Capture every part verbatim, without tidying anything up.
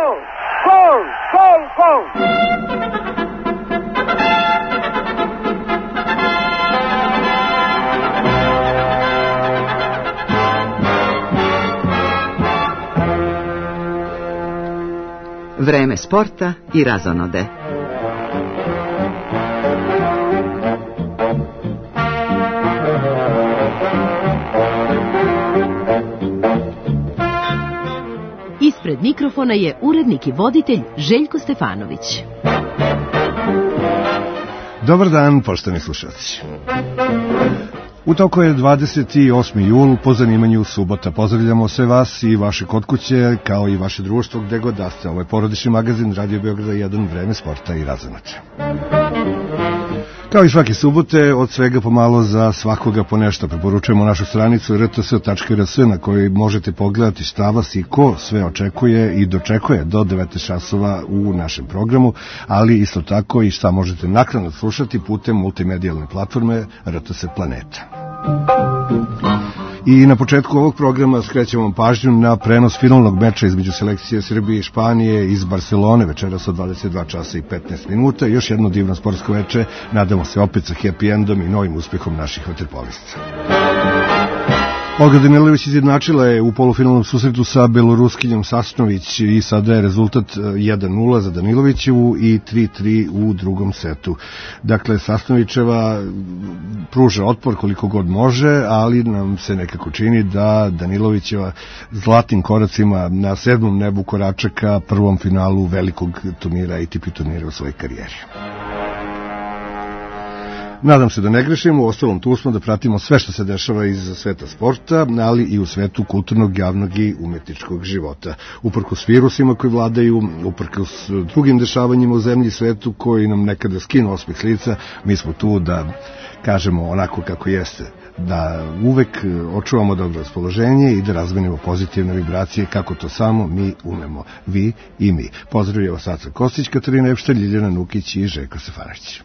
Gol! Gol! Gol! Gol! Vreme sporta i razonode. Ispred mikrofona je urednik i voditelj Željko Stefanović. Dobar dan, poštovani slušalci. U toku je dvadeset osmi jul, po zanimanju subota. Pozdravljamo sve vas i vaše kod kuće, kao i vaše društvo, gde god da ste. Ovo je porodični magazin Radio Beograda jedan, vreme sporta i razonode. Kao i svake subote, od svega pomalo za svakoga po nešto. Preporučujemo našu stranicu r t s tačka r s na kojoj možete pogledati šta vas i ko sve očekuje i dočekuje do devetnaest časova u našem programu, ali isto tako i šta možete naknadno slušati putem multimedijalne platforme R T S Planeta. I na početku ovog programa skrećemo vam pažnju na prenos finalnog meča između selekcije Srbije i Španije iz Barcelone večeras od dvadeset dva časa i petnaest minuta. Još jedno divno sportsko veče, nadamo se opet sa happy endom i novim uspehom naših vaterpolista. Olga Danilović izjednačila je u polufinalnom susretu sa Beloruskinjom Sasnović i sada je rezultat jedan nula za Danilovićevu i tri tri u drugom setu. Dakle, Sasnovićeva pruža otpor koliko god može, ali nam se nekako čini da Danilovićeva zlatnim koracima na sedmom nebu korača ka prvom finalu velikog turnira A T P turnira u svojoj karijeri. Nadam se da ne grešimo, ostalom tu smo da pratimo sve što se dešava iz sveta sporta, ali i u svetu kulturnog, javnog i umetničkog života. Uprkos virusima koji vladaju, uprkos drugim dešavanjima u zemlji i svetu koji nam nekada skinu osmeh s lica, mi smo tu da kažemo onako kako jeste, da uvek očuvamo dobro raspoloženje i da razmenimo pozitivne vibracije kako to samo mi umemo, vi i mi. Pozdravljamo vas Aca Kostić, Katarina Epštelj, Ljiljana Nukić i Željko Stefanović.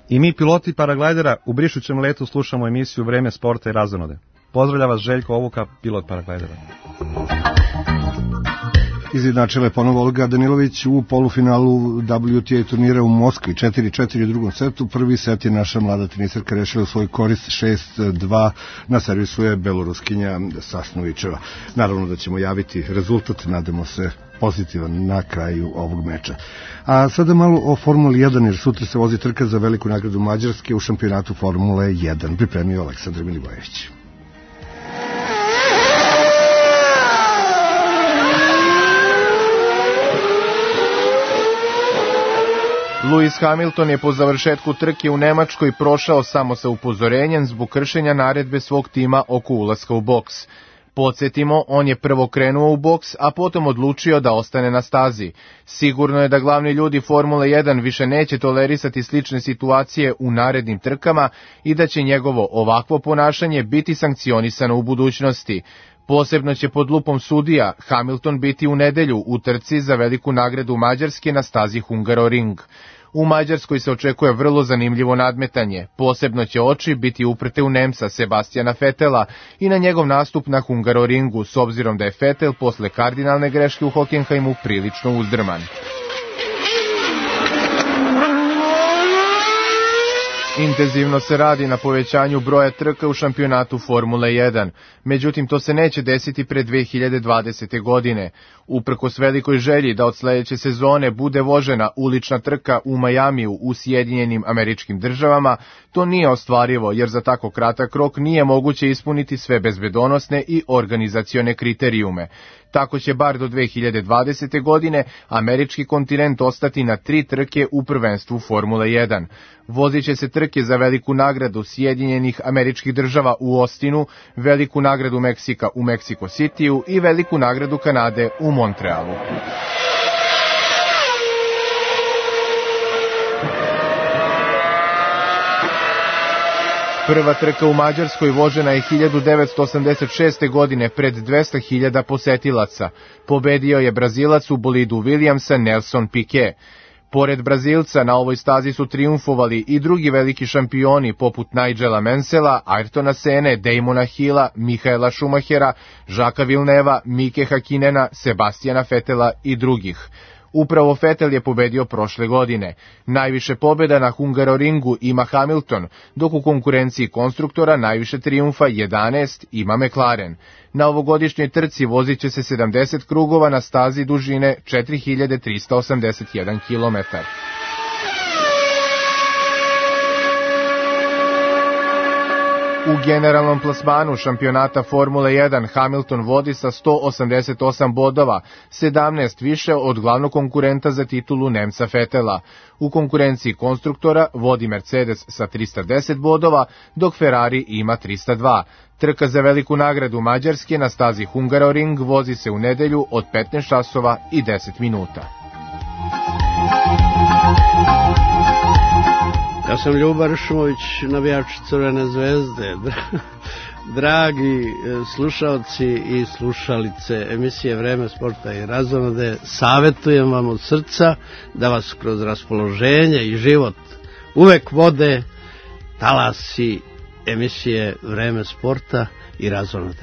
I mi piloti paraglajdera u brišućem letu slušamo emisiju Vreme sporta i razonode. Pozdravlja vas Željko Ovuka, pilot paraglajdera. Izjednačila je ponovo Olga Danilović u polufinalu W T A turnira u Moskvi, četiri četiri u drugom setu. Prvi set je naša mlada tenisarka rešila u svoj korist šest dva, na servisu je beloruskinja Sasnovićeva. Naravno da ćemo javiti rezultat, nadamo se pozitivan na kraju ovog meča. A sada malo o Formuli jedan, jer sutra se vozi trka za veliku nagradu Mađarske u šampionatu Formule jedan. Pripremio Aleksandar Milivojević. Lewis Hamilton je po završetku trke u Nemačkoj prošao samo sa upozorenjem zbog kršenja naredbe svog tima oko ulaska u boks. Podsjetimo, on je prvo krenuo u boks, a potom odlučio da ostane na stazi. Sigurno je da glavni ljudi Formule jedan više neće tolerisati slične situacije u narednim trkama i da će njegovo ovakvo ponašanje biti sankcionisano u budućnosti. Posebno će pod lupom sudija Hamilton biti u nedelju u trci za veliku nagradu Mađarske na stazi Hungaroring. U Mađarskoj se očekuje vrlo zanimljivo nadmetanje. Posebno će oči biti uprte u Nemca Sebastijana Vettela i na njegov nastup na Hungaroringu, s obzirom da je Vettel posle kardinalne greške u Hockenheimu prilično uzdrman. Intenzivno se radi na povećanju broja trka u šampionatu Formule jedan, međutim to se neće desiti pre dve hiljade dvadesete. godine. Uprkos velikoj želji da od sledeće sezone bude vožena ulična trka u Majamiju u Sjedinjenim Američkim Državama, to nije ostvarivo jer za tako kratak rok nije moguće ispuniti sve bezbedonosne i organizacione kriterijume. Tako će bar do dve hiljade dvadesete. godine američki kontinent ostati na tri trke u prvenstvu Formule jedan. Vozit će se trke za veliku nagradu Sjedinjenih Američkih Država u Austinu, veliku nagradu Meksika u Meksiko Cityu i veliku nagradu Kanade u Montrealu. Prva trka u Mađarskoj vožena je hiljadu devetsto osamdeset šeste. godine pred dvesta hiljada posetilaca. Pobedio je Brazilac u bolidu Williamsa Nelson Piquet. Pored Brazilca na ovoj stazi su trijumfovali i drugi veliki šampioni poput Nigela Mansella, Ayrtona Sene, Damona Hilla, Michaela Schumachera, Jacquesa Villeneva, Mike Hakinena, Sebastijana Vettela i drugih. Upravo Vettel je pobedio prošle godine. Najviše pobjeda na Hungaroringu ima Hamilton, dok u konkurenciji konstruktora najviše trijumfa jedanaest ima McLaren. Na ovogodišnjoj trci vozit će se sedamdeset krugova na stazi dužine četiri hiljade trista osamdeset jedan kilometar. U generalnom plasmanu šampionata Formule jedan Hamilton vodi sa sto osamdeset osam bodova, sedamnaest više od glavnog konkurenta za titulu Nemca Vettela. U konkurenciji konstruktora vodi Mercedes sa trista deset bodova, dok Ferrari ima trista dva. Trka za veliku nagradu Mađarske na stazi Hungaroring vozi se u nedelju od petnaest časova i deset minuta. Ja sam Ljuba Ršumović, navijač Crvene zvezde. Dragi slušalci i slušalice emisije Vreme sporta i razonode, savjetujem vam od srca da vas kroz raspoloženje i život uvek vode talasi emisije Vreme sporta i razonode.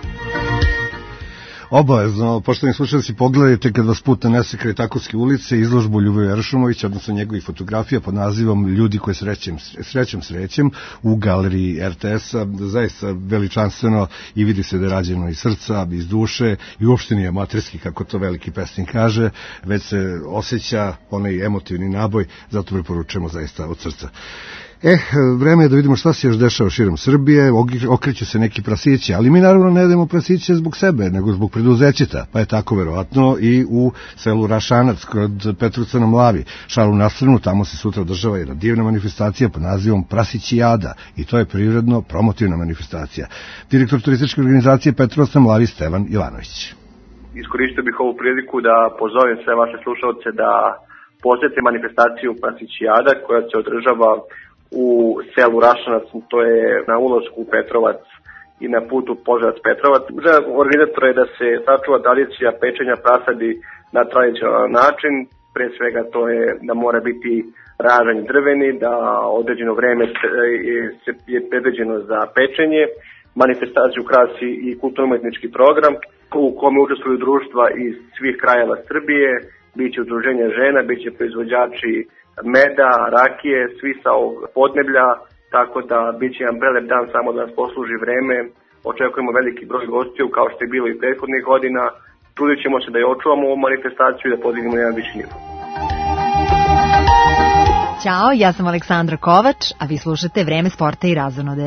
Obavezno, poštovani slušalci, pogledajte kad vas put nanese kraj Takovske ulice izložbu Ljuboja Ršumovića, odnosno njegovih fotografija pod nazivom Ljudi koje srećem, srećem, srećem u galeriji R T S-a, zaista veličanstveno i vidi se da je rađeno iz srca, iz duše i uopšte nije amaterski, kako to veliki pesnik kaže, već se osjeća onaj emotivni naboj, zato preporučujemo zaista od srca. Eh, vreme je da vidimo šta se još dešava širom Srbije, okreću se neki prasići, ali mi naravno ne dajemo prasiće zbog sebe, nego zbog preduzećeta, pa je tako verovatno i u selu Rašanac kod Petrovca na Mlavi. Šalu na stranu, tamo se sutra održava jedna divna manifestacija pod nazivom Prasićijada i to je privredno promotivna manifestacija. Direktor turističke organizacije Petrovac na Mlavi Stevan Ivanović. Iskoristio bih ovu priliku da pozovem sve vaše slušalce da posete manifestaciju Prasićijada koja se održava u selu Rašanac, to je na ulasku u Petrovac i na putu Požarevac-Petrovac. Želja organizatora je da se sačuva tradicija pečenja prasadi na tradicionalan način. pre svega to je da mora biti ražanj drveni, da određeno vreme je predviđeno za pečenje, manifestaciju krasi i kulturno-umetnički program u kome učestvuju društva iz svih krajeva Srbije, biće udruženja žena, biće proizvođači meda, rakije, svi sa ovog podneblja, tako da biće jedan prelep dan samo da nas posluži vreme. Očekujemo veliki broj gostiju kao što je bilo i prethodnih godina. Trudit ćemo se da je očuvamo ovu manifestaciju i da podignemo jedan viši nivo. Ćao, ja sam Aleksandra Kovač, a vi slušate Vreme sporta i razonode.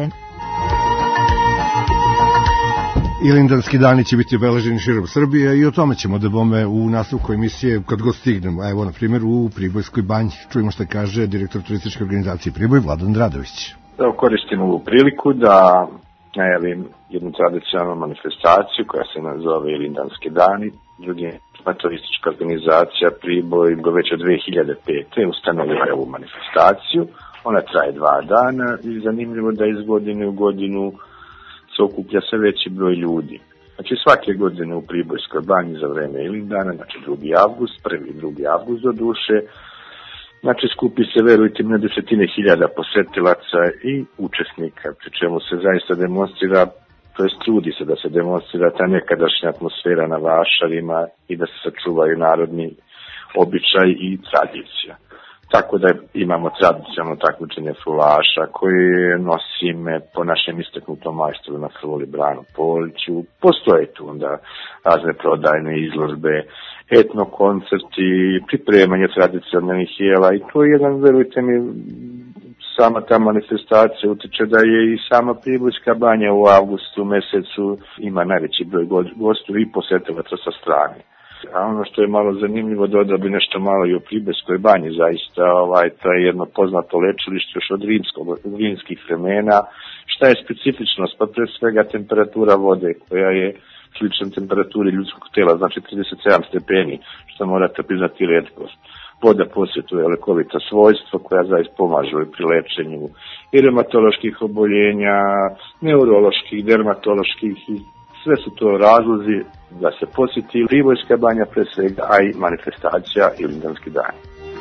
Ilindanski dani će biti obeleženi širom Srbije i o tome ćemo da bome u nastavku emisije kad god stignemo. Evo, na primjer, u Pribojskoj banji. Čujemo što kaže direktor turističke organizacije Priboj, Vladan Radović. Evo, koristim ovu priliku da najavim jednu tradicionalnu manifestaciju koja se nazove Ilindanski dani. Drugi turistička organizacija Priboj već od dve hiljade pete ustanovila ovu manifestaciju. Ona traje dva dana i zanimljivo da iz godine u godinu se okuplja sve veći broj ljudi. Znači svake godine u Pribojskoj banji za vreme Ilindana, znači drugi avgust, prvi i drugi avgust do duše, znači skupi se, verujte mi, na desetine hiljada posetilaca i učesnika, pri čemu se zaista demonstrira, to jest trudi se da se demonstrira ta nekadašnja atmosfera na vašarima i da se sačuvaju narodni običaj i tradicija. Tako da imamo tradicionalno takmičenje frulaša koje nosi ime po našem istaknutom majstoru na fruli Branu Poliću. Postoje tu onda razne prodajne izložbe, etnokoncerti, pripremanje tradicionalnih jela i to je jedan, verujte mi, sama ta manifestacija utiče da je i sama Pribojska banja u avgustu mesecu ima najveći broj gostiju i posetilaca sa strane. A ono što je malo zanimljivo, dodao bi nešto malo i o Pribojskoj banji, zaista ovaj, to je jedno poznato lečilište još od rimskog, rimskih vremena. Šta je specifičnost? Pa pre svega temperatura vode koja je slična temperaturi ljudskog tela, znači trideset sedam stepeni, što morate priznati retkost. Voda posjetuje lekovita svojstva koja zaista pomažu pri lečenju i reumatoloških oboljenja, neuroloških, dermatoloških i sve su to razlozi da se posjeti Pribojska banja pre svega, a i manifestacija Ilindanski dani.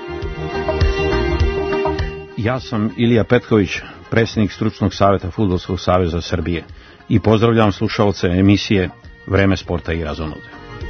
Ja sam Ilija Petković, predsjednik stručnog savjeta Fudbalskog saveza Srbije i pozdravljam slušalce emisije Vreme sporta i razonode.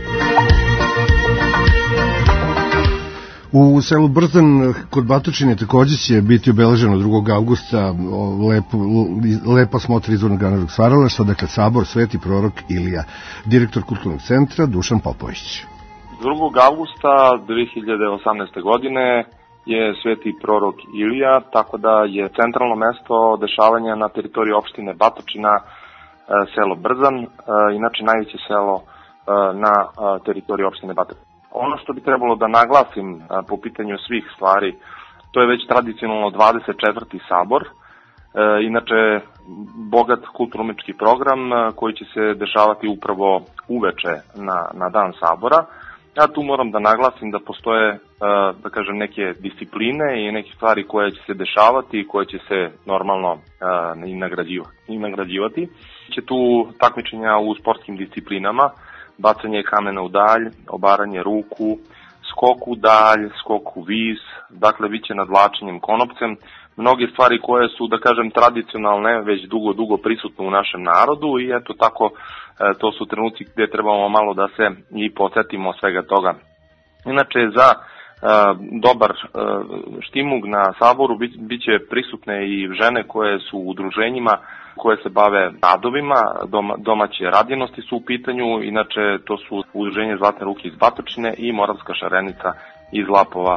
U selu Brzan kod Batočine takođe će biti obeleženo drugog avgusta lepo, lepa smotra izvornog granažnog stvaralaštva, dakle Sabor Sveti prorok Ilija. Direktor kulturnog centra Dušan Popović. drugog avgusta dve hiljade osamnaeste. godine je Sveti prorok Ilija, tako da je centralno mesto dešavanja na teritoriji opštine Batočina selo Brzan, inače najveće selo na teritoriji opštine Batočina. Ono što bi trebalo da naglasim po pitanju svih stvari, to je već tradicionalno dvadeset četvrti sabor, inače bogat kulturno-umetnički program koji će se dešavati upravo uveče na, na dan sabora. Ja tu moram da naglasim da postoje, da kažem, neke discipline i neke stvari koje će se dešavati i koje će se normalno i nagrađivati. I nagrađivati. Će tu takmičenja u sportskim disciplinama, bacanje kamena u dalj, obaranje ruku, skok u dalj, skok u vis, dakle bit će nadvlačenjem konopcem. Mnoge stvari koje su, da kažem, tradicionalne, već dugo, dugo prisutne u našem narodu i eto tako, to su trenuci gdje trebamo malo da se i podsjetimo svega toga. Inače, za e, dobar e, štimug na saboru bit, bit će prisutne i žene koje su u udruženjima koje se bave radovima, doma, domaće radinosti su u pitanju, inače to su udruženje Zlatne ruke iz Batočine i Moravska šarenica iz Lapova.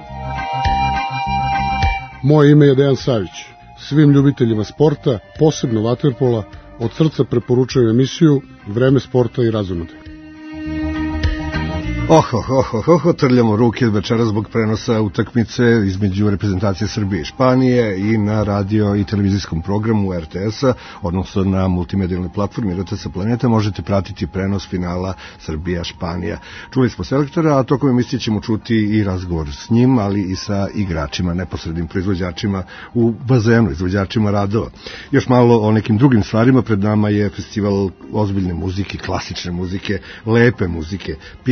Moje ime je Dejan Savić. Svim ljubiteljima sporta, posebno vaterpola, od srca preporučujem emisiju Vreme sporta i razonode. Oh, oh, oh, oh, oh, trljamo ruke večera zbog prenosa utakmice između reprezentacije Srbije i Španije i na radio i televizijskom programu er te es-a, odnosno na multimedijalnoj platformi er te es Planeta možete pratiti prenos finala Srbija-Španija. Čuli smo selektora, a tokom emisije ćemo čuti i razgovor s njim, ali i sa igračima, neposrednim proizvođačima u bazenu, izvođačima radova. Još malo o nekim drugim stvarima, pred nama je festival ozbiljne muzike, klasične muzike, lepe muzike, piano sa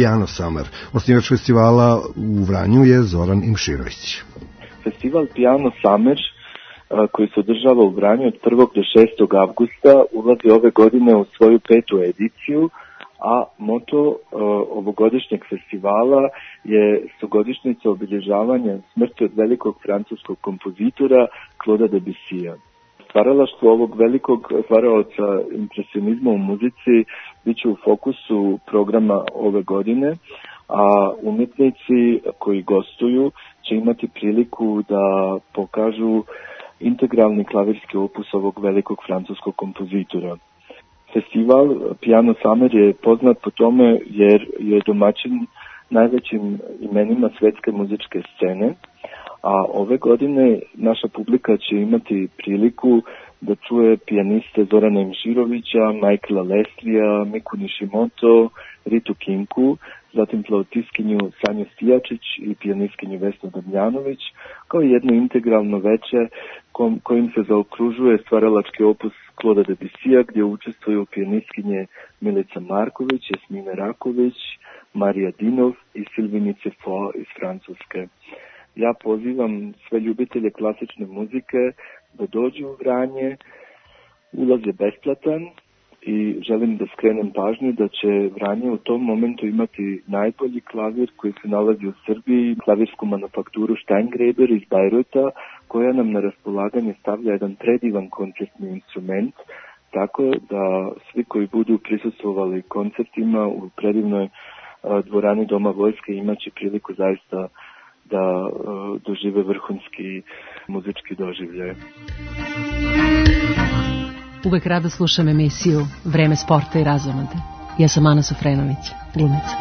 Summer. Osnivač festivala u Vranju je Zoran Imširović. Festival Piano Summer, koji se održava u Vranju od prvog do šestog avgusta, ulazi ove godine u svoju petu ediciju, a moto uh, ovogodišnjeg festivala je stogodišnjica obilježavanja smrti od velikog francuskog kompozitora Claude Debussija. Stvaralaštvo ovog velikog stvaraoca impresionizma u muzici biće u fokusu programa ove godine, a umjetnici koji gostuju će imati priliku da pokažu integralni klavirski opus ovog velikog francuskog kompozitora. Festival Piano Summer je poznat po tome jer je domaćin najvećim imenima svetske muzičke scene, a ove godine naša publika će imati priliku da čuje pijaniste Zorana Imširovića, Michaela Leslija, Miku Nishimoto, Ritu Kinku, zatim flautiskinju Sanju Stijačić i pijanistkinju Vesnu Damjanović, kao jedno integralno veče kom, kojim se zaokružuje stvaralački opus Claude Debussija, gdje učestvuju pijanistkinje Milica Marković, Jasmina Raković, Marija Dinov i Silvinice Fo iz Francuske. Ja pozivam sve ljubitelje klasične muzike da dođu u Vranje, ulaz je besplatan i želim da skrenem pažnju da će Vranje u tom momentu imati najbolji klavir koji se nalazi u Srbiji, klavirsku manufakturu Steingreber iz Bajruta, koja nam na raspolaganje stavlja jedan predivan koncertni instrument, tako da svi koji budu prisustvovali koncertima u predivnoj dvorani Doma vojske imaće priliku zaista da uh, dožive vrhunski muzički doživljaj. Uvek rado slušam emisiju Vreme sporta i razonode. Ja sam Ana Sofrenović, glumica.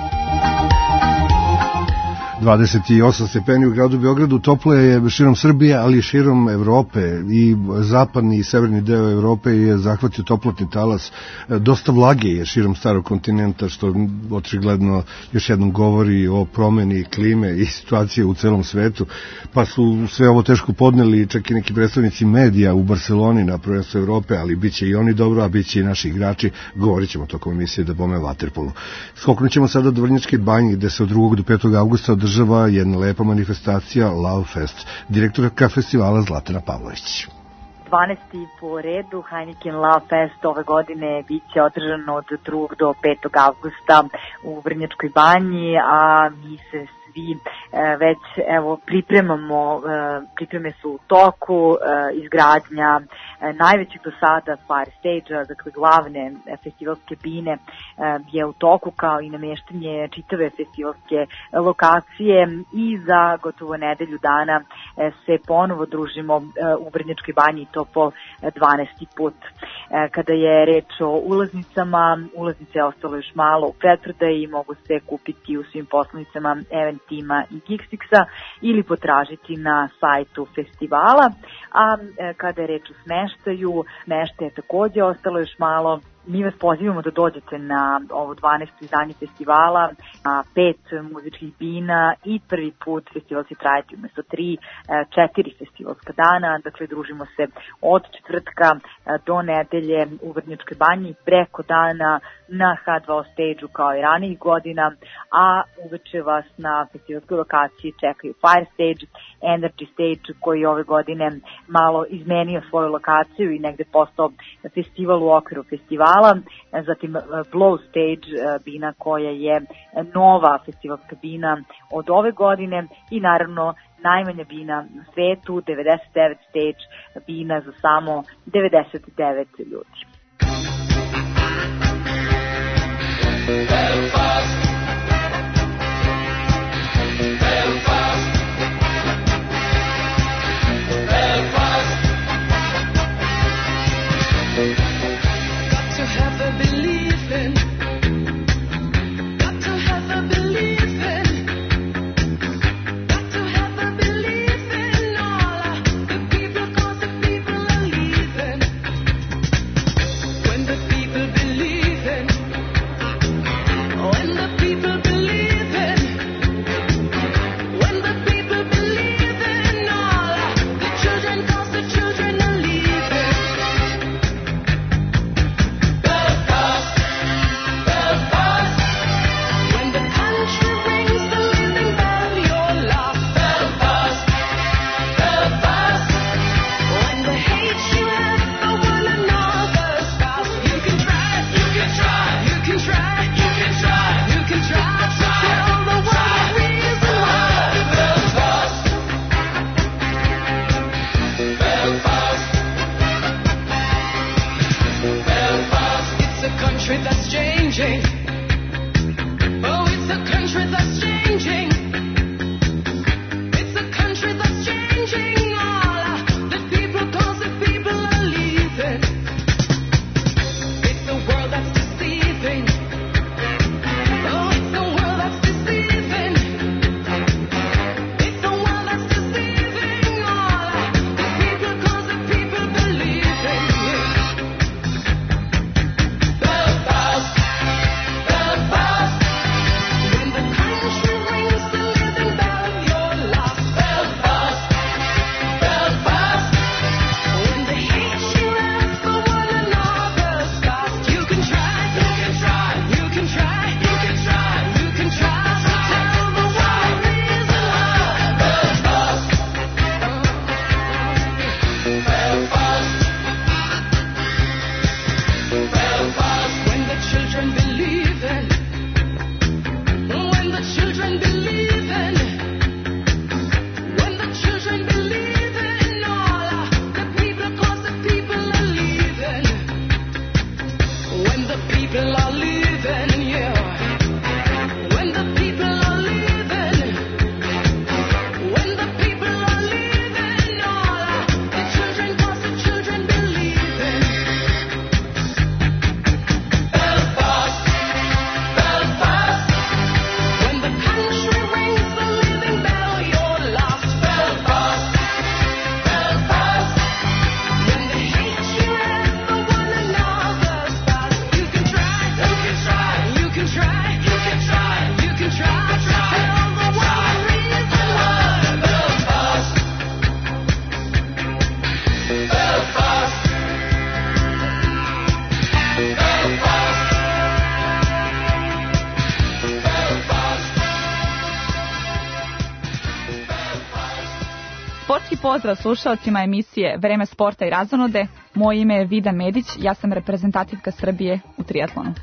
dvadeset osam stepeni u gradu Beogradu, toplo je širom Srbije, ali i širom Evrope, i zapadni i severni deo Evrope je zahvatio toplotni talas. Dosta vlage je širom starog kontinenta, što očigledno još jednom govori o promeni klime i situacije u celom svetu, pa su sve ovo teško podneli čak i neki predstavnici medija u Barceloni na prvenstvu Evrope, ali bit će i oni dobro, a bit će i naši igrači. Govorit ćemo tokom emisije da bome vaterpolu. Skoknut ćemo sada do Vrnjačke Banje, gde se od drugog do petog avgusta održava jedna lepa manifestacija Love Fest. Direktorka festivala Zlatana Pavlović. dvanaesti po redu Heineken Love Fest ove godine biće održan od drugog do petog avgusta u Vrnjačkoj Banji, a mi se svi već evo pripremamo, pripreme su u toku, izgradnja najvećeg do sada Fire Stage-a, dakle glavne festivalske bine je u toku, kao i nameštanje čitave festivalske lokacije, i za gotovo nedelju dana se ponovo družimo u Vrnjačkoj Banji, to po dvanaesti put. Kada je reč o ulaznicama, ulaznice je ostalo još malo u pretprodaji, mogu se kupiti u svim poslovnicama Eventima i Gixixa ili potražiti na sajtu festivala, a kada je reč o smeštaju, smeštaja je takođe ostalo još malo. Mi vas pozivamo da dođete na ovo dvanaesto izdanje festivala, na pet muzičkih bina, i prvi put festival će trajati umesto tri, četiri festivalska dana, dakle družimo se od četvrtka do nedelje u Vrnjačkoj Banji, preko dana na ha dva stage-u kao i ranijih godina, a uveče vas na festivalskoj lokaciji čekaju Fire Stage, Energy Stage, koji ove godine malo izmenio svoju lokaciju i negde postao festival u okviru festivala, zatim Blow Stage, bina koja je nova festivalska bina od ove godine, i naravno najmanja bina na svetu, devedeset devet Stage, bina za samo devedeset devet ljudi. Belfast. Belfast. Belfast. Got to have a belief in. Got to have a belief in. Got to have a belief in all the people, 'cause the people are leaving. When the people believe in. When the Sportski pozdrav slušalcima emisije Vreme sporta i razonode. Moje ime je Vida Medić, ja sam reprezentativka Srbije u trijatlonu.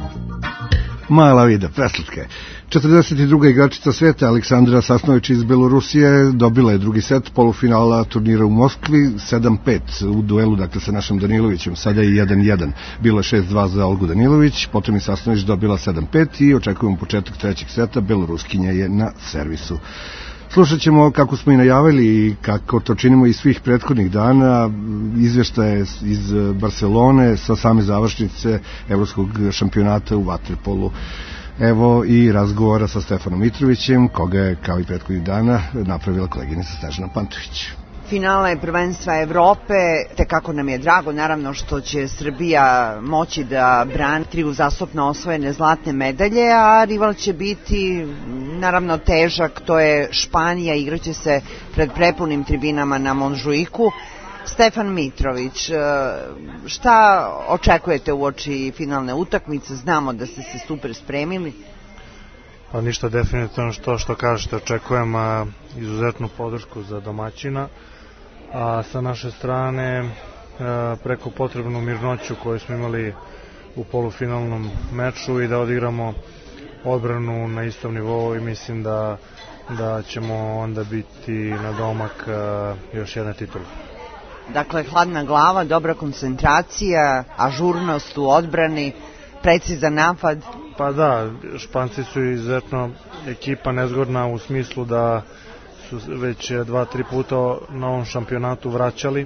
Mala Vida, preslatka je. četrdeset druga igračica sveta Aleksandra Sasnović iz Belorusije dobila je drugi set polufinala turnira u Moskvi, sedam pet u duelu dakle sa našim Danilovićem, sada je jedan jedan. Bilo je šest dva za Olgu Danilović, potom je Sasnović dobila sedam pet i očekujemo početak trećeg seta, Beloruskinja je na servisu. Slušat ćemo, kako smo i najavili i kako to činimo i svih prethodnih dana, izveštaje iz Barcelone sa same završnice Evropskog šampionata u vaterpolu. Evo i razgovora sa Stefanom Mitrovićem, koga je, kao i prethodnih dana, napravila koleginica Snežana Pantović. Finale prvenstva Evrope, te kako nam je drago, naravno što će Srbija moći da brani tri uzastopno osvojene zlatne medalje, a rival će biti naravno težak, to je Španija, igraće se pred prepunim tribinama na Montjuiku. Stefan Mitrović, šta očekujete uoči finalne utakmice? Znamo da ste se super spremili. Pa ništa, definitivno što, što kažete, očekujem a, izuzetnu podršku za domaćina, a sa naše strane a, preko potrebnu mirnoću koju smo imali u polufinalnom meču i da odigramo odbranu na istom nivou i mislim da, da ćemo onda biti na domak a, još jedne titule. Dakle, hladna glava, dobra koncentracija, ažurnost u odbrani, precizan napad. Pa da, Španci su izuzetno ekipa nezgodna u smislu da su već dva, tri puta na ovom šampionatu vraćali. E,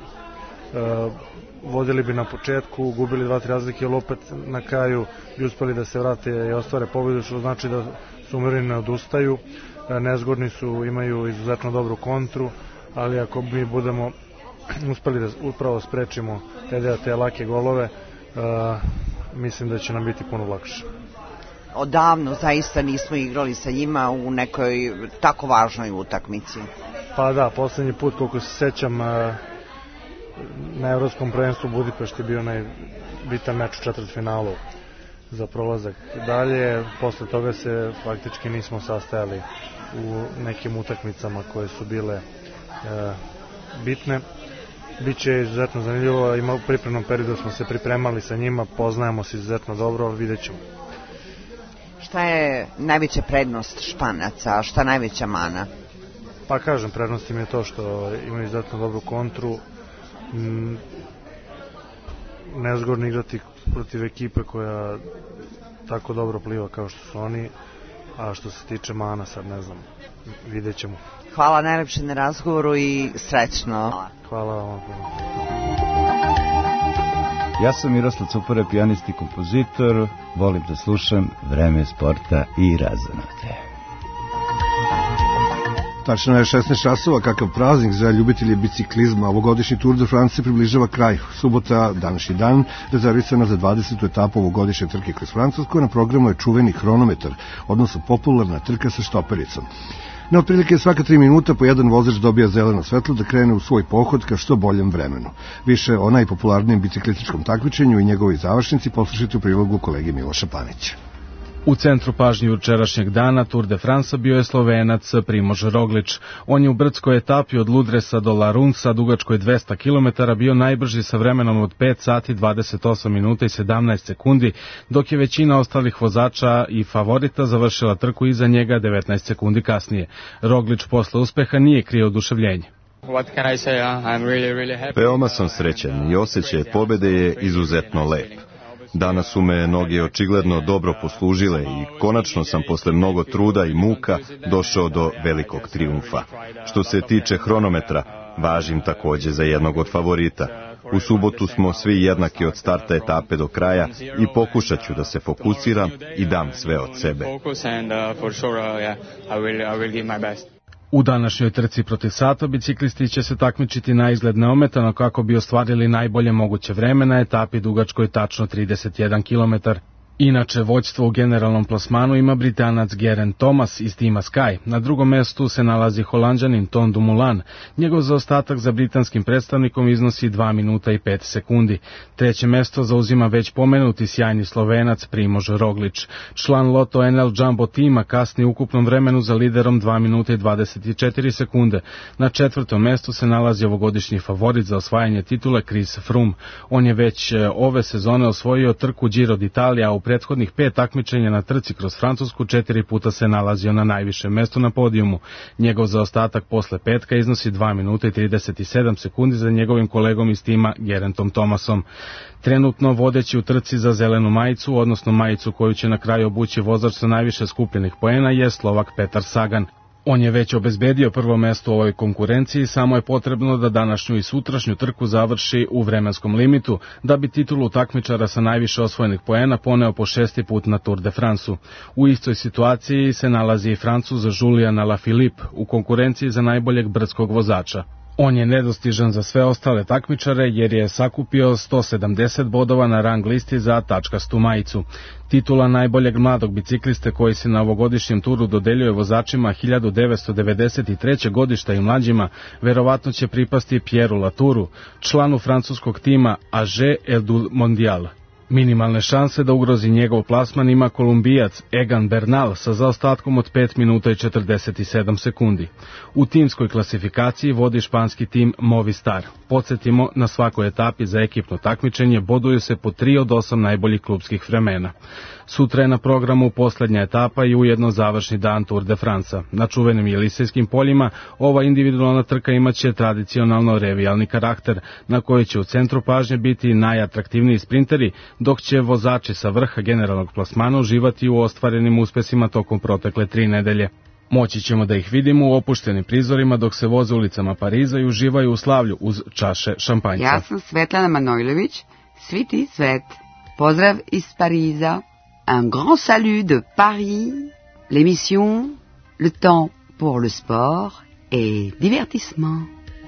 vodili bi na početku, gubili dva, tri razlike, ali opet na kraju bi uspeli da se vrate i ostvare pobedu, što znači da su umereni, ne odustaju. E, nezgodni su, imaju izuzetno dobru kontru, ali ako mi budemo uspeli da upravo sprečimo te, te lake golove, uh, mislim da će nam biti puno lakše. Odavno zaista nismo igrali sa njima u nekoj tako važnoj utakmici. Pa da, poslednji put, koliko se sećam, uh, na Evropskom prvenstvu Budimpešti je bio najbitan meč u četvrtfinalu za prolazak dalje. Posle toga se faktički nismo sastajali u nekim utakmicama koje su bile uh, bitne. Biće izuzetno zanimljivo, ima u pripremnom periodu smo se pripremali sa njima, poznajemo se izuzetno dobro, vidjet ćemo. Šta je najveća prednost Španaca, a šta najveća mana? Pa kažem, prednost im je to što imaju izuzetno dobru kontru, nezgodno igrati protiv ekipe koja tako dobro pliva kao što su oni, a što se tiče mana sad ne znam, vidjet ćemo. Hvala najlepše na razgovoru i srećno. Hvala vam. Ja sam Miroslav Cupara, pijanist i kompozitor. Volim da slušam Vreme sporta i razonode. Tačno je šesnaest časova, kakav praznik za ljubitelje biciklizma. Ovogodišnji Tour de France se približava kraju. Subota, današnji dan, rezervisana za dvadesetu etapu ovogodišnje trke kroz Francusku. Na programu je čuveni hronometar, odnosno popularna trka sa štopericom. Na otprilike svaka tri minuta po jedan vozač dobija zeleno svetlo da krene u svoj pohod ka što boljem vremenu. Više o najpopularnijem biciklističkom takmičenju i njegovoj završnici poslušajte u prilogu kolege Miloša Panića. U centru pažnje jučerašnjeg dana Tour de France bio je Slovenac Primož Roglič. On je u brdskoj etapi od Ludresa do Larunsa, dugačkoj dvesta kilometara, bio najbrži sa vremenom od pet sati dvadeset osam minuta i sedamnaest sekundi, dok je većina ostalih vozača i favorita završila trku iza njega devetnaest sekundi kasnije. Roglič posle uspeha nije krio oduševljenje. Veoma sam srećan i osjećaj pobede je izuzetno lep. Danas su me noge očigledno dobro poslužile i konačno sam posle mnogo truda i muka došao do velikog trijumfa. Što se tiče hronometra, važim takođe za jednog od favorita. U subotu smo svi jednaki od starta etape do kraja i pokušat ću da se fokusiram i dam sve od sebe. U današnjoj trci protiv sata biciklisti će se takmičiti na izgled neometano kako bi ostvarili najbolje moguće vreme na etapi dugačkoj tačno trideset jedan kilometar. Inače, vođstvo u generalnom plasmanu ima Britanac Geraint Thomas iz tima Sky. Na drugom mestu se nalazi Holanđanin Tom Dumoulin. Njegov zaostatak za britanskim predstavnikom iznosi dva minuta i pet sekundi. Treće mesto zauzima već pomenuti sjajni Slovenac Primož Roglič. Član Lotto en el Jumbo tima kasni u ukupnom vremenu za liderom dva minuta i dvadeset četiri sekunde. Na četvrtom mestu se nalazi ovogodišnji favorit za osvajanje titule Chris Froome. On je već ove sezone osvojio trku Giro d'Italia, a u prethodnih pet takmičenja na trci kroz Francusku četiri puta se nalazio na najvišem mestu na podijumu. Njegov zaostatak posle petka iznosi dva minuta i trideset sedam sekundi za njegovim kolegom iz tima Geraintom Thomasom. Trenutno vodeći u trci za zelenu majicu, odnosno majicu koju će na kraju obući vozač sa najviše skupljenih poena, je Slovak Petar Sagan. On je već obezbedio prvo mesto u ovoj konkurenciji, samo je potrebno da današnju i sutrašnju trku završi u vremenskom limitu, da bi titulu takmičara sa najviše osvojenih poena poneo po šesti put na Tour de France-u. U istoj situaciji se nalazi i Francuz Julian Alaphilippe u konkurenciji za najboljeg brdskog vozača. On je nedostižan za sve ostale takmičare jer je sakupio sto sedamdeset bodova na rang listi za tačkastu majicu. Titula najboljeg mladog bicikliste koji se na ovogodišnjem turu dodeljuje vozačima hiljadu devetsto devedeset trećeg godišta i mlađima verovatno će pripasti Pierru Latouru, članu francuskog tima A G Eldu Mondial. Minimalne šanse da ugrozi njegov plasman ima Kolumbijac Egan Bernal sa zaostatkom od pet minuta i četrdeset sedam sekundi. U timskoj klasifikaciji vodi španski tim Movistar. Podsjetimo, na svakoj etapi za ekipno takmičenje boduju se po tri od osam najboljih klubskih vremena. Sutra je na programu poslednja etapa i ujedno završni dan Tour de France-a. Na čuvenim Jelisejskim poljima ova individualna trka imaće tradicionalno revijalni karakter, na koji će u centru pažnje biti najatraktivniji sprinteri, dok će vozači sa vrha generalnog plasmana uživati u ostvarenim uspesima tokom protekle tri nedelje. Moći ćemo da ih vidimo u opuštenim prizorima dok se voze ulicama Pariza i uživaju u slavlju uz čaše šampanjca. Ja sam Svetlana Manojlović, svi ti svet. Pozdrav iz Pariza. Un grand salut de Paris, l'émission Le temps pour le sport et divertissement.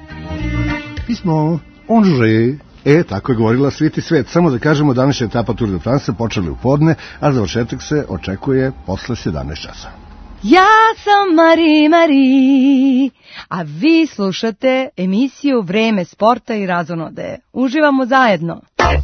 Pismo, Angers. E, tako je govorila Sviti svet. Samo da kažemo, današnja etapa Tour de France počeli u podne, a završetak se očekuje posle sedamnaest časa. Ja sam Mari Mari, a vi slušate emisiju Vreme sporta i razonode. Uživamo zajedno.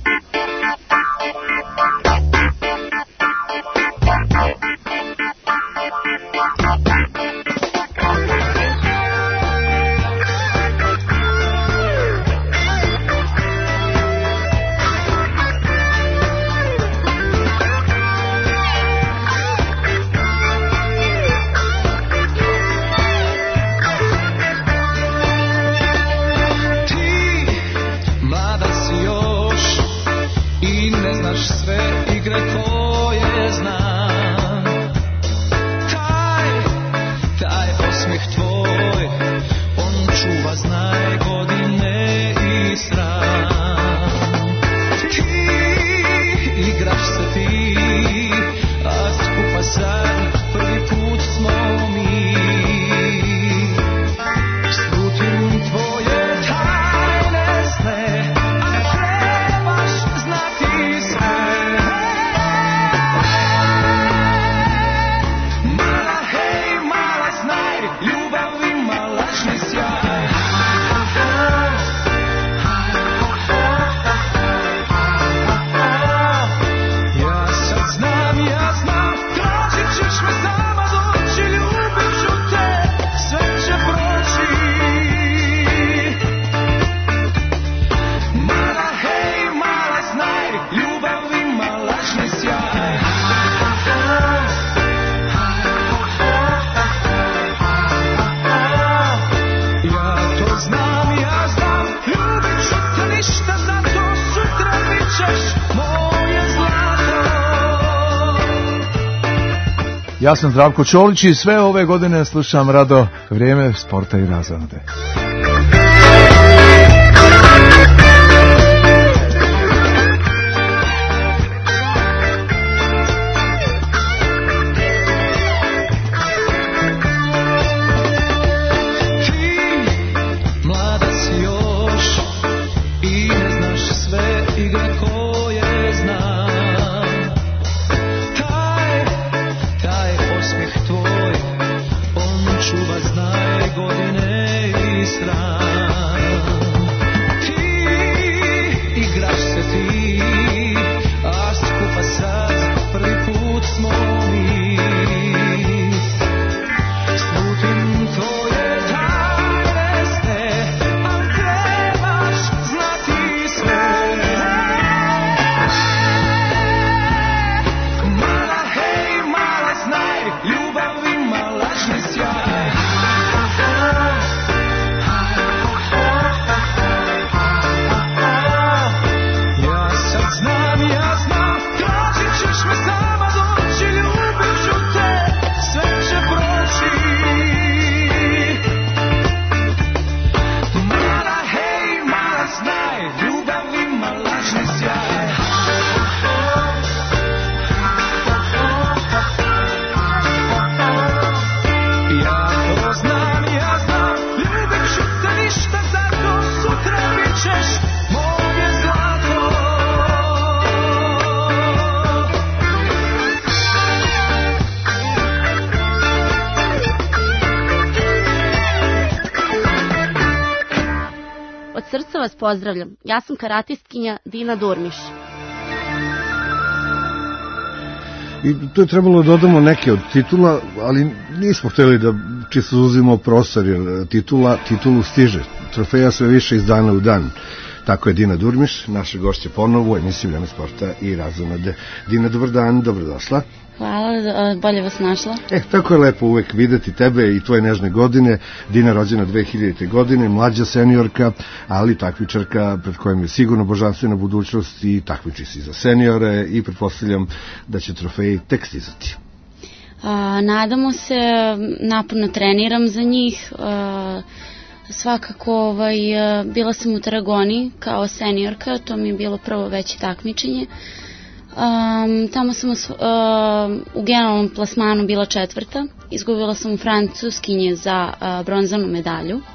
Ja sam Zdravko Čolić i sve ove godine slušam rado Vrijeme sporta i razonode. Od srca vas pozdravljam. Ja sam karatistkinja Dina Durmiš. I to je trebalo da dodamo neke od titula, ali nismo hteli da čisto uzimo prostor, jer titula, titulu stiže. Trofeja sve više iz dana u dan. Tako je Dina Durmiš, naša gošća ponovo u emisiji Vreme sporta i razonode. Dina, dobar dan, dobrodošla. Hvala, bolje vas našla. E, tako je lepo uvek videti tebe i tvoje nežne godine. Dina rođena dve hiljadite. godine, mlađa seniorka, ali takmičarka pred kojom je sigurno božanstvena budućnost i takmiči si za seniore i pretpostavljam da će trofeji tek stizati. A, nadamo se, naporno treniram za njih. A, svakako ovaj, bila sam u Tarragoni kao seniorka, to mi je bilo prvo veće takmičenje. Um, tamo sam uh, u generalnom plasmanu bila četvrta, izgubila sam u Francuskinje za uh, bronzanu medalju. Uh,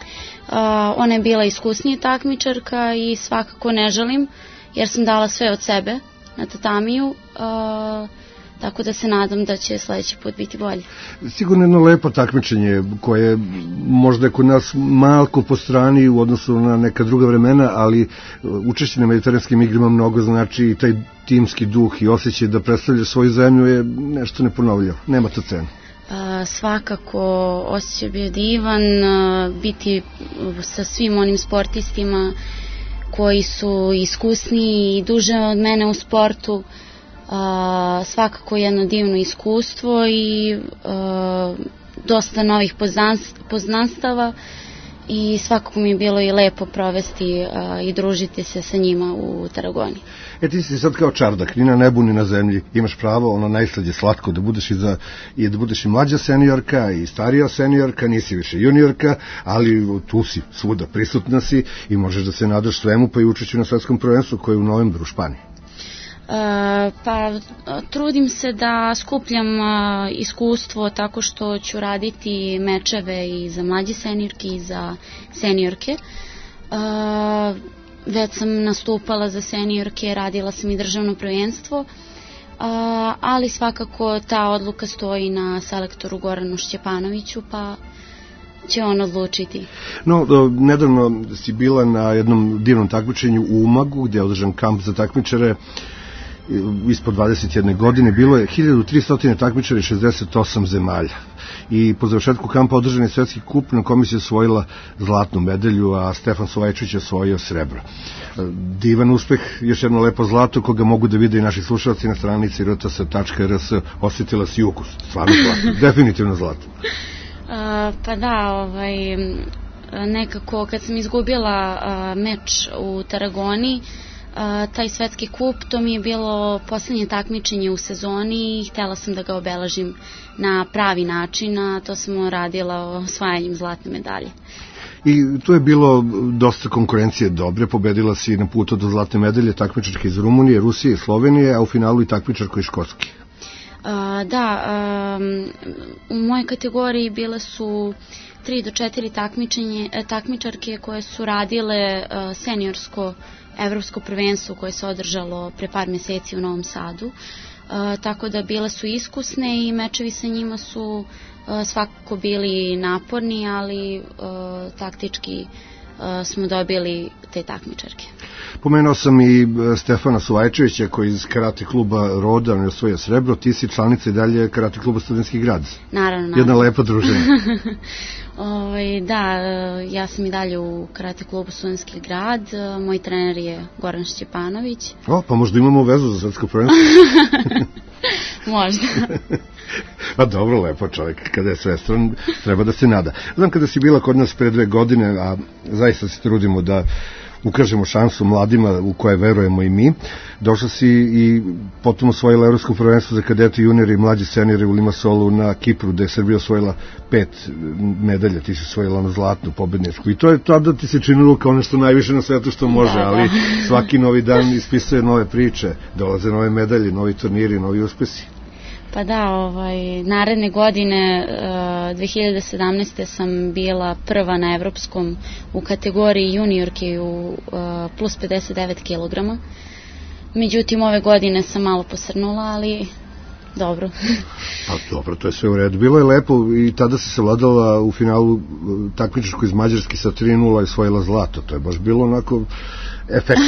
ona je bila iskusnija takmičarka i svakako ne žalim jer sam dala sve od sebe na tatamiju, uh, tako da se nadam da će sledeći put biti bolje. Sigurno jedno lepo takmičenje koje možda je kod nas malko po strani u odnosu na neka druga vremena, ali učešće na mediteranskim igrama mnogo znači i taj timski duh i osjećaj da predstavljaš svoju zemlju je nešto neponovljivo. Nema to cenu. Uh, svakako osjećaj bio divan, uh, biti sa svim onim sportistima koji su iskusni i duže od mene u sportu. Uh, svakako jedno divno iskustvo i uh, dosta novih poznanstava i svakako mi je bilo i lepo provesti uh, i družiti se sa njima u Tarragoni. E ti si sad kao čardak, ni na nebu ni na zemlji, imaš pravo, ono najslađe slatko da budeš i, za, i da budeš i mlađa seniorka i starija seniorka, nisi više juniorka, ali tu si, svuda prisutna si i možeš da se nadaš svemu, pa i učešću na svetskom prvenstvu koje je u novembru u Španiji. Uh, pa trudim se da skupljam uh, iskustvo tako što ću raditi mečeve i za mlađe seniorke i za seniorke. Uh, već sam nastupala za seniorke, radila sam i državno prvenstvo, uh, ali svakako ta odluka stoji na selektoru Goranu Šćepanoviću, pa će on odlučiti. No, do, nedavno si bila na jednom divnom takmičenju u Umagu, gdje je održan kamp za takmičare ispod dvadeset jedne. godine, bilo je hiljadu tristo takmičara i šezdeset osam zemalja. I po završetku kampa održan je svetski kup na kome se osvojila zlatnu medalju, a Stefan Suvajčić je osvojio srebro. Divan uspeh, još jedno lepo zlato koga mogu da vide i naši slušalci na stranici r t s tačka r s. Osjetila si ukus, stvarno zlato, definitivno zlato. Uh, pa da, ovaj, nekako kad sam izgubila uh, meč u Tarragoni, Uh, taj svetski kup, to mi je bilo poslednje takmičenje u sezoni i htela sam da ga obeležim na pravi način, a to sam radila osvajanjem zlatne medalje. I tu je bilo dosta konkurencije dobre, pobedila si na putu do zlatne medalje takmičarke iz Rumunije, Rusije i Slovenije, a u finalu i takmičarko iz Škotske. Uh, da, um, u mojoj kategoriji bile su tri do četiri takmičenje, takmičarke koje su radile uh, seniorsko evropsko prvenstvo koje se održalo pre par meseci u Novom Sadu, uh, tako da bile su iskusne i mečevi sa njima su uh, svakako bili naporni, ali uh, taktički uh, smo dobili te takmičarke. Pomenuo sam i Stefana Suvajčevića koji iz karate kluba Roda on je osvojio srebro, ti si članica i dalje karate kluba Studentski grad. Naravno, naravno. Jedna lepa družina. Ovaj, da, ja sam i dalje u karate klubu Studentski grad, moj trener je Goran Šćepanović. O, pa možda imamo vezu za svetsko prvenstvo. Možda. Pa dobro, lepo čovjek, kada je svestran, treba da se nada. Znam kada si bila kod nas pre dve godine, a zaista se trudimo da ukažemo šansu mladima u koje verujemo i mi. Došla si i potom osvojila evropsko prvenstvo za kadete, juniore i mlađe seniore u Limassolu na Kipru, gde je Srbija osvojila pet medalja, ti si osvojila ono zlatnu pobedničku. I to je tada ti se činilo kao nešto najviše na svetu što može, ali svaki novi dan ispisuje nove priče, dolaze nove medalje, novi turniri, novi uspesi. Pa da, ovaj, naredne godine, dve hiljade sedamnaeste. sam bila prva na evropskom u kategoriji juniorke u plus pedeset devet kilograma. Međutim, ove godine sam malo posrnula, ali dobro. Pa dobro, to je sve u redu. Bilo je lepo i tada si se vladala u finalu takmičarsko iz Mađarske sa tri nula i osvojila zlato. To je baš bilo onako efektno.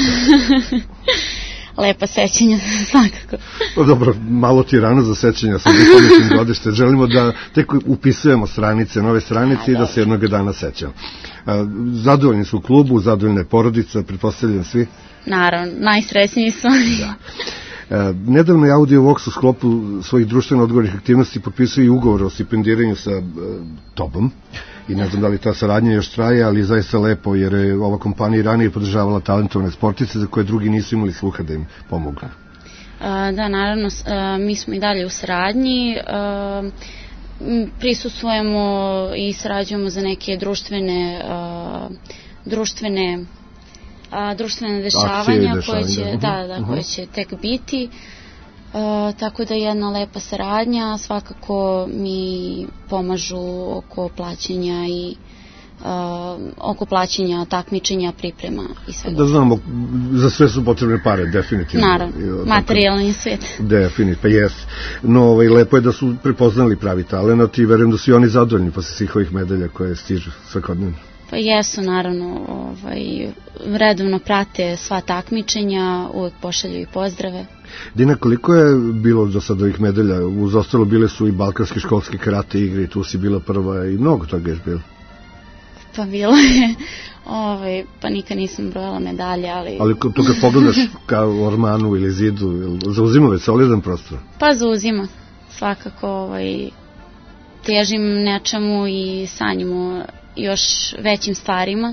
Lepa sećanja, svakako. Pa dobro, malo ti je rano za sećanja sa dvanaestim godište. Želimo da tek upisujemo stranice, nove stranice i da se jednog dana sećamo. Zadovoljni su u klubu, zadovoljna je porodica, pretpostavljam svi. Naravno, najsrećniji su oni. Da. E, nedavno je Audio Vox u sklopu svojih društveno odgovornih aktivnosti potpisao i ugovor o stipendiranju sa e, tobom i ne znam da li ta saradnja još traje, ali je zaista lepo jer je ova kompanija ranije podržavala talentovane sportice za koje drugi nisu imali sluha da im pomogu. A, da, naravno, a, mi smo i dalje u saradnji, a, prisustvujemo i sarađujemo za neke društvene a, društvene A, društvene dešavanja koje će, da, da, koje će tek biti. E, tako da jedna lepa saradnja, svakako mi pomažu oko plaćanja i uh, oko plaćanja, takmičenja, priprema i sve. Da znamo, za sve su potrebne pare, definitivno. Naravno, materijalni svijet. Definitivno, pa jes. No, ovaj, lepo je da su prepoznali pravi talenat i verujem da su i oni zadovoljni posle svih ovih medalja koje stižu svakodnevno. Pa jesu, naravno, ovaj, redovno prate sva takmičenja, uvek pošalju i pozdrave. Dina, koliko je bilo do sada ovih medalja? Uz ostalo bile su i balkanske školske karate igre i tu si bila prva i mnogo toga je bilo. Pa bilo je, ovaj, pa nikad nisam brojala medalje, ali... Ali tu kad pogledaš kao Ormanu ili Zidu, zauzima već solidan prostor? Pa zauzima, svakako, ovaj, težim nečemu i sanjimo još većim stvarima,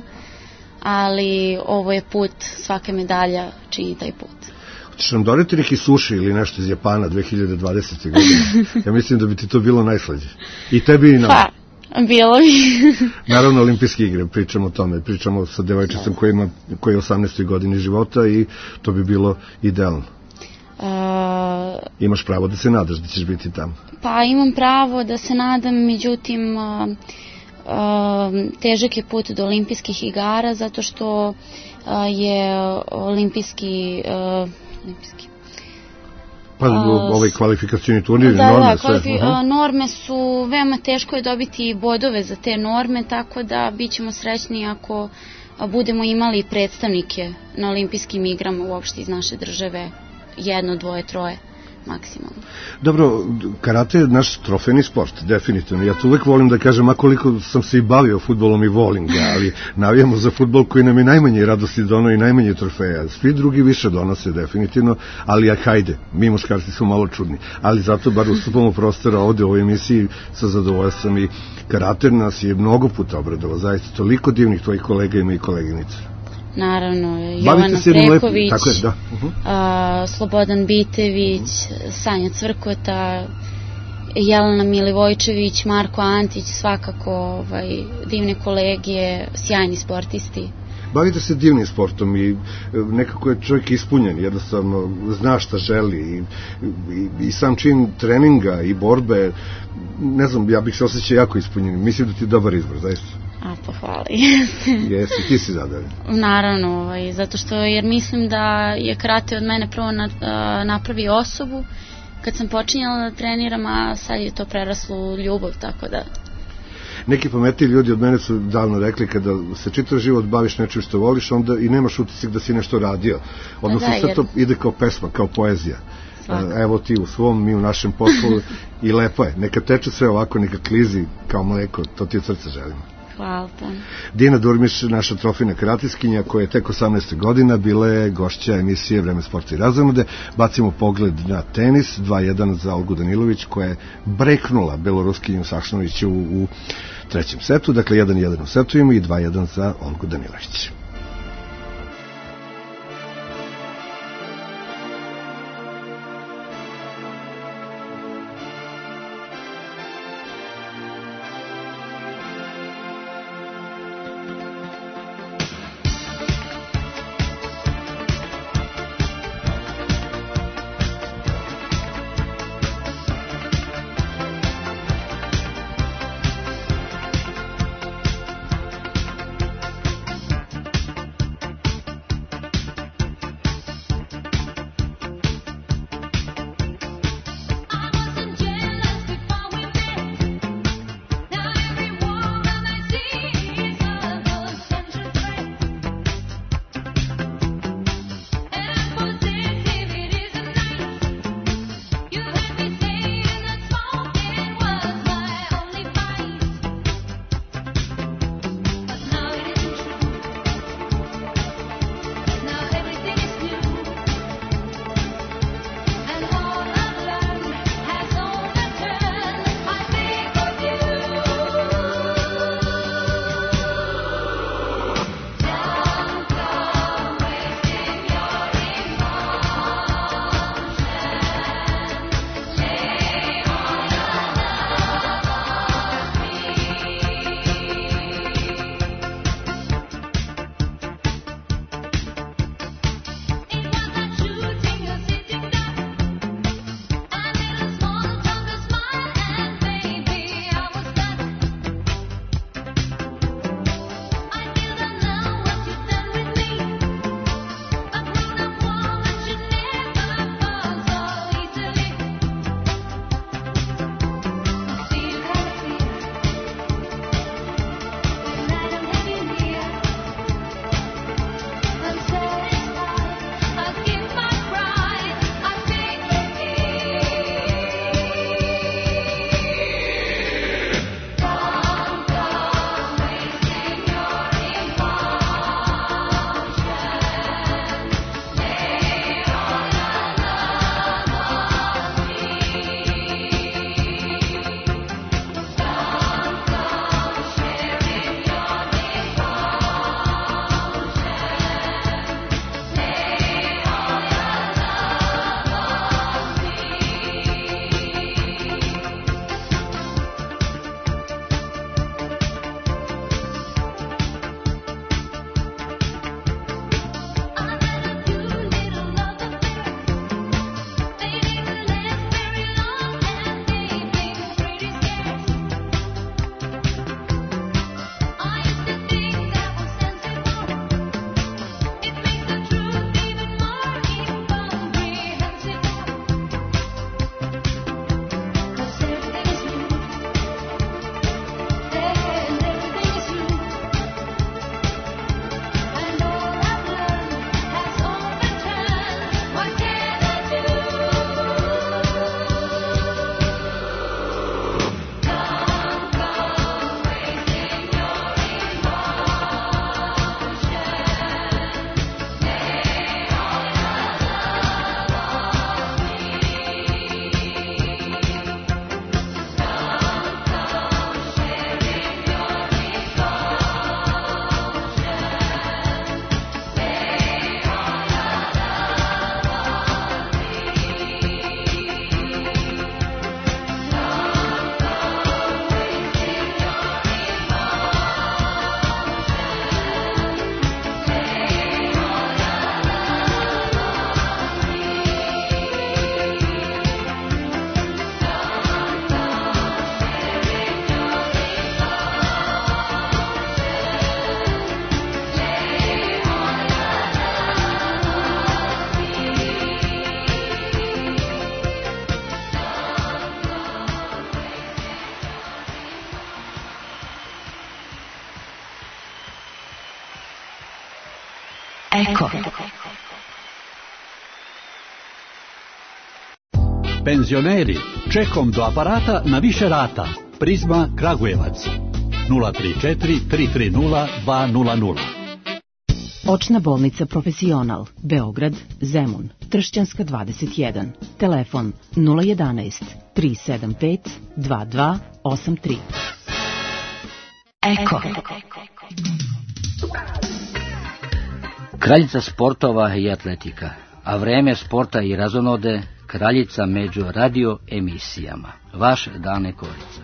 ali ovo je put, svaka medalja čini taj put. Hoćeš nam doneti neki suši ili nešto iz Japana dve hiljade dvadesete. godine? Ja mislim da bi ti to bilo najslađe. I tebi i nam. Pa, bilo bi. Naravno, olimpijske igre, pričamo o tome, pričamo sa devojčicom koja ima, koja je osamnaestoj godini života i to bi bilo idealno. Uh, Imaš pravo da se nadaš da ćeš biti tamo. Pa imam pravo da se nadam, međutim... Uh, Uh, težak je put do olimpijskih igara zato što uh, je olimpijski, uh, olimpijski pa uh, ovaj kvalifikacioni turnir da, norme da, sve. Kvalifi, uh, norme su veoma teško je dobiti bodove za te norme, tako da bit ćemo srećni ako uh, budemo imali predstavnike na olimpijskim igrama uopšte iz naše države, jedno, dvoje, troje maksimalno. Dobro, karate je naš trofejni sport, definitivno. Ja to uvek volim da kažem, a koliko sam se i bavio fudbalom i volim ga, ali navijamo za fudbal koji nam je najmanje radosti dono i najmanje trofeja. Svi drugi više donose, definitivno, ali jak hajde, mi muškarci smo malo čudni. Ali zato bar ustupamo prostora ovde u ovoj emisiji sa zadovoljstvom i karate nas je mnogo puta obradilo. Zaista, toliko divnih tvojih kolega ima i koleginica. Naravno, Jovana Preković, tako je, da. uh-huh. a, Slobodan Bitević, Sanja Cvrkota, Jelena Milivojčević, Marko Antić, svakako ovaj, divne kolege, sjajni sportisti. Bavite se divnim sportom i nekako je čovjek ispunjen, jednostavno zna šta želi i, i, i sam čin treninga i borbe, ne znam, ja bih se osjećao jako ispunjen. Mislim da ti je dobar izbor, zaista. A, pa hvala. Jesi, ti si zadovoljan. Naravno, ovaj, zato što, jer mislim da je karate od mene prvo na, a, napravi osobu kad sam počinjala da treniram, a sad je to preraslo u ljubav, tako da... Neki pametni ljudi od mene su davno rekli kada se čitav život baviš nečim što voliš, onda i nemaš utisak da si nešto radio. Odnosno, da, sve to ide kao pesma, kao poezija. Svaka. Evo ti u svom, mi u našem poslu i lepo je. Neka teče sve ovako, neka klizi kao mleko, to ti od srca želimo. Hvala. Dina Durmiš, naša trofejna karatiskinja koja je tek osamnaesta godina, bila je gošća emisije Vreme sporta i razonode. Bacimo pogled na tenis, dva jedan za Olgu Danilović koja je breknula Beloruskinju Sašnoviću u, u trećem setu, dakle jedan jedan u setu ima i dva jedan za Olgu Danilović. Eko. Penzioneri, čekom do aparata na više rata. Prizma Kragujevac. nula tri četiri tri tri nula dva nula nula. Očna bolnica Profesional, Beograd, Zemun, Tršćanska dvadeset jedan. Telefon nula jedanaest tri sedam pet dva dva osam tri. Eko. Kraljica sportova i atletika, a vreme sporta i razonode, kraljica među radio emisijama. Vaš Dane Korica.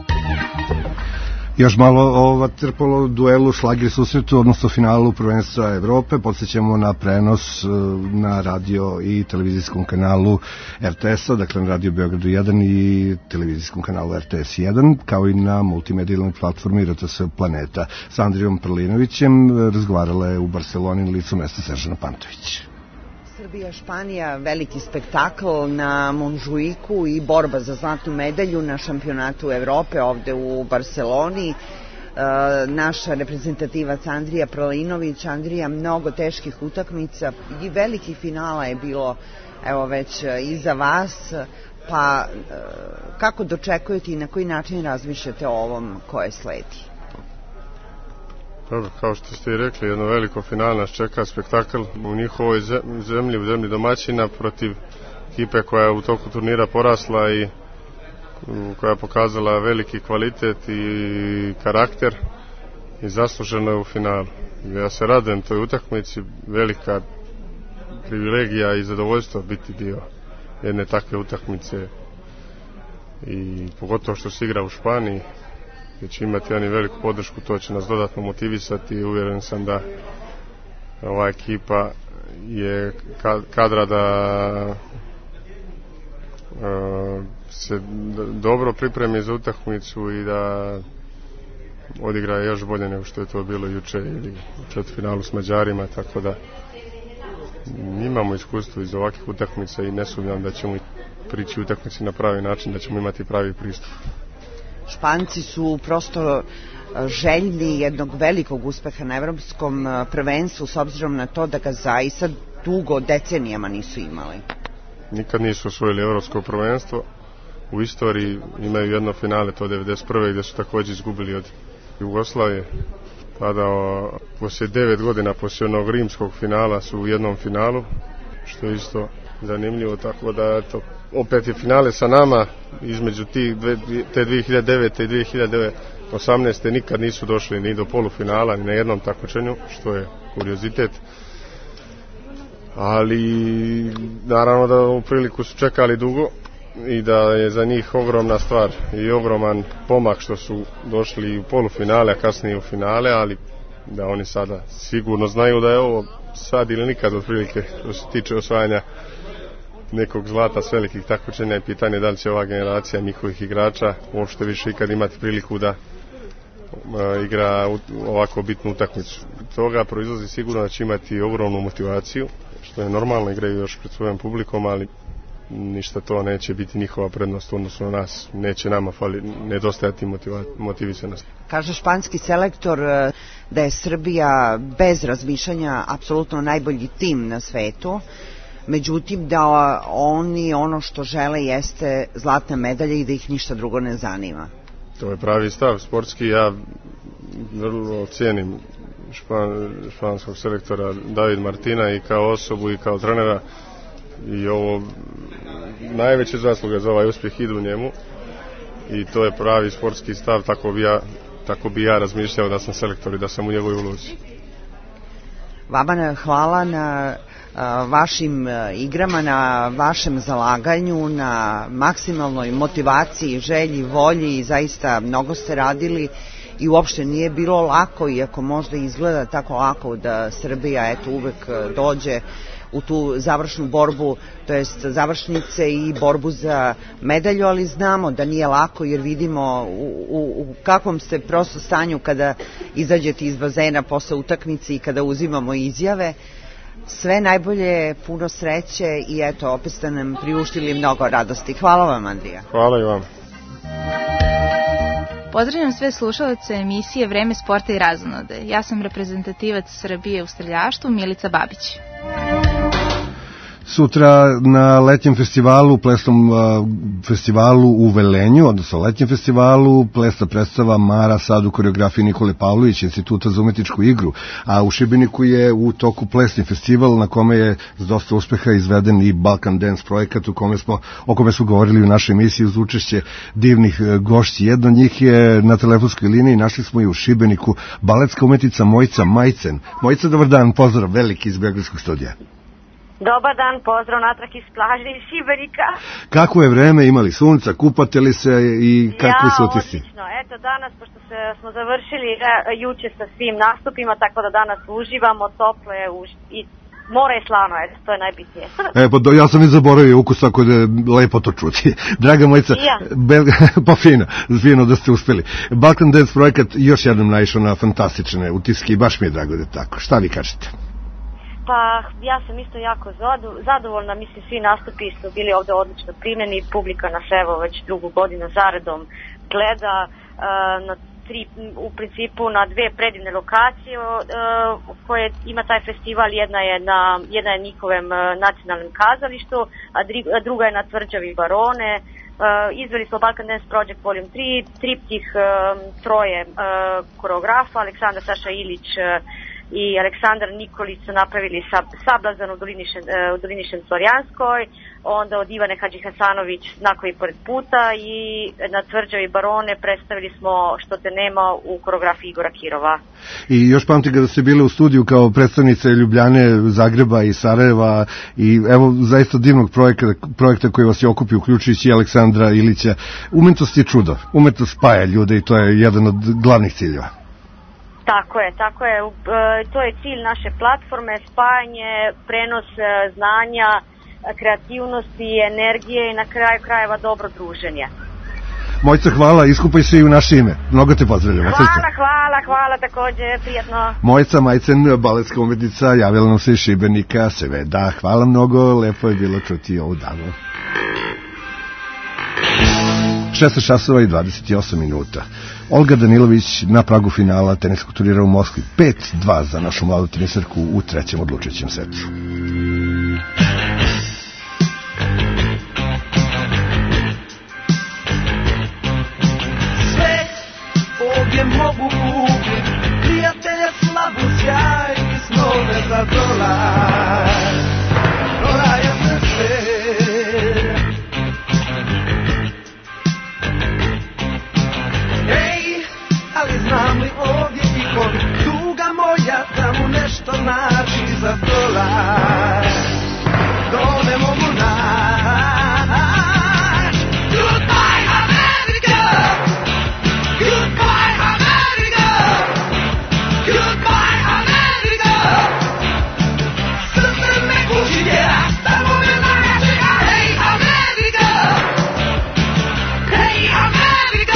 Još malo o vaterpolo duelu šlagir susretu, odnosno finalu prvenstva Evrope. Podsjećamo na prenos na radio i televizijskom kanalu er te es-a, dakle na radio Beogradu jedan i televizijskom kanalu er te es jedan, kao i na multimedijalnoj platformi er te es Planeta. S Andrijom Prlinovićem razgovarala je u Barceloni na licu mesta Snežana Pantović. Srbija, Španija, veliki spektakl na Montjuiku i borba za zlatnu medalju na šampionatu Evrope ovde u Barceloni. E, naša reprezentativac Andrija Prlinović. Andrija, mnogo teških utakmica i velikih finala je bilo, evo, već iza vas, pa e, kako dočekujete i na koji način razmišljate o ovom koje sledi? Dobro, kao što ste i rekli, jedno veliko finale nas čeka, spektakl u njihovoj zemlji, u zemlji domaćina, protiv ekipe koja je u toku turnira porasla i koja je pokazala veliki kvalitet i karakter i zasluženo je u finalu. Ja se radujem toj utakmici, velika privilegija i zadovoljstvo biti dio jedne takve utakmice i pogotovo što se igra u Španiji, gdje će imati oni veliku podršku, to će nas dodatno motivisati i uvjeren sam da ova ekipa je kadra da uh, se dobro pripremi za utakmicu i da odigra još bolje nego što je to bilo juče ili u četvrtfinalu s Mađarima, tako da imamo iskustvo iz ovakvih utakmica i ne sumnjam da ćemo prići utakmici na pravi način, da ćemo imati pravi pristup. Španci su prosto željni jednog velikog uspeha na evropskom prvenstvu, s obzirom na to da ga zaista dugo, decenijama nisu imali. Nikad nisu osvojili evropsko prvenstvo. U istoriji imaju jedno finale, to devedeset prve gdje su također izgubili od Jugoslavije. Tada, poslije devet godina, poslije onog rimskog finala, su u jednom finalu, što je isto zanimljivo, tako da eto, opet je finale sa nama, između tih dve, te dvije hiljade devete i dvije hiljade osamnaeste nikad nisu došli ni do polufinala, ni na jednom takmičenju, što je kuriozitet. Ali naravno da u priliku su čekali dugo i da je za njih ogromna stvar i ogroman pomak što su došli u polufinale, a kasnije u finale, ali da oni sada sigurno znaju da je ovo sad ili nikad otprilike što se tiče osvajanja nekog zlata s velikih takmičenja i pitanje da li će ova generacija njihovih igrača uopšte više ikad imati priliku da uh, igra ovako bitnu utakmicu. Toga proizlazi sigurno da će imati ogromnu motivaciju, što je normalno, igraju još pred svojom publikom, ali ništa to neće biti njihova prednost, odnosno nas, neće nama fali, nedostajati motivisanost. Kaže španski selektor da je Srbija bez razmišljanja apsolutno najbolji tim na svetu, međutim da oni ono što žele jeste zlatna medalja i da ih ništa drugo ne zanima. To je pravi stav sportski, ja vrlo cijenim špan, španskog selektora David Martina i kao osobu i kao trenera, i ovo najveće zasluge za ovaj uspjeh idu njemu i to je pravi sportski stav, tako bi ja, tako bi ja razmišljao da sam selektor i da sam u njegovoj ulozi. Vama hvala na a, vašim a, igrama, na vašem zalaganju, na maksimalnoj motivaciji, želji, volji i zaista mnogo ste radili i uopšte nije bilo lako, iako možda izgleda tako lako da Srbija eto uvek dođe u tu završnu borbu, to jest završnice i borbu za medalju, ali znamo da nije lako jer vidimo u, u, u kakvom ste prosto stanju kada izađete iz bazena posle utakmice i kada uzimamo izjave. Sve najbolje, puno sreće i eto, opet ste nam priuštili mnogo radosti. Hvala vam, Andrija. Hvala i vam. Pozdravljam sve slušalce emisije Vreme sporta i razonode. Ja sam reprezentativac Srbije u streljaštvu Milica Babić. Sutra na letnjem festivalu, plesnom festivalu u Velenju, odnosno letnjem festivalu, plesna predstava Mara Sad u koreografiji Nikole Pavlović, Instituta za umetničku igru, a u Šibeniku je u toku plesni festival na kome je s dosta uspeha izveden i Balkan Dance projekat u kome smo, o kome smo govorili u našoj emisiji uz učešće divnih gošći. Jedna od njih je na telefonskoj liniji, našli smo i u Šibeniku, baletska umetnica Mojica Majcen. Mojica, dobar dan, pozdrav, veliki iz Beogradskog studija. Dobar dan, pozdrav natrag iz plaže iz Šibenika. Kako je vreme, imali sunca, kupate li se i kakvi su otisci? Ja, odlično. Eto, danas, pošto se, smo završili e, juče sa svim nastupima, tako da danas uživamo, toplo je už, i more je slano, eto, to je najbitnije. E, pa do, ja sam i zaboravio ukus, tako da je lepo to čuti. Draga Mojica, ja. Bel, pa fino, fino da ste uspeli. Balkan Dance projekat još jednom naišao na fantastične utiske i baš mi je drago da je tako. Šta vi kažete? Pa ja sam isto jako zadovoljna, mislim svi nastupi su bili ovde odlično primljeni, publika nas evo već drugu godinu zaredom gleda, na tri, u principu na dve predivne lokacije koje ima taj festival, jedna je na jedna je njihovem nacionalnom kazalištu, a druga je na tvrđavi Barone. Izveli smo Balkan Dance Project Volume tri, triptih troje koreografa, Aleksandar Saša Ilić i Aleksandar Nikolić su napravili Sablazan u dolini, u dolini Šencorjanskoj, onda od Ivane Hadži Hasanović Znakovi pored puta i na tvrđavi Barone predstavili smo Što te nema u koreografiji Igora Kirova. I još pamtim kada ste bili u studiju kao predstavnice Ljubljane, Zagreba i Sarajeva i evo zaista divnog projekta, projekta koji vas je okupio uključujući i Aleksandra Ilića. Umetnost je čudo, umetnost spaja ljude i to je jedan od glavnih ciljeva. Tako je, tako je. To je cilj naše platforme, spajanje, prenos znanja, kreativnosti, energije i na kraju krajeva dobro druženje. Mojica, hvala, iskupaj se i u naše ime. Mnogo te pozdravljamo. Hvala, hvala, hvala, takođe, prijatno. Mojica Majcen, baletska umetnica, javila nam se iz Šibenika, Seveda. Hvala mnogo, lepo je bilo čuti ovu damu. šesnaest časova i dvadeset osam minuta. Olga Danilović na pragu finala teniskog turnira u Moskvi. pet dva za našu mladu tenisarku u trećem odlučujućem setu. Sve ovdje mogu kupiti, prijatelja slavu sjaj i snove za dolar. Prodajem se sve. Znam li ovdje ikon, tuga moja, da mu nešto naći za dolar, to ne mogu naći. Goodbye America, goodbye America, goodbye America. Srce me kući djela, tamo me nagače, hej America, hej America.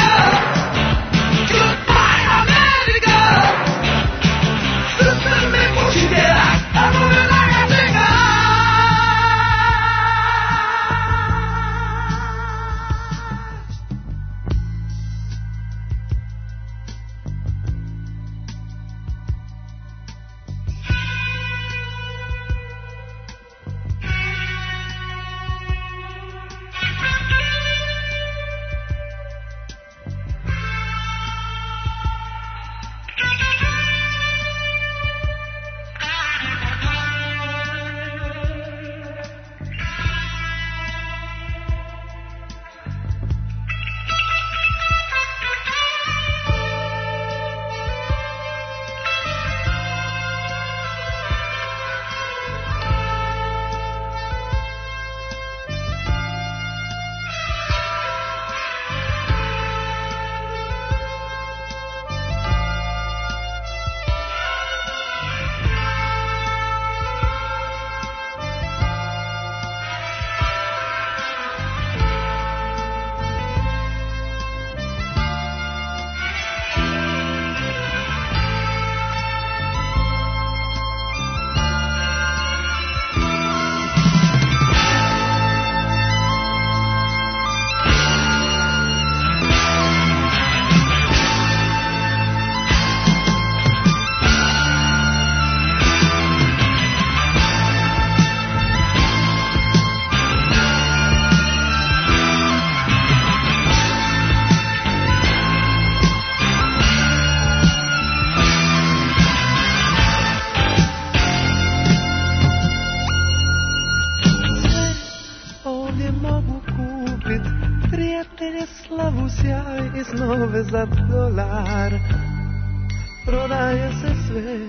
snove za dolar. Prodaje se sve.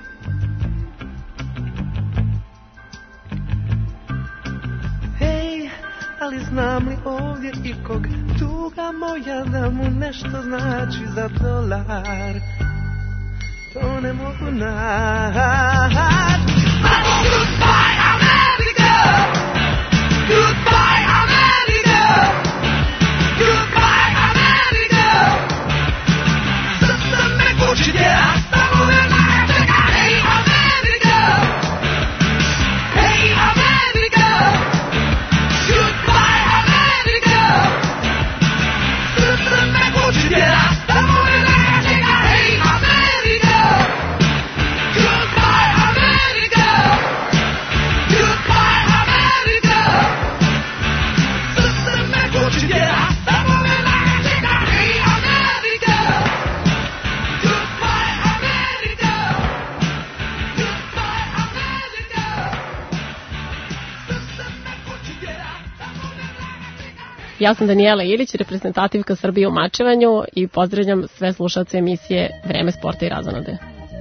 Hej, ali znam li ovdje ikog tuga moja da mu nešto znači za dolar? To ne mogu naći. Goodbye America, goodbye America, goodbye America. Srce me kući tjera, samo me čeka. Hey America, hey America, goodbye America. Srce me kući tjera, samo me čeka. Hey America, goodbye America, goodbye America. Srce me kući tjera, samo me čeka. Hey America, goodbye America, goodbye America. Srce me kući tjera, samo me čeka. Ja sam Danijela Ilić, reprezentativka Srbije u mačevanju i pozdravljam sve slušalce emisije Vreme sporta i razonode.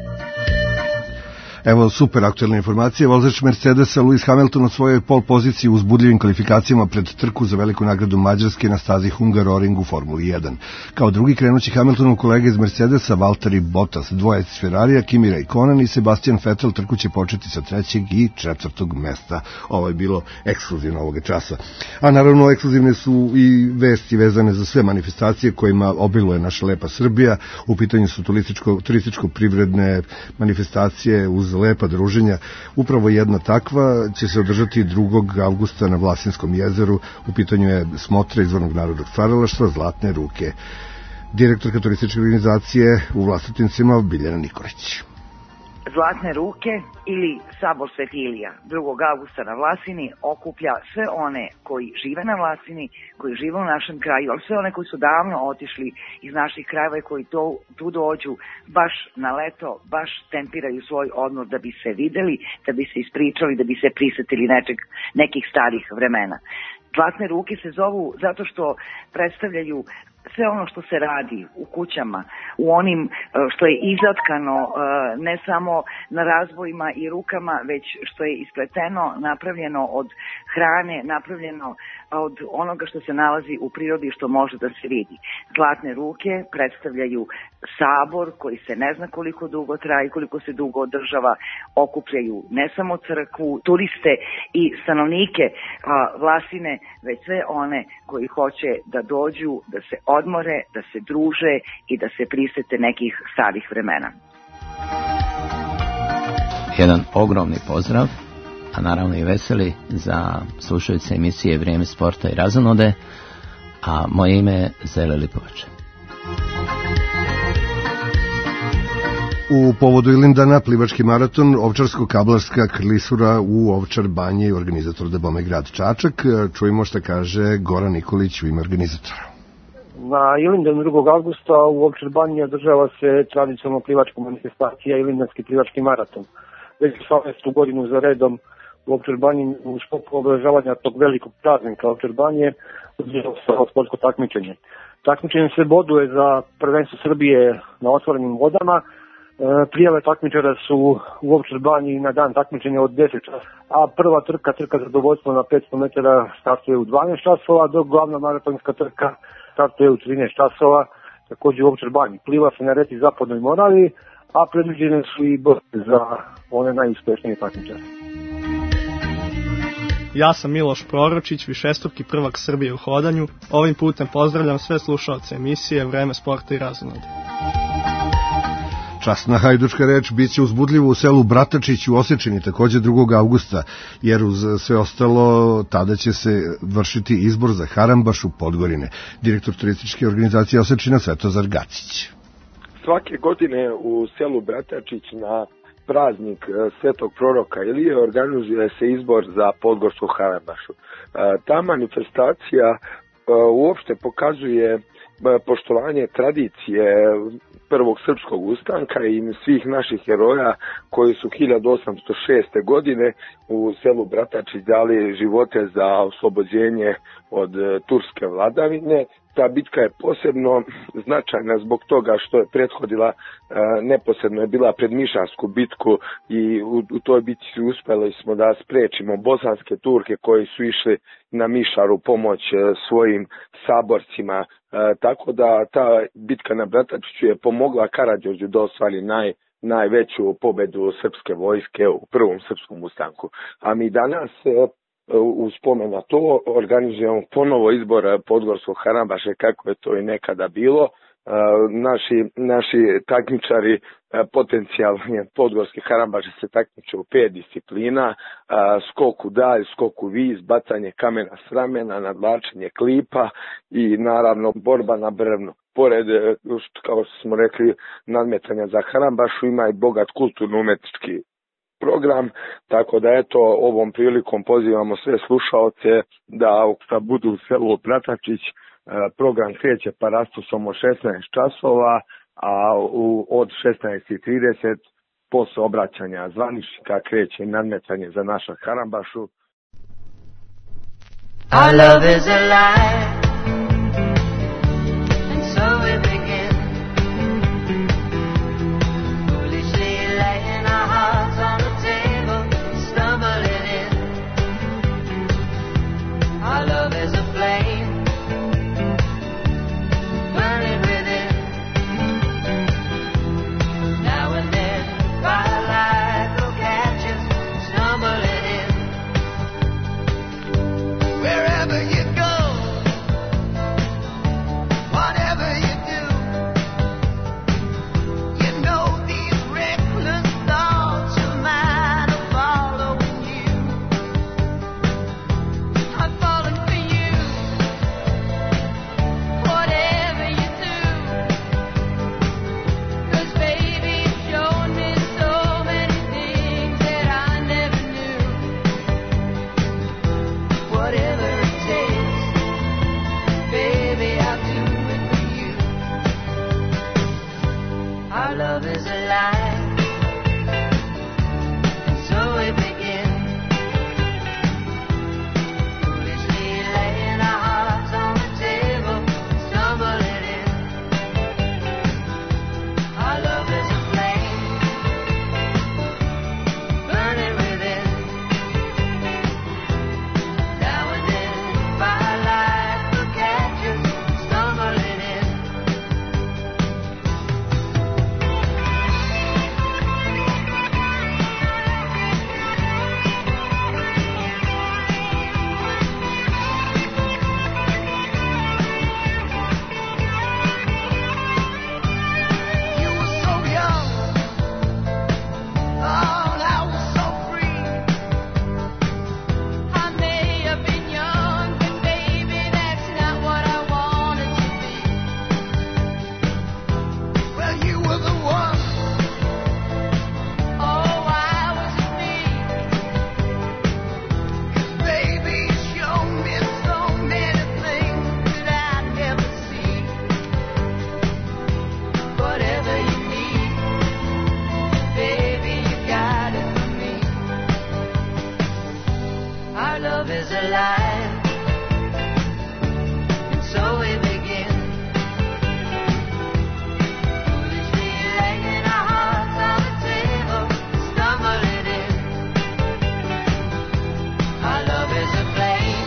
Evo super aktuelne informacije. Vozač Mercedesa Lewis Hamilton osvojio je pol poziciju u uzbudljivim kvalifikacijama pred trku za veliku nagradu Mađarske na stazi Hungaroring u Formuli jedan. Kao drugi krenući Hamiltonov kolega iz Mercedesa Valtteri Bottas, dvojac iz Ferrarija, Kimi Räikkönen i Sebastian Vettel trku će početi sa trećeg i četvrtog mesta. Ovo je bilo ekskluzivno ovoga časa. A naravno ekskluzivne su i vesti vezane za sve manifestacije kojima obiluje naša lepa Srbija. U pitanju su turističko-privredne manifestacije uz lepa druženja. Upravo jedna takva će se održati drugog avgusta na Vlasinskom jezeru. U pitanju je smotra izvornog narodnog stvaralaštva Zlatne ruke. Direktorka turističke organizacije u Vlasotincima Biljana Nikolić. Zlatne ruke ili Sabor Sveti Ilija drugog avgusta na Vlasini okuplja sve one koji žive na Vlasini, koji žive u našem kraju, ali sve one koji su davno otišli iz naših krajeva i koji to, tu dođu baš na leto, baš tempiraju svoj odmor da bi se videli, da bi se ispričali, da bi se prisetili nečeg, nekih starih vremena. Zlatne ruke se zovu zato što predstavljaju sve ono što se radi u kućama, u onim što je izlatkano ne samo na razbojima i rukama, već što je ispleteno, napravljeno od hrane, napravljeno od onoga što se nalazi u prirodi što može da se vidi. Zlatne ruke predstavljaju sabor koji se ne zna koliko dugo traje, koliko se dugo održava, okupljaju ne samo crkvu, turiste i stanovnike Vlasine, već sve one koji hoće da dođu, da se odmore, da se druže i da se prisete nekih starih vremena. Jedan ogromni pozdrav, a naravno i veseli za slušalice emisije Vrijeme sporta i razonode, a moje ime je Zele Lipovača. U povodu Ilindana plivački maraton, ovčarsko-kablarska klisura u Ovčar banji i organizator Dabome grad Čačak. Čujemo šta kaže Goran Nikolić u ime organizatora. Na Ilindanu drugog avgusta u Ovčar banji održava se tradicionalno plivačka manifestacija Ilindanski plivački maraton. Već osamnaestu godinu za redom u Ovčar banji u sklopu obeležavanja tog velikog praznika Ovčar banje održava se sportsko takmičenje. Takmičenje se boduje za prvenstvo Srbije na otvorenim vodama. Prijave takmičara su u Ovčar banji na dan takmičenja od deset časova, a prva trka, trka zadovoljstva na petsto metara startuje u dvanaest časova, dok glavna maratonska trka startuje u trinaest časova, također u Ovčar banji. Pliva se na reci Zapadnoj Moravi, a predviđene su i borbe za one najuspešnije takmičare. Ja sam Miloš Proročić, višestruki prvak Srbije u hodanju. Ovim putem pozdravljam sve slušaoce emisije Vreme sporta i razonode. Časna hajdučka reč biće uzbudljivo u selu Bratačić u Osečini također drugog avgusta, jer uz sve ostalo tada će se vršiti izbor za Harambaš u Podgorine. Direktor turističke organizacije Osečina Svetozar Gacić. Svake godine u selu Bratačić na praznik Svetog proroka Ilije organizuje se izbor za Podgorsku Harambašu. Ta manifestacija uopšte pokazuje poštovanje tradicije prvog srpskog ustanka i svih naših heroja koji su hiljadu osamsto šeste. godine u selu Bratačić dali živote za oslobođenje od turske vladavine ta bitka je posebno značajna zbog toga što je prethodila, neposredno je bila pred Mišarsku bitku i u, u toj bitci uspjeli smo da sprečimo bosanske Turke koji su išli na Mišaru pomoć svojim saborcima. Tako da ta bitka na Bratačiću je pomogla Karađorđu da ostvari naj, najveću pobedu srpske vojske u prvom srpskom ustanku. A mi danas u spomen na to organizujemo ponovo izbor Podgorskog harambaše kako je to i nekada bilo. Naši, naši takmičari, potencijalni podgorski harambaši se takmiče u pet disciplina: skok u dalj, skok u vis, bacanje kamena s ramena, nadvlačenje klipa i naravno borba na brvnu. Pored, kao što smo rekli, nadmetanja za harambašu ima i bogat kulturno-umetnički program, tako da eto ovom prilikom pozivamo sve slušaoce da, da budu u selu Bratačić. Program kreće parastosom od šesnaest časova, a u, od šesnaest i trideset posle obraćanja zvaničnika kreće i nadmetanje za naša harambašu. Our love is alive, and so we begin, foolishly laying our hearts on the table, stumbling in. Our love is a flame, burning within. Now and then, firelight will catch us, stumbling in. Wherever you go, whatever you do, you know these reckless thoughts of mine are following you. I'm falling for you, whatever you do, 'cause baby, you've shown me so many things that I never knew. Whatever it takes, baby, I'll do it for you. Our love is alive, and so we begin, foolishly laying our hearts on the table, stumbling in. Our love is a flame, burning within. Now and then, firelight will catch us, stumbling in. You were so young, oh, and I was so free. I may have been young, but baby, that's not what I wanted to be. Well, you were the one. Oh, why was it me? 'Cause baby, you showed me so many things that I'd never see. Whatever you need, baby, you got it for me. Our love is alive, and so we begin, foolishly laying our hearts on the table, stumbling in. Our love is a flame,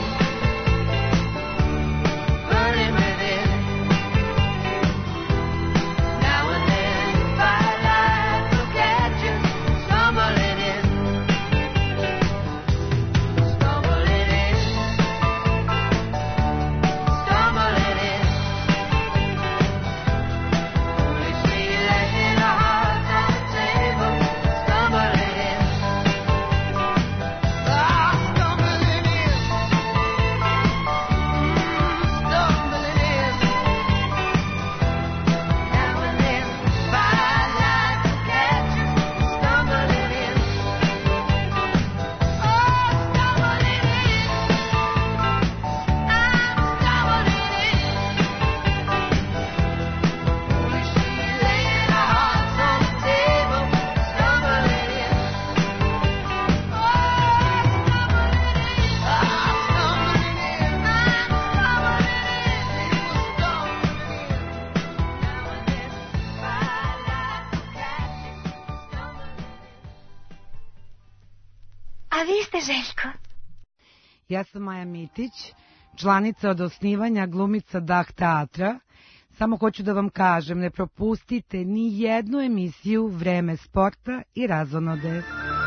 burning within. Now and then, firelight will catch us, stumbling in, stumbling in. A vi ste Željko? Ja sam Maja Mitić, članica od osnivanja glumica Dah teatra. Samo hoću da vam kažem, ne propustite ni jednu emisiju Vreme sporta i razonode.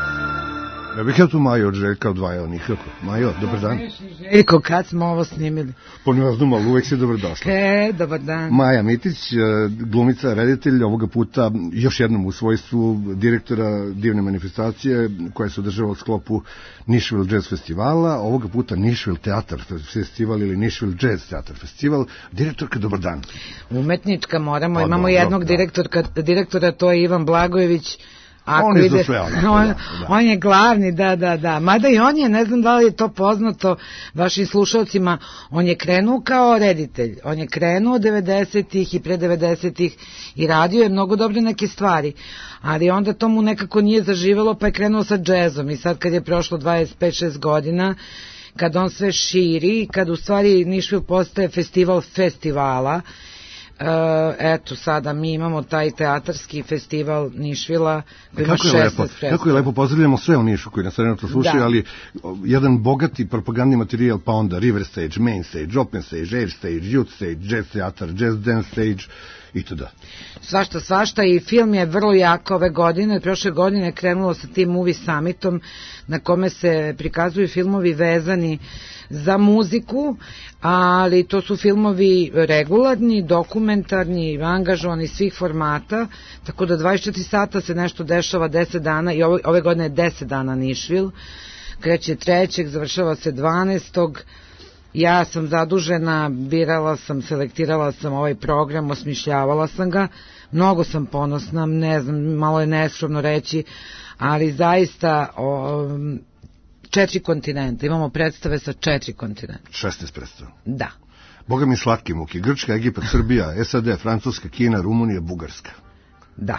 Ja bih ja tu Maju od Željka odvajao nikako. Majo, dobar dan. Željko, kad smo ovo snimili? Po ne znam, ali uvek si dobrodošla. E, dobar dan. Maja Mitić, glumica, reditelj, ovoga puta još jednom u svojstvu direktora divne manifestacije koja se održava u sklopu Nashville Jazz Festivala, ovoga puta Nashville Teatar Festival ili Nashville Jazz Teatar Festival. Direktorka, dobar dan. Umetnička moramo, pa, imamo dobro, jednog direktorka, direktora, to je Ivan Blagojević. Ako on, ide, sve onako, on, da, da. on je glavni, da, da, da. Mada i on je, ne znam da li je to poznato vašim slušalcima, on je krenuo kao reditelj. On je krenuo devedesetih i pre devedesetih i radio je mnogo dobre neke stvari. Ali onda to mu nekako nije zaživelo, pa je krenuo sa džezom. I sad kad je prošlo dvadeset pet šest godina, kad on sve širi, kad u stvari Nashville postaje festival festivala, Uh, eto, sada mi imamo taj teatarski festival Nišvila koji ima šesnaest predstava. Kako je lepo, pozdravljamo sve u Nišu koji nas trenutno slušaju, da. Ali jedan bogati propagandni materijal, pa onda River Stage, Main Stage, Open Stage, Air Stage, Youth Stage, Jazz Teatar, Jazz Dance Stage i to da. Svašta, svašta i film je vrlo jak ove godine. Prošle godine je krenulo sa tim Movie Summitom na kome se prikazuju filmovi vezani za muziku, ali to su filmovi regularni, dokumentarni, angažovani svih formata, tako da dvadeset četiri sata se nešto dešava deset dana i ove, ove godine je deset dana Nashville, kreće trećeg, završava se dvanaestog. Ja sam zadužena, birala sam, selektirala sam ovaj program, osmišljavala sam ga, mnogo sam ponosna, ne znam, malo je neskromno reći, ali zaista o, četiri kontinenta, imamo predstave sa četiri kontinenta. šesnaest predstava? Da. Boga mi slatki muki, Grčka, Egipat, Srbija, S A D, Francuska, Kina, Rumunija, Bugarska. Da,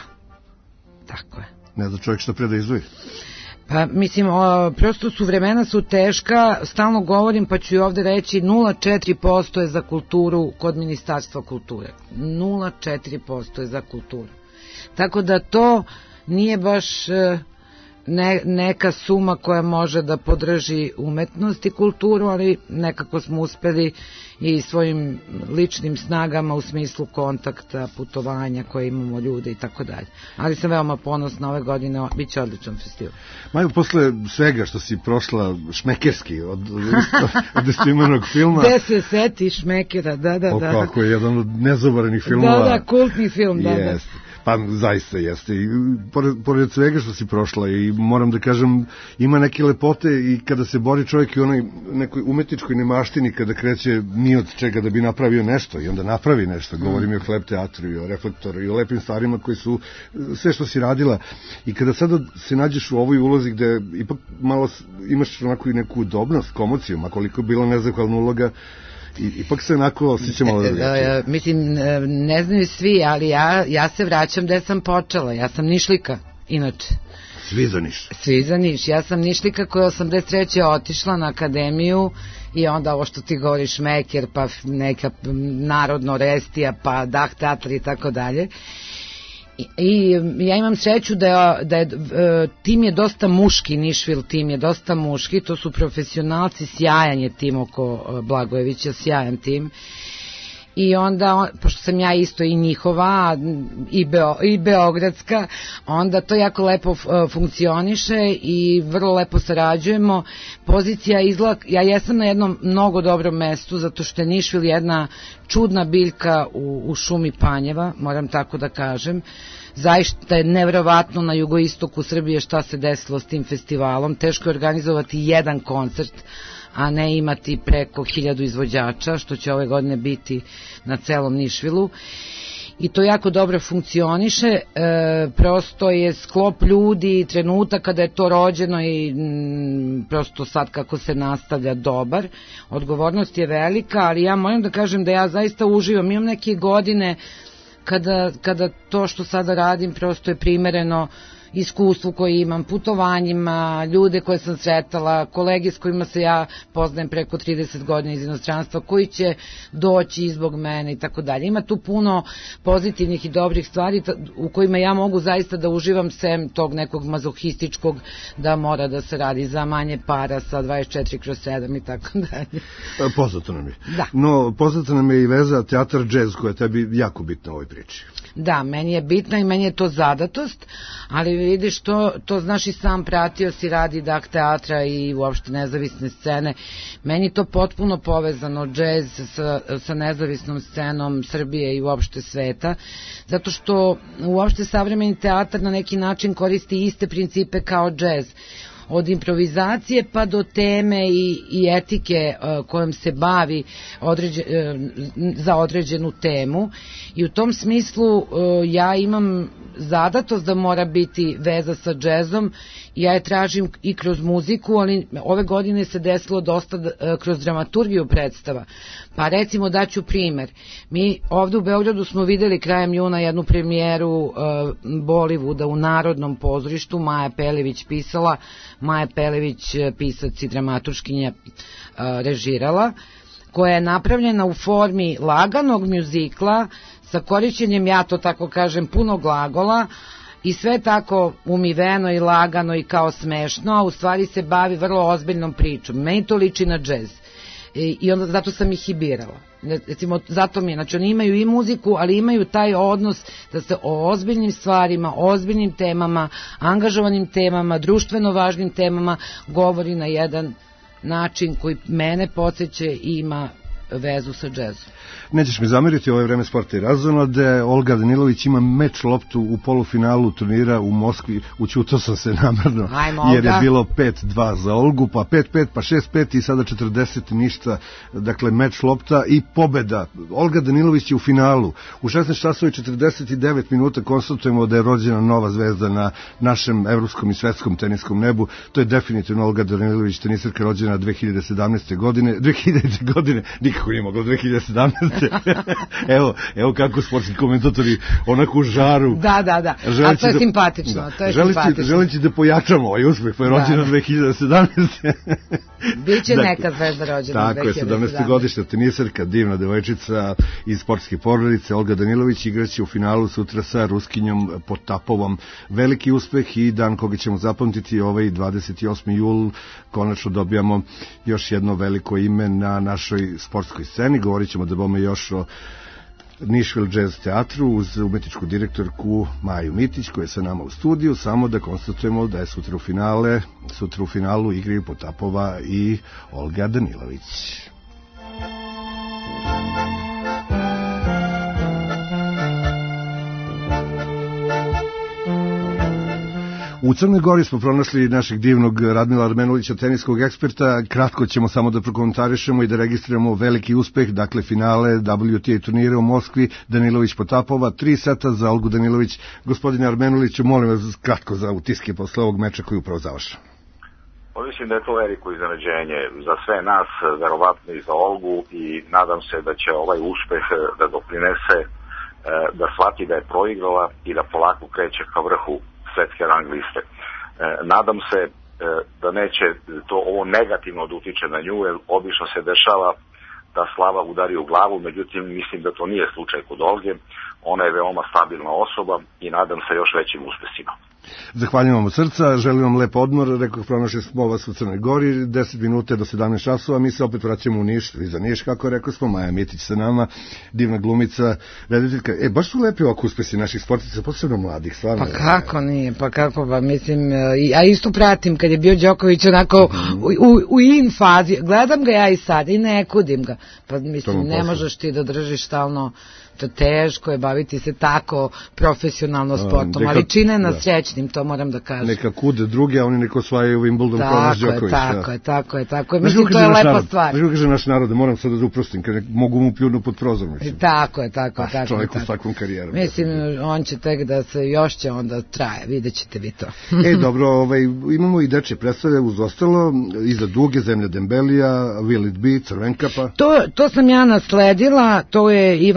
tako je. Ne zna čovjek što pre da izdvoji. Pa, mislim, o, prosto su vremena su teška, stalno govorim, pa ću i ovde reći, nula zarez četiri posto je za kulturu kod Ministarstva kulture. nula zarez četiri posto je za kulturu. Tako da to nije baš ne, neka suma koja može da podrži umetnost i kulturu, ali nekako smo uspeli i svojim ličnim snagama u smislu kontakta, putovanja koje imamo ljude i tako dalje. Ali sam veoma ponosna ove godine, bit će odličan festival. Majo, posle svega što si prošla šmekerski od, od istoimenog filma... Gde se seti šmekera, da, da, da. O, kako je jedan od nezaboravnih filmova. Da, da, kultni film, da, da. Pa zaista jeste i pored, pored svega što si prošla i moram da kažem ima neke lepote i kada se bori čovjek i onoj nekoj umetničkoj nemaštini kada kreće ni od čega da bi napravio nešto i onda napravi nešto, govorim mm. i o Klep teatru i o Reflektoru i o lepim stvarima koji su sve što si radila i kada sada se nađeš u ovoj ulozi gde ipak malo imaš onako i neku udobnost, komociju, makoliko je bila nezahvalna uloga, I, ipak se onako osjećam malo drugačije. Mislim, ne znaju svi, ali ja, ja se vraćam gde sam počela. Ja sam Nišlika, inače. Svi za Niš. Svi za Niš. Ja sam Nišlika koja je osamdeset treće otišla na akademiju i onda ovo što ti govoriš Meker, pa neka narodno restija, pa Dah teatr i tako dalje. I, I ja imam sreću da je, da je tim je dosta muški, Nashville tim je dosta muški, to su profesionalci, sjajan je tim oko Blagojevića, sjajan tim. I onda, pošto sam ja isto i njihova, i, Beo, i beogradska, onda to jako lepo funkcioniše i vrlo lepo sarađujemo. Pozicija izgleda, ja jesam na jednom mnogo dobrom mestu, zato što je Nashville jedna čudna biljka u, u šumi Panjeva, moram tako da kažem. Zaista je nevjerovatno na jugoistoku Srbije šta se desilo s tim festivalom. Teško je organizovati jedan koncert, a ne imati preko hiljadu izvođača, što će ove godine biti na celom Nišvilu. I to jako dobro funkcioniše, e, prosto je sklop ljudi, trenutak kada je to rođeno i m, prosto sad kako se nastavlja dobar. Odgovornost je velika, ali ja moram da kažem da ja zaista uživam. Imam neke godine kada, kada to što sada radim prosto je primereno iskustvu koje imam, putovanjima, ljude koje sam sretala, kolege s kojima se ja poznajem preko trideset godina iz inostranstva, koji će doći zbog mene i tako dalje. Ima tu puno pozitivnih i dobrih stvari u kojima ja mogu zaista da uživam, sem tog nekog mazohističkog da mora da se radi za manje para sa dvadeset četiri kroz sedam i tako dalje. Poznato nam je. Da. No, poznato nam je i veza teatar džez koja je tebi jako bitna u ovoj priči. Da, meni je bitna i meni je to zadatost, ali vidiš, to, to znaš i sam, pratio si radi Dah teatra i uopšte nezavisne scene. Meni to potpuno povezano, džez sa, sa nezavisnom scenom Srbije i uopšte sveta, zato što uopšte savremeni teatar na neki način koristi iste principe kao džez. Od improvizacije pa do teme i, i etike uh, kojom se bavi određe, uh, za određenu temu, i u tom smislu uh, ja imam zadatost da mora biti veza sa džezom. Ja je tražim i kroz muziku, ali ove godine se desilo dosta uh, kroz dramaturgiju predstava. Pa recimo daću primer. Mi ovde u Beogradu smo videli krajem juna jednu premijeru uh, Bollywooda u Narodnom pozorištu. Maja Pelević pisala, Maja Pelević pisac i dramaturškinja režirala, koja je napravljena u formi laganog mjuzikla sa korišćenjem, ja to tako kažem, puno glagola, i sve tako umiveno i lagano i kao smešno, a u stvari se bavi vrlo ozbiljnom pričom. Meni to liči na džez. I, i onda zato sam ih i birala. Recimo, zato mi je, znači oni imaju i muziku, ali imaju taj odnos da se o ozbiljnim stvarima, ozbiljnim temama, angažovanim temama, društveno važnim temama govori na jedan način koji mene podsjeća i ima vezu sa džezom. Nećeš mi zameriti, ovo je vreme sporta i razonode. Olga Danilović ima meč loptu u polufinalu turnira u Moskvi. Učutao sam se namerno, jer je bilo pet dva za Olgu, pa pet pet, pa šest pet i sada četrdeset ništa. Dakle, meč lopta i pobeda. Olga Danilović je u finalu. U šesnaest časova i četrdeset devet minuta konstatujemo da je rođena nova zvezda na našem evropskom i svetskom teniskom nebu. To je definitivno Olga Danilović, tenisarka rođena dve hiljade sedamnaeste. godine. dve hiljadite. godine, nikako nije moglo dve hiljade sedamnaeste. evo, evo kako sportski komentatori onako u žaru. Da, da, da. A to je da, simpatično. Da, to je želeći, simpatično. Želeći da pojačamo ovaj uspeh, pa je rođena da. dve hiljade sedamnaeste. Biće dakle, neka zvezda rođena tako dve hiljade sedamnaeste. Tako je, sedamnaeste godišnja tenisarka, divna devojčica iz sportske porodice. Olga Danilović igraće u finalu sutra sa Ruskinjom Potapovom. Veliki uspeh i dan koga ćemo zapamtiti, ovaj dvadeset osmi jul, konačno dobijamo još jedno veliko ime na našoj sportskoj sceni. Govorit ćemo da bomo još o Nashville Jazz teatru uz umetničku direktorku Maju Mitić koja je sa nama u studiju, samo da konstatujemo da je sutra u finale, sutra u finalu igraju Potapova i Olga Danilović. U Crnoj Gori smo pronašli našeg divnog Radmila Armenulića, teniskog eksperta. Kratko ćemo samo da prokomentarišemo i da registriramo veliki uspeh, dakle finale W T A turnira u Moskvi, Danilović Potapova, tri seta za Olgu Danilović. Gospodine Armenuliću, molim vas kratko za utiske posle ovog meča koji upravo završa. Mislim da je to veliko iznenađenje za sve nas, verovatno i za Olgu, i nadam se da će ovaj uspeh da doprinese, da shvati da je proigrala i da polako kreće ka vrhu svetske rang liste. E, nadam se e, da neće to ovo negativno da utiče na nju, jer obično se dešava da slava udari u glavu, međutim mislim da to nije slučaj kod Olge. Ona je veoma stabilna osoba i nadam se još većim uspesima. Zahvaljujem vam od srca, želim vam lep odmor, rekao pronašli smo vas u Crnoj Gori, deset minuta do sedamnaest časova, mi se opet vraćamo u Niš, i za Niš, kako rekao smo, Maja Mitić sa nama, divna glumica, rediteljka. E, baš su lepi ovako uspesi naših sportica, posebno mladih, stvarno. Pa kako nije, pa kako, pa mislim, a isto pratim, kad je bio Đoković onako mm. u, u, u in fazi, gledam ga ja i sad i ne kudim ga, pa mislim, ne možeš ti da držiš stalno, to teško je baviti se tako profesionalno sportom, neka, ali čine nas da. srećnim, to moram da kažem. Neka kude druge, a oni neko osvajaju Wimbledon kao naš Đoković. Tako je, tako je, tako je. Mislim, to je lepa narod, stvar. Znaš kako kaže naš narod, moram sad da uprostim, kad mogu mu pljunu pod prozor. Tako je, tako je. Pa, čovjek u svakom karijeru. Mislim, on će tek da se, još će onda traje, vidjet ćete vi to. E, dobro, ovaj, imamo i dečje predstave uz ostalo, iza duge, Zemlja Dembelija, Will It Be, Crvenkapa. To, to sam ja nasledila, to je Ivan Blagojević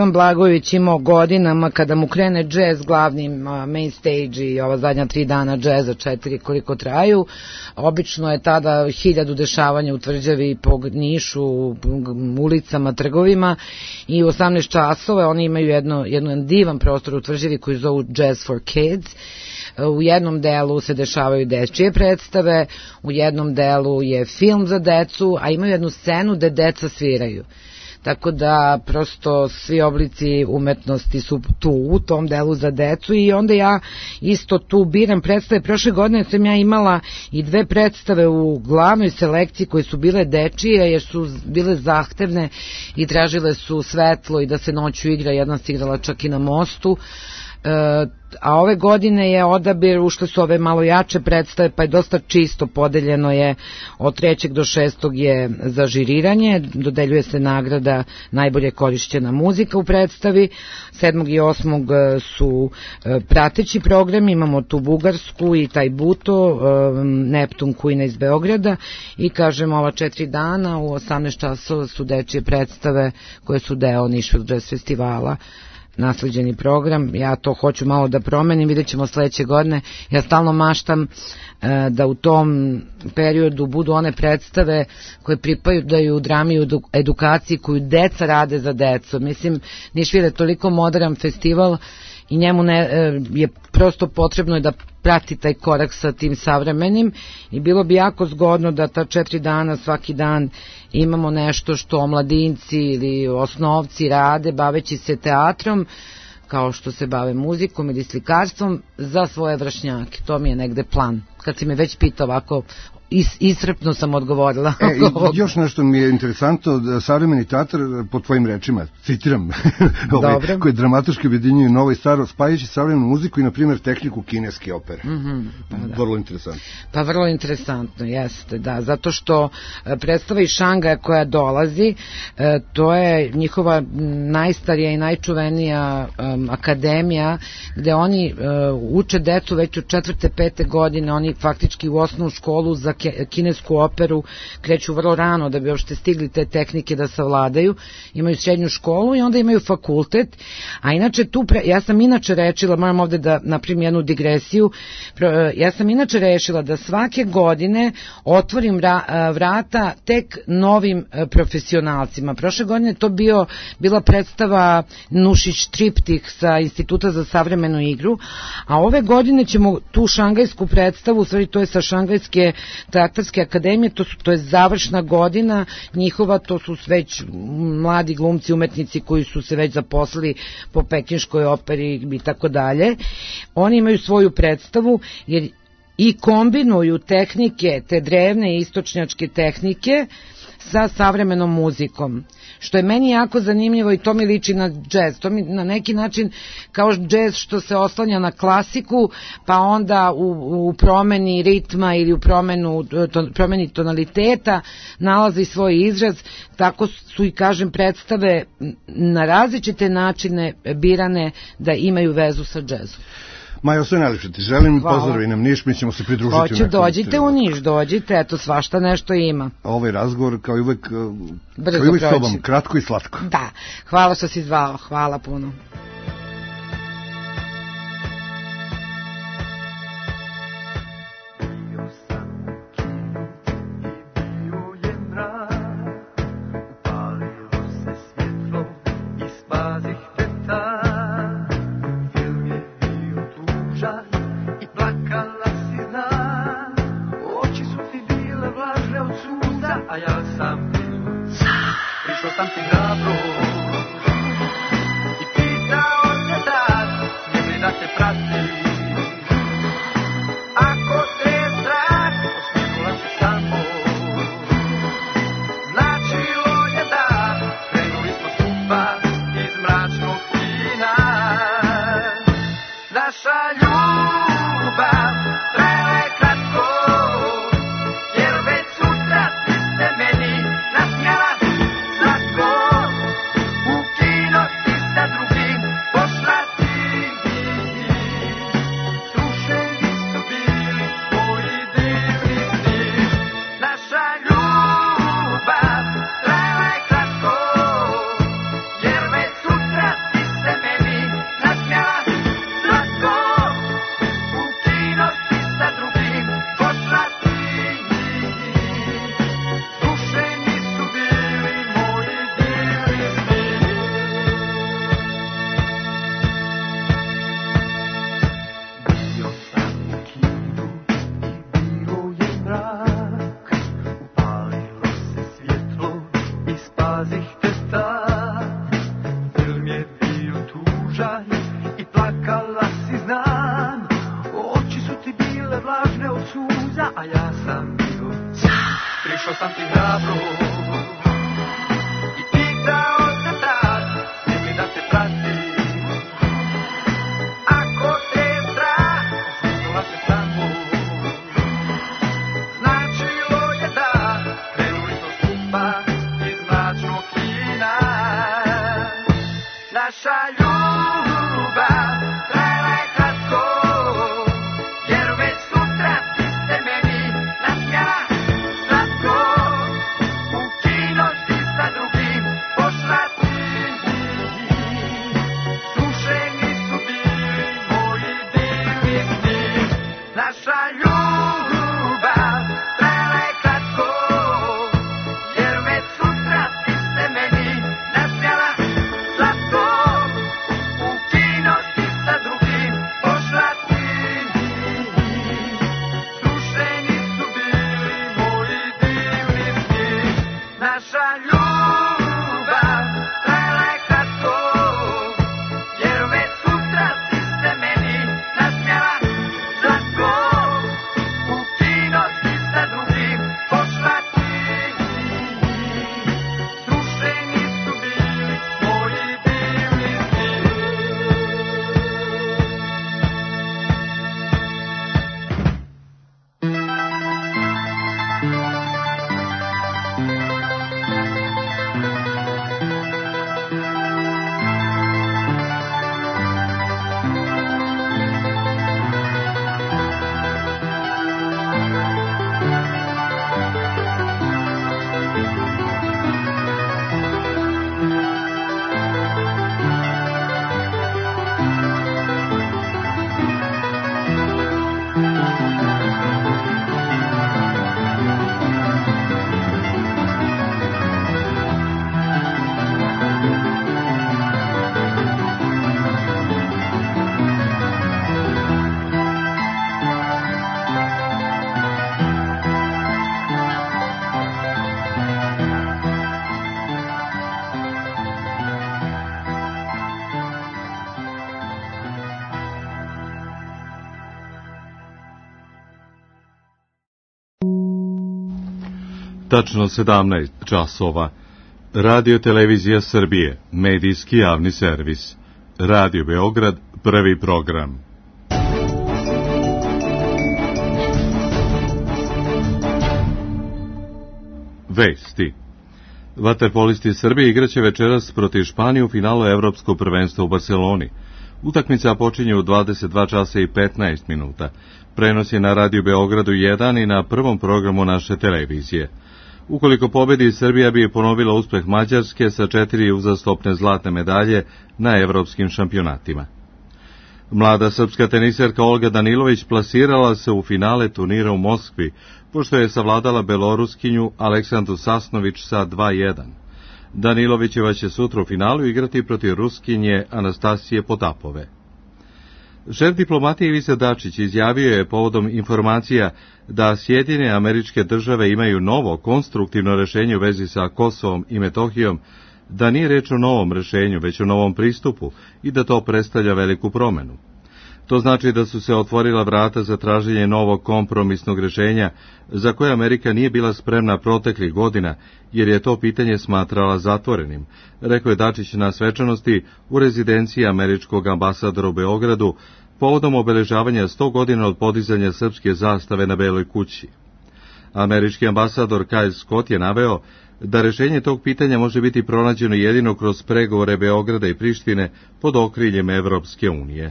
Milivojević imao godinama kada mu krene džez glavnim main stage i ova zadnja tri dana džeza, četiri koliko traju, obično je tada hiljadu dešavanja u Tvrđavi po Nišu, ulicama, trgovima i u osamnaest časova oni imaju jedno, jedno divan prostor u Tvrđavi koji zovu Jazz for Kids. U jednom delu se dešavaju dečije predstave, u jednom delu je film za decu, a imaju jednu scenu gde deca sviraju. Tako da prosto svi oblici umetnosti su tu u tom delu za decu i onda ja isto tu biram predstave. Prošle godine sam ja imala i dve predstave u glavnoj selekciji koje su bile dečije jer su bile zahtevne i tražile su svetlo i da se noću igra, jedna se igrala čak i na mostu. A ove godine je odabir, ušle su ove malo jače predstave, pa je dosta čisto podeljeno je, od trećeg do šestog je za žiriranje, dodeljuje se nagrada najbolje korišćena muzika u predstavi, sedmog i osmog su prateći program, imamo tu Bugarsku i taj Buto, Neptun Queen iz Beograda i kažem ova četiri dana u osamnaest časova su dečije predstave koje su deo Nišvil Jazz festivala, nasleđeni program. Ja to hoću malo da promenim, vidjet ćemo sledeće godine. Ja stalno maštam e, da u tom periodu budu one predstave koje pripadaju drami i edukaciji koju deca rade za decu. Mislim, Nišvil je toliko modern festival i njemu ne, e, je prosto potrebno da prati taj korak sa tim savremenim i bilo bi jako zgodno da ta četiri dana svaki dan imamo nešto što omladinci ili osnovci rade baveći se teatrom kao što se bave muzikom ili slikarstvom za svoje vršnjake. To mi je negde plan. Kad si me već pitao ovako Is, iscrpno sam odgovorila. E, i još nešto mi je interesantno, da savremeni teatar, po tvojim rečima, citiram, ovaj, koji dramatički objedinjuje novo i staro, spajajući savremenu muziku i, na primjer, tehniku kineske opere. Mm-hmm, pa da. Vrlo interesantno. Pa vrlo interesantno, jeste, da, zato što predstava iz Šangaja koja dolazi, to je njihova najstarija i najčuvenija um, akademija, gde oni uh, uče decu već od četvrte, pete godine, oni faktički u osnovnu školu za kinesku operu kreću vrlo rano da bi uopšte stigli te tehnike da savladaju, imaju srednju školu i onda imaju fakultet, a inače tu, pre, ja sam inače rečila, moram ovde da napravim jednu digresiju, ja sam inače rešila da svake godine otvorim vrata tek novim profesionalcima. Prošle godine to bio, bila predstava Nušić Triptih sa Instituta za savremenu igru, a ove godine ćemo tu šangajsku predstavu, u stvari to je sa Šangajske teatarske akademije, to, su, to je završna godina njihova, to su već mladi glumci, umetnici koji su se već zaposlili po pekinškoj operi i tako dalje. Oni imaju svoju predstavu jer i kombinuju tehnike, te drevne istočnjačke tehnike sa savremenom muzikom, što je meni jako zanimljivo i to mi liči na džez. To mi na neki način kao džez što se oslanja na klasiku, pa onda u, u promeni ritma ili u promenu, to, promeni tonaliteta nalazi svoj izraz, tako su i kažem predstave na različite načine birane da imaju vezu sa džezom. Majo, sve najlepše ti želim, pozdravi nam Niš, mi ćemo se pridružiti. Hoću, dođite u Niš, dođite, eto, svašta nešto ima. Ovaj razgovor, kao i uvek, kao i uvek s tobom, kratko i slatko. Da, hvala što si zvao, hvala puno. suza, a ja sam bio sam. Prišao sam ti hrabro i pitao te tad, ne mi da te pratim. Ako te je strah, zuzula se samo. Značilo je da krenuli to skupa iz mračnog kina. Naša ljubav trajala je kratko, jer već sutra ti se meni nasmijala slatko. U kino si sa drugim pošla ti, sušeni su bili moji divni sni. Naša ljubav trajala je kratko, jer već sutra ti se meni nasmijala slatko. U kino si sa drugim pošla ti, sušeni su bili moji divni sni. Naša ljubav trajala je kratko, jer već sutra ti se meni nasmijala slatko. U kino si sa drugim pošla ti, sušeni su bili moji divni sni. Tačno sedamnaest časova. Radio Televizija Srbije, medijski javni servis. Radio Beograd, prvi program. Vesti. Vaterpolisti Srbije igraće večeras protiv Španije u finalu Evropskog prvenstva u Barceloni. Utakmica počinje u dvadeset dva časa i petnaest minuta. Prenos je na Radio Beogradu jedan i na prvom programu naše televizije. Ukoliko pobedi, Srbija bi ponovila uspeh Mađarske sa četiri uzastopne zlatne medalje na evropskim šampionatima. Mlada srpska teniserka Olga Danilović plasirala se u finale turnira u Moskvi, pošto je savladala Beloruskinju Aleksandru Sasnović sa dva jedan. Danilovićeva će sutra u finalu igrati protiv Ruskinje Anastasije Potapove. Šef diplomatije Ivica Dačić izjavio je povodom informacija da Sjedinjene Američke Države imaju novo konstruktivno rešenje u vezi sa Kosovom i Metohijom, da nije reč o novom rešenju, već o novom pristupu i da to predstavlja veliku promenu. To znači da su se otvorila vrata za traženje novog kompromisnog rešenja za koje Amerika nije bila spremna proteklih godina, jer je to pitanje smatrala zatvorenim, rekao je Dačić na svečanosti u rezidenciji američkog ambasadora u Beogradu povodom obeležavanja sto godina od podizanja srpske zastave na Beloj kući. Američki ambasador Kyle Scott je naveo da rešenje tog pitanja može biti pronađeno jedino kroz pregovore Beograda i Prištine pod okriljem Evropske unije.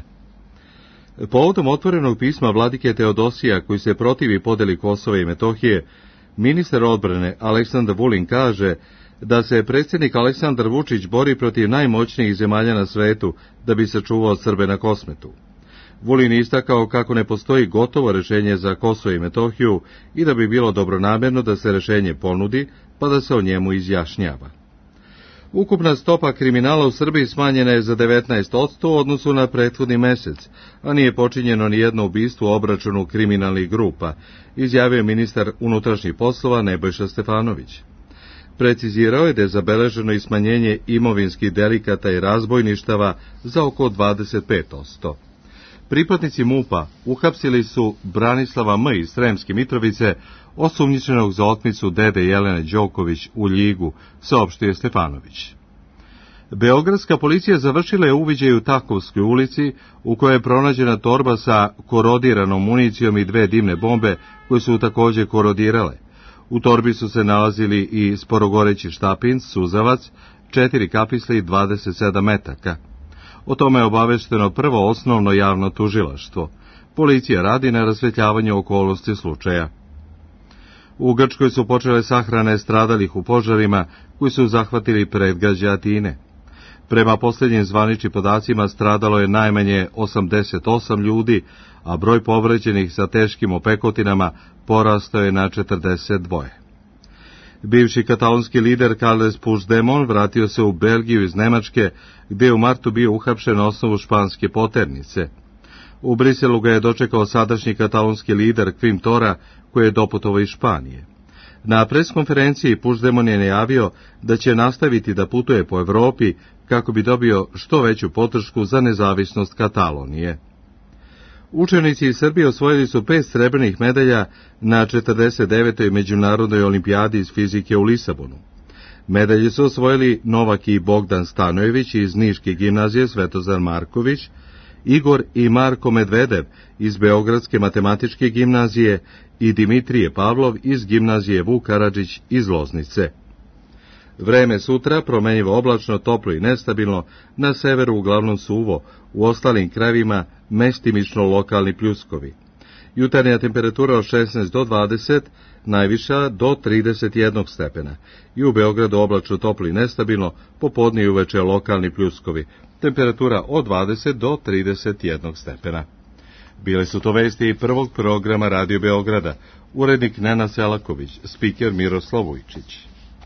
Povodom otvorenog pisma vladike Teodosija koji se protivi podeli Kosova i Metohije, ministar odbrane Aleksandar Vulin kaže da se predsjednik Aleksandar Vučić bori protiv najmoćnijih zemalja na svetu da bi sačuvao Srbe na Kosmetu. Vulin istakao kako ne postoji gotovo rešenje za Kosovo i Metohiju i da bi bilo dobronamerno da se rešenje ponudi, pa da se o njemu izjašnjava. Ukupna stopa kriminala u Srbiji smanjena je za devetnaest posto u odnosu na prethodni mesec, a nije počinjeno ni jedno ubistvo u obračunu kriminalnih grupa, izjavio je ministar unutrašnjih poslova Nebojša Stefanović. Precizirao je da je zabeleženo i smanjenje imovinskih delikata i razbojništava za oko dvadeset pet posto. Pripadnici MUP-a uhapsili su Branislava M. iz Sremske Mitrovice, osumnjičenog za otmicu dede Jelene Đoković u Ljigu, saopštio Stefanović. Beogradska policija završila je uviđaj u Takovskoj ulici, u kojoj je pronađena torba sa korodiranom municijom i dve dimne bombe, koje su također korodirale. U torbi su se nalazili i sporogoreći štapin, suzavac, četiri kapisle i dvadeset sedam metaka. O tome je obavešteno prvo osnovno javno tužilaštvo. Policija radi na rasvetljavanju okolnosti slučaja. U Grčkoj su počele sahrane stradalih u požarima koji su zahvatili predgrađe Atine. Prema posljednjim zvaničnim podacima stradalo je najmanje osamdeset osam ljudi, a broj povređenih sa teškim opekotinama porastao je na četrdeset dva. Bivši katalonski lider Carles Puigdemont vratio se u Belgiju iz Nemačke, gdje je u martu bio uhapšen na osnovu španske poternice. U Briselu ga je dočekao sadašnji katalonski lider Quim Torra, koji je doputovao iz Španije. Na preskonferenciji Puigdemont je najavio da će nastaviti da putuje po Evropi kako bi dobio što veću podršku za nezavisnost Katalonije. Učenici iz Srbije osvojili su pet srebrnih medalja na četrdeset devetoj međunarodnoj olimpijadi iz fizike u Lisabonu. Medalje su osvojili Novak i Bogdan Stanojević iz Niške gimnazije Svetozar Marković, Igor i Marko Medvedev iz Beogradske matematičke gimnazije i Dimitrije Pavlov iz gimnazije Vuk Karadžić iz Loznice. Vreme sutra promenjivo oblačno, toplo i nestabilno, na severu uglavnom suvo, u ostalim krajevima mestimično lokalni pljuskovi. Jutarnja temperatura od šesnaest do dvadeset, najviša do trideset jedan stepena. I u Beogradu oblačno, toplo i nestabilno, popodne i uveče lokalni pljuskovi. Temperatura od dvadeset do trideset jedan stepena. Bile su to vesti prvog programa Radio Beograda. Urednik Nena Selaković, spiker Miroslav Vujčić.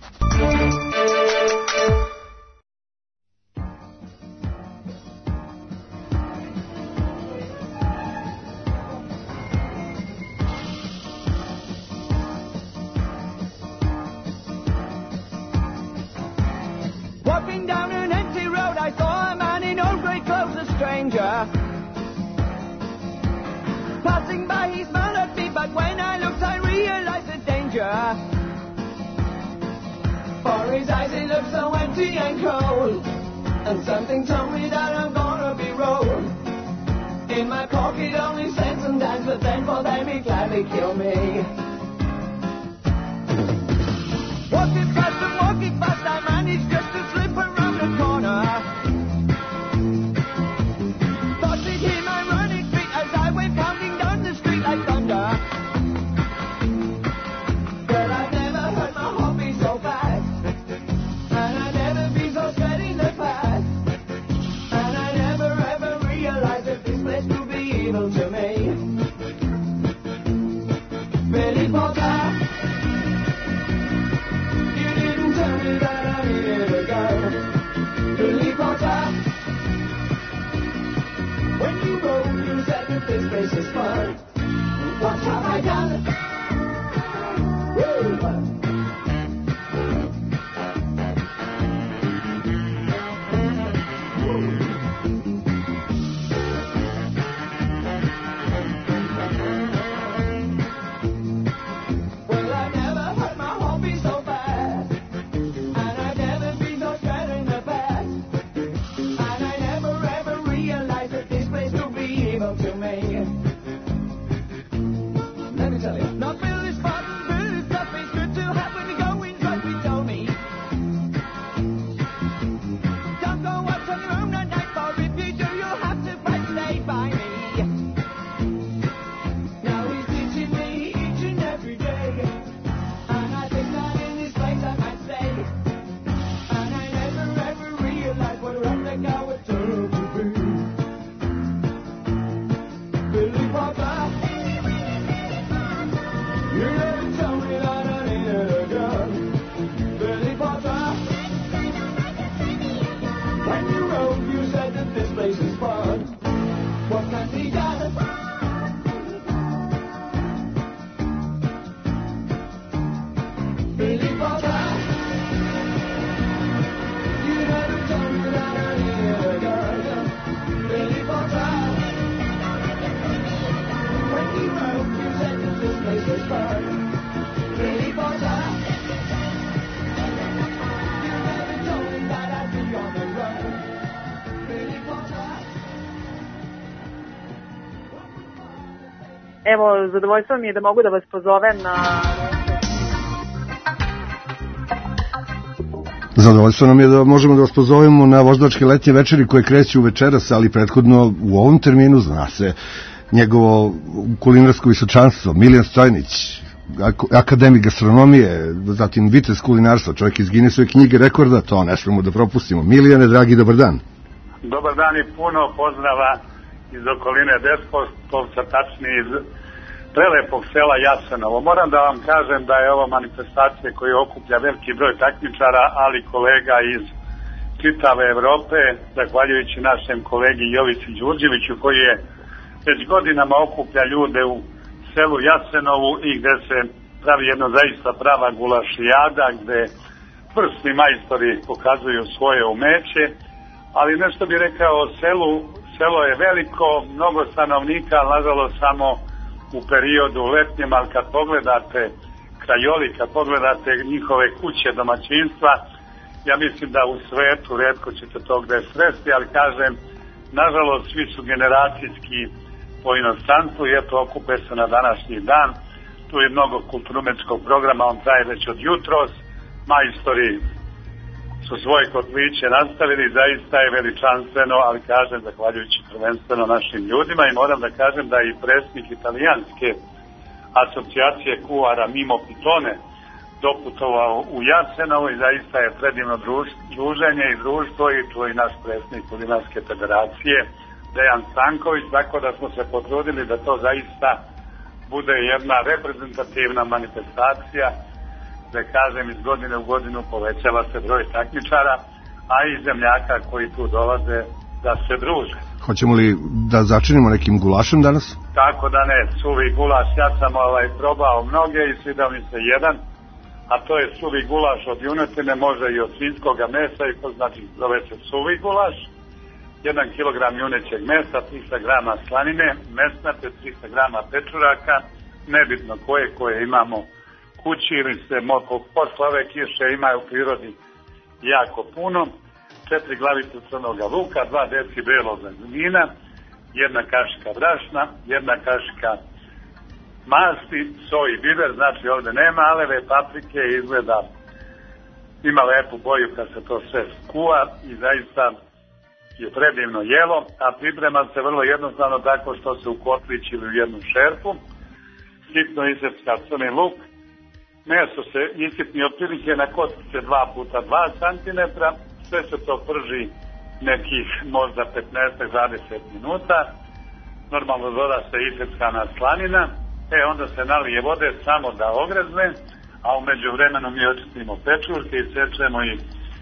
Walking down an empty road, I saw a man in old grey clothes, a stranger. Passing by, he smiled at me, but when I looked, I realized the danger. For his eyes, he looked so empty and cold, and something told me that I'm gonna be rolled. In my pocket, only cents and dimes, but then for them, he'd gladly kill me. Walking fast and walking fast, I managed just to slip around the corner. Thought he'd hear my running feet as I went pounding down the street like thunder. But I've never heard my heart beat so fast, and I've never been so scared in the past, and I never ever realized that this place could be evil to me. Billy Potter, that I needed a girl. Billy Potter, when you wrote, you said that this place is fun. What have I done? Woo! Well, I never heard my heart beat so fast, and I never been so scared in the past, and I never ever realized that this place could be evil to me. Let me tell you, not Billy Spartan, Billy stuff is good to have when you're going right, he told me. Don't go out on your own at night, for if you do, you'll have to fight, stay by me. Now he's teaching me each and every day, and I think that in this place I might stay. And I never ever realized what a redneck I would turn to be. Billy Potter, you never told me that I needed a gun. Billy Potter, when you wrote, you said that this place is fun. What can be done? Billy Potter, you never told me that I needed a gun. Billy Potter, face was burned. Really for that. You never told me that I'd be on the run. Really for that. Evo, zadovoljstvo mi je da mogu da vas pozovem na... Zadovoljstvo nam je da možemo da vas pozovemo na voždačke letnje večeri koje kreću večeras, ali prethodno u ovom terminu zna se njegovo kulinarsko visočanstvo, Miljan Stojnić, akademik gastronomije, zatim vitez kulinarstva, čovjek iz Guinnessove knjige rekorda, to ne smemo da propustimo. Milijane, dragi, dobar dan. Dobar dan i puno pozdrava iz okoline Despotovca, tačnije iz prelepog sela Jasenovo. Moram da vam kažem da je ovo manifestacija koja okuplja veliki broj takmičara, ali kolega iz čitave Evrope, zahvaljujući našem kolegi Jovici Đurđeviću, koji je već godinama okuplja ljude u selu Jasenovu i gde se pravi jedna zaista prava gulašijada, gde vrsni majstori pokazuju svoje umeće, ali nešto bih rekao o selu. Selo je veliko, mnogo stanovnika, ali nažalost samo u periodu letnjem, ali kad pogledate krajoli, kad pogledate njihove kuće, domaćinstva, ja mislim da u svetu retko ćete to gde sresti, ali kažem, nažalost svi su generacijski po inostranstvu i eto okupe se na današnji dan. Tu je mnogo kulturno-umetničkog programa, on traje već od jutros, majstori su svoje kotliće nastavili, zaista je veličanstveno, ali kažem, zahvaljujući prvenstveno našim ljudima, i moram da kažem da je i predsjednik italijanske asocijacije kuara Mimo Pitone doputovao u Jasenovo i zaista je predivno druženje i društvo, i tu je i naš predsjednik kulinarske federacije Dejan Stanković, tako da smo se potrudili da to zaista bude jedna reprezentativna manifestacija, da kažem, iz godine u godinu povećava se broj takmičara, a i zemljaka koji tu dolaze da se druže. Hoćemo li da začinimo nekim gulašem danas? Tako da ne, suvi gulaš, ja sam ovaj, probao mnoge i svidao mi se jedan, a to je suvi gulaš od junetine, može i od svinjskoga mesa, i to znači zove se suvi gulaš, jedan kilogram junećeg mesa, trista grama slanine, mesnate, trista grama pečuraka, nebitno koje koje imamo kući ili se posle ove kiše ima u prirodi jako puno, četiri glavice crnoga luka, dva deci belog vina, jedna kašika brašna, jedna kašika masti, soj i biber, znači ovde nema aleve, paprike, izgleda ima lepu boju kad se to sve skuva i zaista je predivno jelo, a priprema se vrlo jednostavno tako što se u kotlić ili u jednu šerpu, sitno isecka crni luk, meso se isitni otprilike na kockice dva puta dva centimetra, sve se to prži nekih možda petnaest do dvadeset minuta, normalno doda se iseckana slanina, e onda se nalije vode samo da ogrezne, a umeđu vremenu mi očistimo pečurke i sečemo ih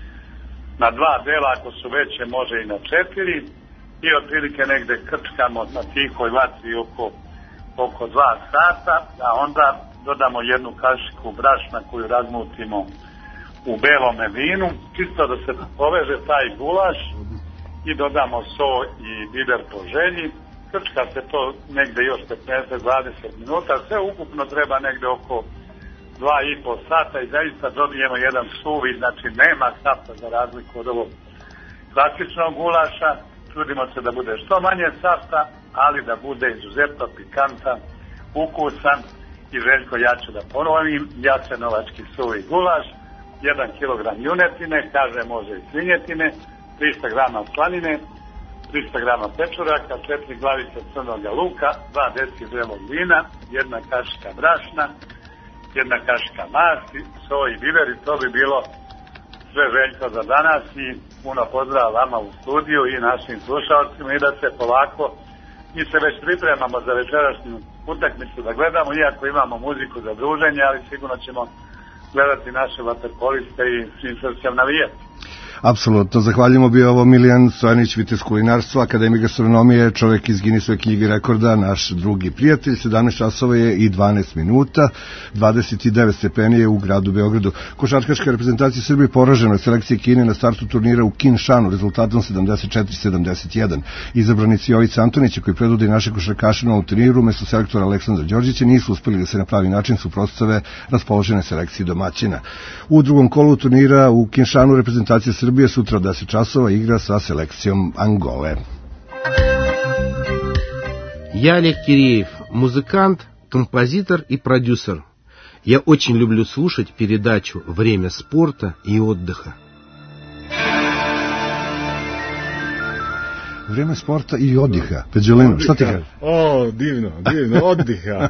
na dva dela, ako su veće može i na četiri, i otprilike negde krčkamo na tihoj vatri oko, oko dva sata, a onda dodamo jednu kašiku brašna koju razmutimo u belome vinu, čisto da se poveže taj gulaš, i dodamo so i biber po želji. Krčka se to negde još petnaest do dvadeset minuta, sve ukupno treba negde oko dva i po sata i zaista dobijemo jedan suvi, znači nema safta za razliku od ovog klasičnog gulaša. Trudimo se da bude što manje safta, ali da bude izuzetno pikantan, ukusan. I Željko, ja ću da ponovim, jasenovački suvi gulaš, jedan kilogram junetine, kaže može i svinjetine, trista grama slanine, trista grama pečuraka, četiri glavice crnoga luka, dva deci belog vina, jedna kašika brašna, jedna kašika masti, soj i biber, i to bi bilo sve, Željko, za danas, i puno pozdrava vama u studiju i našim slušalcima, i da se polako, mi se već pripremamo za večerašnju utakmicu da gledamo, iako imamo muziku za druženje, ali sigurno ćemo gledati naše vaterpoliste i svim srcem navijati. Apsolutno, zahvaljujemo, bio ovo Milijan Stojanić, vitez kulinarstva, akademik gastronomije, čovek iz Guinnessove knjige rekorda, naš drugi prijatelj. Sedamnaest časova je i dvanaest minuta, dvadeset devet stepeni je u gradu Beogradu. Košarkaška reprezentacija Srbije poražena od selekcije Kine na startu turnira u Kinšanu rezultatom sedamdeset četiri sedamdeset jedan. Izabranici Jovica Antonića, koji predvodi naše košarkaše na ovom turniru, umesto selektora Aleksandra Đorđića, nisu uspeli da se na pravi način suprotstave raspoložene selekcije domaćina. U drugom kolu turnira u Kinšanu reprezentacija Srbije sutra deset časova igra sa selekcijom Angole. Я Олег Киреев, музыкант, композитор и продюсер. Я очень люблю слушать передачу «Время спорта и отдыха». Vreme sporta i oddiha. Peđolino, šta ti kaže? O, divno, divno, oddiha.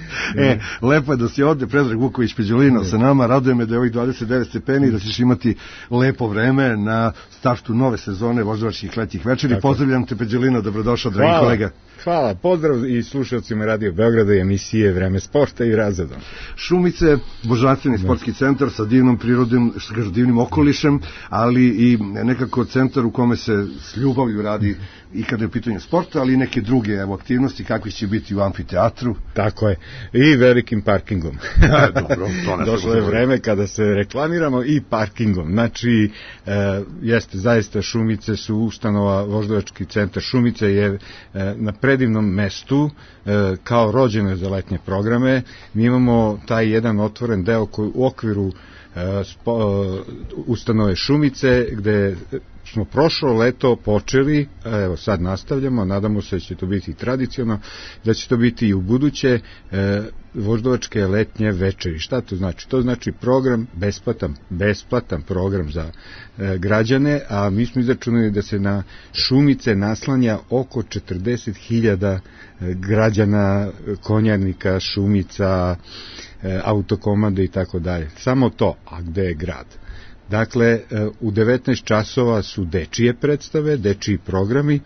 E, lepo je da si ovde, Predrag Vuković Peđolino sa nama, raduje me da je ovih dvadeset devet stepeni i da ćeš imati lepo vreme na startu nove sezone voždovačkih letnjih večeri. Pozdravljam te, Peđolino, dobrodošao, dragi Hvala. kolega. Hvala, pozdrav i slušalcima Radio Beograda i emisije Vreme sporta i razredom. Šumice, božanstveni sportski centar sa divnom prirodom, što kažu, divnim okolišem, ali i nekako centar u kome se s ljubavlju radi i kada je u pitanju sporta, ali i neke druge evo, aktivnosti kakvi će biti u amfiteatru. Tako je, i velikim parkingom. Ja, dobro, to ne Došlo je vreme kada se reklamiramo i parkingom. Znači, e, jeste, zaista Šumice su ustanova, voždovački centar Šumice je e, na predivnom mestu, e, kao rođeno za letnje programe. Mi imamo taj jedan otvoren deo koji u okviru e, spo, e, ustanove Šumice, gde smo prošlo leto počeli, evo sad nastavljamo, nadamo se da će to biti tradicionalno, da će to biti i u buduće e, voždovačke letnje večeri. Šta to znači? To znači program, besplatan, besplatan program za e, građane, a mi smo izračunali da se na Šumice naslanja oko četrdeset hiljada e, građana, konjarnika, Šumica, e, autokomande i tako dalje. Samo to, a gde je grad? Dakle, u devetnaest časova su dečije predstave, dečiji programi,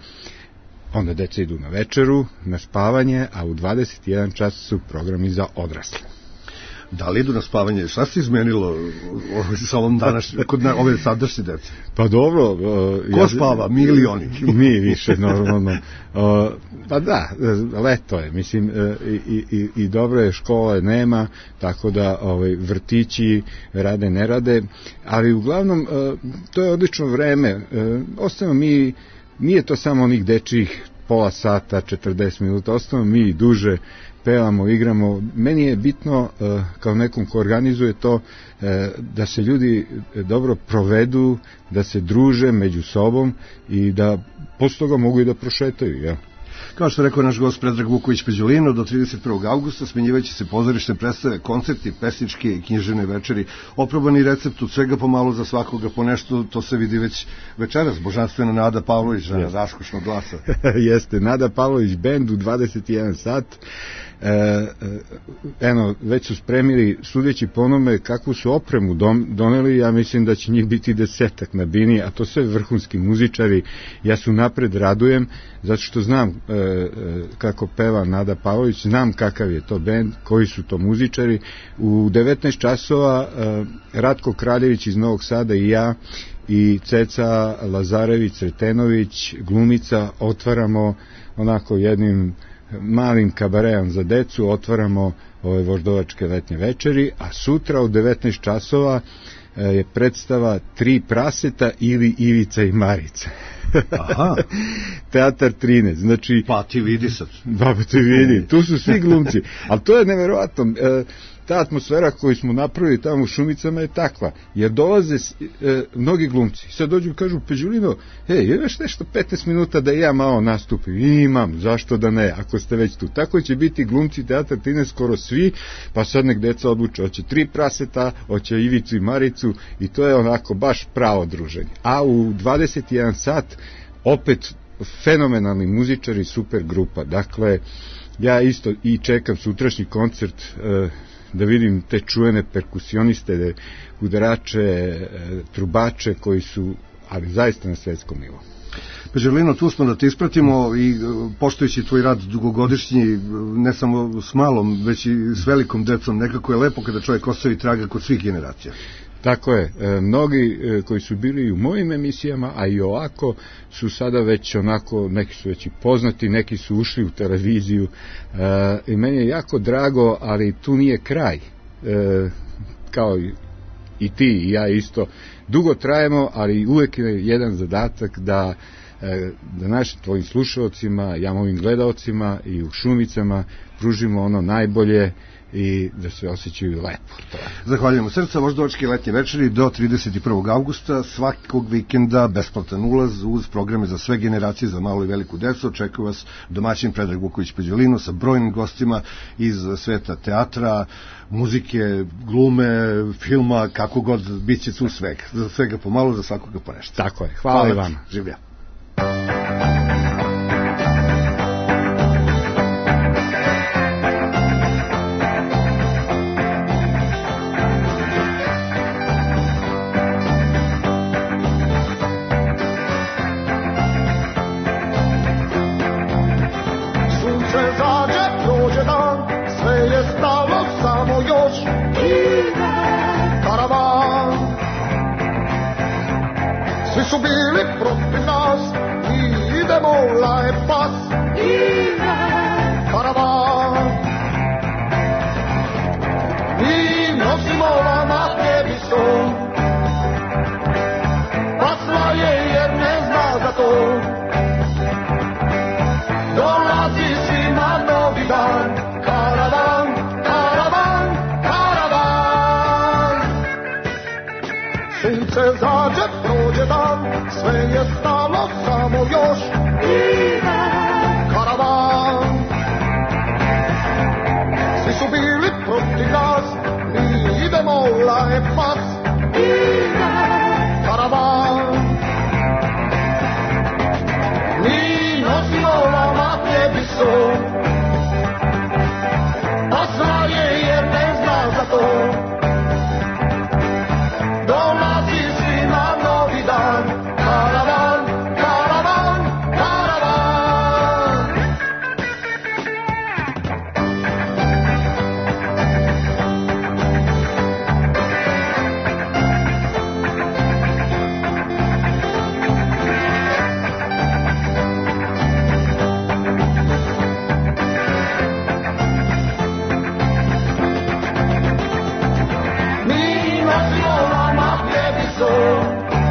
onda deca idu na večeru, na spavanje, a u dvadeset jedan čas su programi za odrasle. Da li idu na spavanje? Šta se izmenilo sa ovom današnjom, kod na, ove sadašnje dece? Pa dobro. Uh, Ko ja, spava? Mi ili oni? Mi više, normalno. Uh, pa da, leto je, mislim, i, i, i dobro je, škole nema, tako da ovaj, vrtići rade, ne rade, ali uglavnom uh, to je odlično vreme. Uh, Ostavimo mi, nije to samo onih dečjih pola sata, četrdeset minuta, ostavimo mi duže, pevamo, igramo. Meni je bitno, kao nekom ko organizuje to, da se ljudi dobro provedu, da se druže među sobom i da posle toga mogu i da prošetaju, ja. Kao što rekao naš gost Predrag Vuković Peđolino, do trideset prvog avgusta smenjivaće se pozorišne predstave, koncerti, pesničke i književne večeri. Oprobani recept od svega pomalo za svakoga po nešto, to se vidi već večeras. Božanstvena Nada Pavlović, žena raskošnog glasa. Jeste, Nada Pavlović bend u dvadeset jedan sat. E, eno, već su spremili, sudeći po onome kakvu su opremu dom, doneli, ja mislim da će njih biti desetak na bini, a to sve vrhunski muzičari. Ja su napred radujem, zato što znam e, e, kako peva Nada Pavlović, znam kakav je to bend, koji su to muzičari. U devetnaest časova e, Ratko Kraljević iz Novog Sada i ja i Ceca Lazarević Sretenović, glumica, otvaramo onako jednim malim kabareom za decu, otvaramo ove voždovačke letnje večeri, a sutra u devetnaest časova je predstava Tri praseta ili Ivica i Marica. Aha. Teatar trinaest, znači... Pa ti vidi sad. Pa ti vidi, tu su svi glumci, ali to je neverovatno. E, ta atmosfera koju smo napravili tamo u Šumicama je takva, jer dolaze e, mnogi glumci, sad dođu i kažu, Peđolino, hej, imaš nešto petnaest minuta da ja malo nastupim? Imam, zašto da ne, ako ste već tu. Tako će biti glumci Teatar trinaest skoro svi, pa sad nek deca odluče, hoće Tri praseta, hoće Ivicu i Maricu, i to je onako baš pravo druženje. A u dvadeset jedan sat opet fenomenalni muzičari, super grupa. Dakle, ja isto i čekam sutrašnji koncert, e, da vidim te čuvene perkusioniste, udarače, trubače koji su, ali zaista na svetskom nivou. Peđolino, tu smo da te ispratimo i poštujući tvoj rad dugogodišnji, ne samo s malom, već i s velikom decom, nekako je lepo kada čovjek ostavi traga kod svih generacija. Tako je, e, mnogi e, koji su bili u mojim emisijama, a i ovako su sada već onako, neki su već i poznati, neki su ušli u televiziju e, i meni je jako drago, ali tu nije kraj, e, kao i, i ti i ja isto, dugo trajemo, ali uvek je jedan zadatak da da našim tvojim slušalcima, ja mojim gledaocima i u Šumicama pružimo ono najbolje i da se osjećaju lepo. Zahvaljujemo srca, voždovačke letnje večeri do trideset prvog avgusta, svakog vikenda besplatan ulaz uz programe za sve generacije, za malu i veliku decu. Očekuje vas domaćin Predrag Vuković Peđolino sa brojnim gostima iz sveta teatra, muzike, glume, filma, kako god, bit će tu svega. Za svega pomalo, za svakoga po nešto. Tako je, hvala, hvala i vama. Življa. Su bili protiv nas i idemo laje pas Ide karavan i nosimo vama pjevisom pa slaje jer ne zna za to dolazi svima novi dan karavan, karavan, karavan sunce zađe prođe dan sve je stalo samo još ide karavan svi su bili protiv nas mi idemo laje pas ide karavan mi nosimo vama pjevisom pa slaje jer ne zna za to dolazi svima novi dan karavan, karavan, karavan mi nosimo vama pjevisom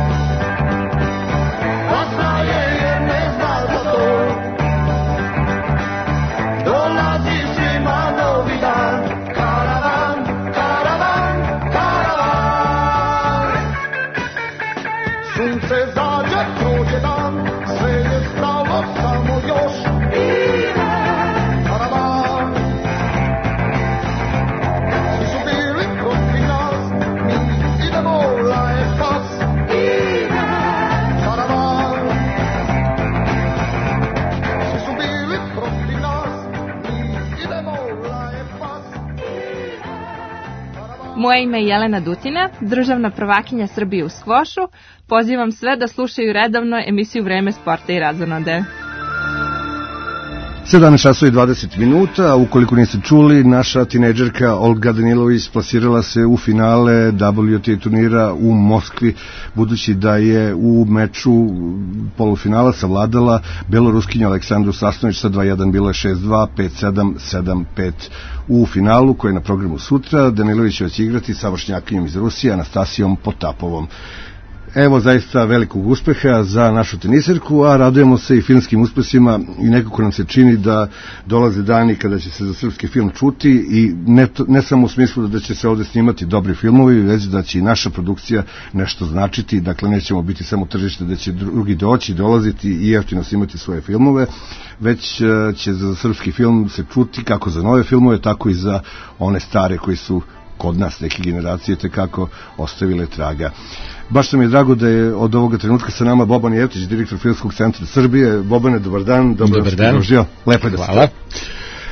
Moje ime je Jelena Dutina, državna prvakinja Srbije u skvošu. Pozivam sve da slušaju redovno emisiju Vreme sporta i razonode. sedamnaest časova i dvadeset minuta, a ukoliko niste čuli, naša tinejdžerka Olga Danilović plasirala se u finale W T A turnira u Moskvi, budući da je u meču polufinala savladala beloruskinju Aleksandru Sasnović sa dva jedan, bilo je šest dva, pet sedam, sedam pet. U finalu, koji je na programu sutra, Danilović će igrati sa vršnjakinjom iz Rusije, Anastasijom Potapovom. Evo zaista velikog uspeha za našu teniserku, a radujemo se i filmskim uspesima i nekako nam se čini da dolaze dani kada će se za srpski film čuti i ne, to, ne samo u smislu da će se ovde snimati dobri filmovi, već da će i naša produkcija nešto značiti, dakle nećemo biti samo tržište da će drugi doći, dolaziti i jeftino snimati svoje filmove, već će za srpski film se čuti kako za nove filmove, tako i za one stare koji su kod nas neke generacije tekako ostavile traga. Baš sam je drago da je od ovoga trenutka sa nama Boban Jevtić, direktor Filmskog centra Srbije. Bobane, dobar dan. Dobar dan. Lepo je da ste. Hvala.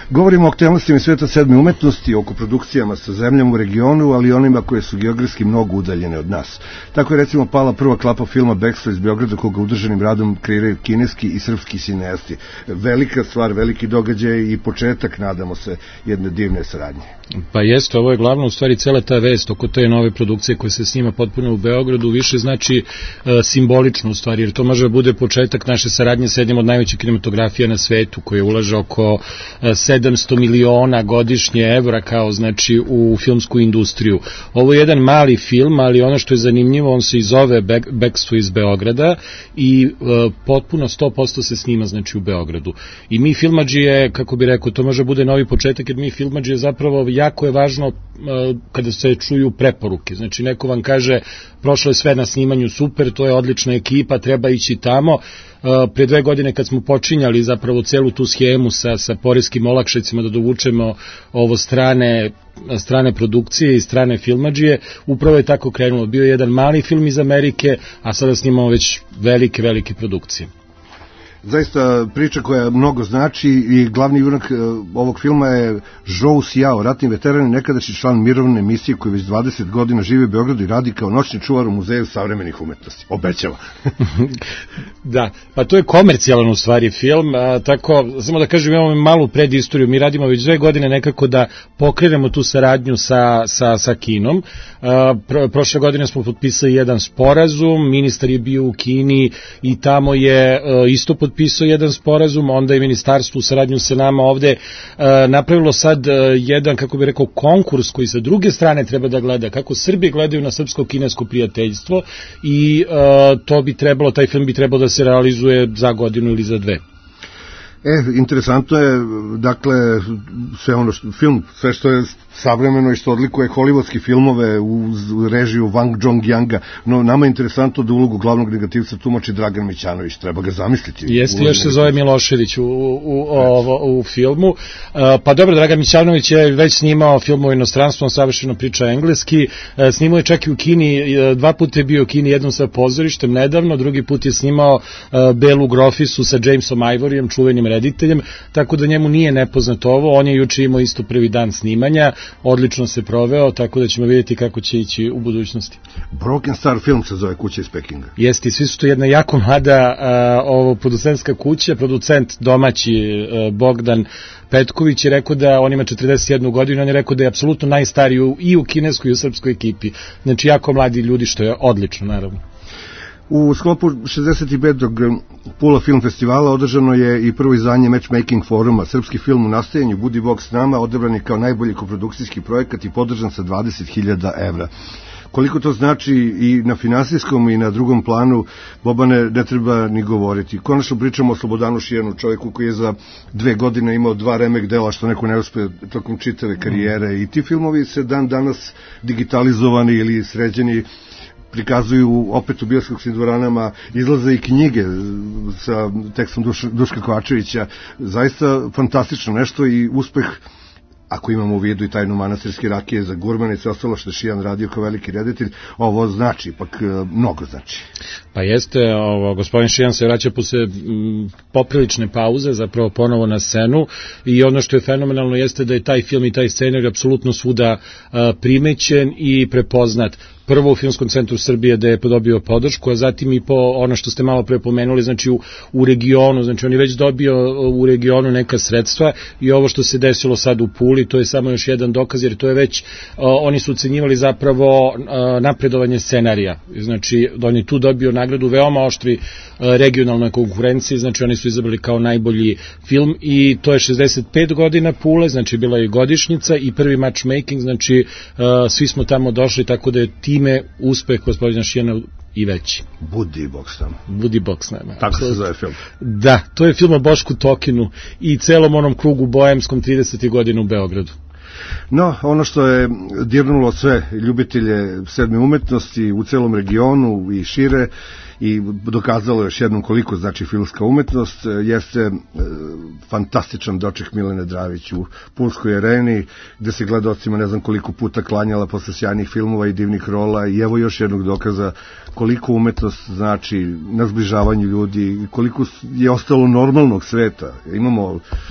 Govorimo o aktualnostima sveta sedme umetnosti, oko produkcijama sa zemljama u regionu, ali i onima koje su geografski mnogo udaljene od nas. Tako je recimo pala prva klapa filma Bekstvo iz Beograda, koga udruženim radom kreiraju kineski i srpski sineasti. Velika stvar, veliki događaj i početak, nadamo se, jedne divne saradnje. Pa jeste, ovo je glavno u stvari cela ta vest oko te nove produkcije koja se snima potpuno u Beogradu, više znači e, simbolično u stvari, jer to može da bude početak naše saradnje sa jednim od najvećih kinematografija na svetu, koji ulaže oko e, sedamsto miliona godišnje evra kao znači u filmsku industriju. Ovo je jedan mali film, ali ono što je zanimljivo, on se i zove Bek, Bekstvo iz Beograda i e, potpuno sto posto se snima znači u Beogradu. I mi filmadžije, kako bi rekao, to može bude novi početak, jer mi filmadžije zapravo jako je važno kada se čuju preporuke. Znači, neko vam kaže, prošlo je sve na snimanju super, to je odlična ekipa, treba ići tamo. Pre dve godine kad smo počinjali zapravo celu tu schemu sa, sa poreskim olakšicama da dovučemo ovo strane, strane produkcije i strane filmadžije, upravo je tako krenulo. Bio je jedan mali film iz Amerike, a sada snimamo već velike, velike produkcije. Zaista priča koja mnogo znači i glavni junak ovog filma je Zhou Xiao, ratni veteran i nekadašnji član mirovne misije koji već dvadeset godina živi u Beogradu i radi kao noćni čuvar u Muzeju savremenih umetnosti. Obećava. Da, pa to je komercijalan u stvari film, a, tako, samo da kažem, imamo malu predistoriju, mi radimo već dve godine nekako da pokrenemo tu saradnju sa, sa, sa Kinom. A, pro, prošle godine smo potpisali jedan sporazum, ministar je bio u Kini i tamo je a, isto potpisao pisao jedan sporazum, onda je ministarstvo u saradnju sa nama ovde e, napravilo sad e, jedan, kako bi rekao, konkurs koji sa druge strane treba da gleda, kako Srbi gledaju na srpsko-kinesko prijateljstvo i e, to bi trebalo, taj film bi trebalo da se realizuje za godinu ili za dve. E, interesantno je, dakle, sve ono što, film, sve što je savremeno i što odlikuje hollywoodski filmove u režiju Wang Zhongyanga, no nama je interesantno da ulogu glavnog negativca tumači Dragan Mićanović, treba ga zamisliti. Jeste, još se zove Milošević u, u, u, u filmu. Pa dobro, Dragan Mićanović je već snimao film u inostranstvu, on savršeno priča engleski, snimao je čak i u Kini, dva puta je bio u Kini, jednom sa pozorištem nedavno, drugi put je snimao Belu Grofisu sa Jamesom Ivoryem, čuvenim rediteljem, tako da njemu nije nepoznato ovo, on je juče imao isto prvi dan snimanja, odlično se proveo, tako da ćemo vidjeti kako će ići u budućnosti. Broken Star film se zove Kuća iz Pekinga. Jeste, svi su to jedna jako mlada a, ovo, producentska kuća, producent domaći a, Bogdan Petković je rekao da on ima četrdeset jednu godinu, on je rekao da je apsolutno najstariji i u kineskoj i u srpskoj ekipi. Znači, jako mladi ljudi, što je odlično, naravno. U sklopu šezdeset petog Pula Film Festivala održano je i prvo izdanje Matchmaking foruma. Srpski film u nastajanju Budi Bog s nama odabran je kao najbolji koprodukcijski projekat i podržan sa dvadeset hiljada evra. Koliko to znači i na finansijskom i na drugom planu, Bobane, ne treba ni govoriti. Konačno pričamo o Slobodanu Šijanu, čovjeku koji je za dve godine imao dva remek dela, što neko ne uspe tokom čitave karijere. I ti filmovi se dan danas digitalizovani ili sređeni prikazuju opet u bioskopskim dvoranama, izlaze i knjige sa tekstom Duš, Duška Kovačevića, zaista fantastično nešto i uspeh, ako imamo u vidu i tajnu manastirske rakije za gurmane i sve ostalo što je Šijan radio kao veliki reditelj, ovo znači, ipak mnogo znači. Pa jeste, ovo, gospodin Šijan se vraća posle m, poprilične pauze, zapravo ponovo na scenu i ono što je fenomenalno jeste da je taj film i taj scenar apsolutno svuda a, primećen i prepoznat. Prvo u Filmskom centru Srbije da je dobio podršku, a zatim i po ono što ste malo pre pomenuli, znači u, u regionu, znači on je već dobio u regionu neka sredstva i ovo što se desilo sad u Puli, to je samo još jedan dokaz, jer to je već, uh, oni su ocenjivali zapravo uh, napredovanje scenarija, znači on je tu dobio nagradu veoma oštri uh, regionalnoj konkurenciji, znači oni su izabrali kao najbolji film i to je šezdeset pet godina Pule, znači bila je godišnjica i prvi matchmaking, znači uh, svi smo tamo došli, tako da je ti ime uspeh gospodina Šijana i veći. Budi Bog s nama. Budi Bog s nama. Tako se zove film. Da, to je film o Bošku Tokinu i celom onom krugu boemskom tridesetih godina u Beogradu. No, ono što je dirnulo sve ljubitelje sedme umetnosti u celom regionu i šire i dokazalo još jednom koliko znači filmska umetnost, jeste e, fantastičan doček Milene Dravić u Pulskoj areni, gde se gledaocima ne znam koliko puta klanjala posle sjajnih filmova i divnih rola i evo još jednog dokaza koliko umetnost znači na zbližavanju ljudi, koliko je ostalo normalnog sveta. Imamo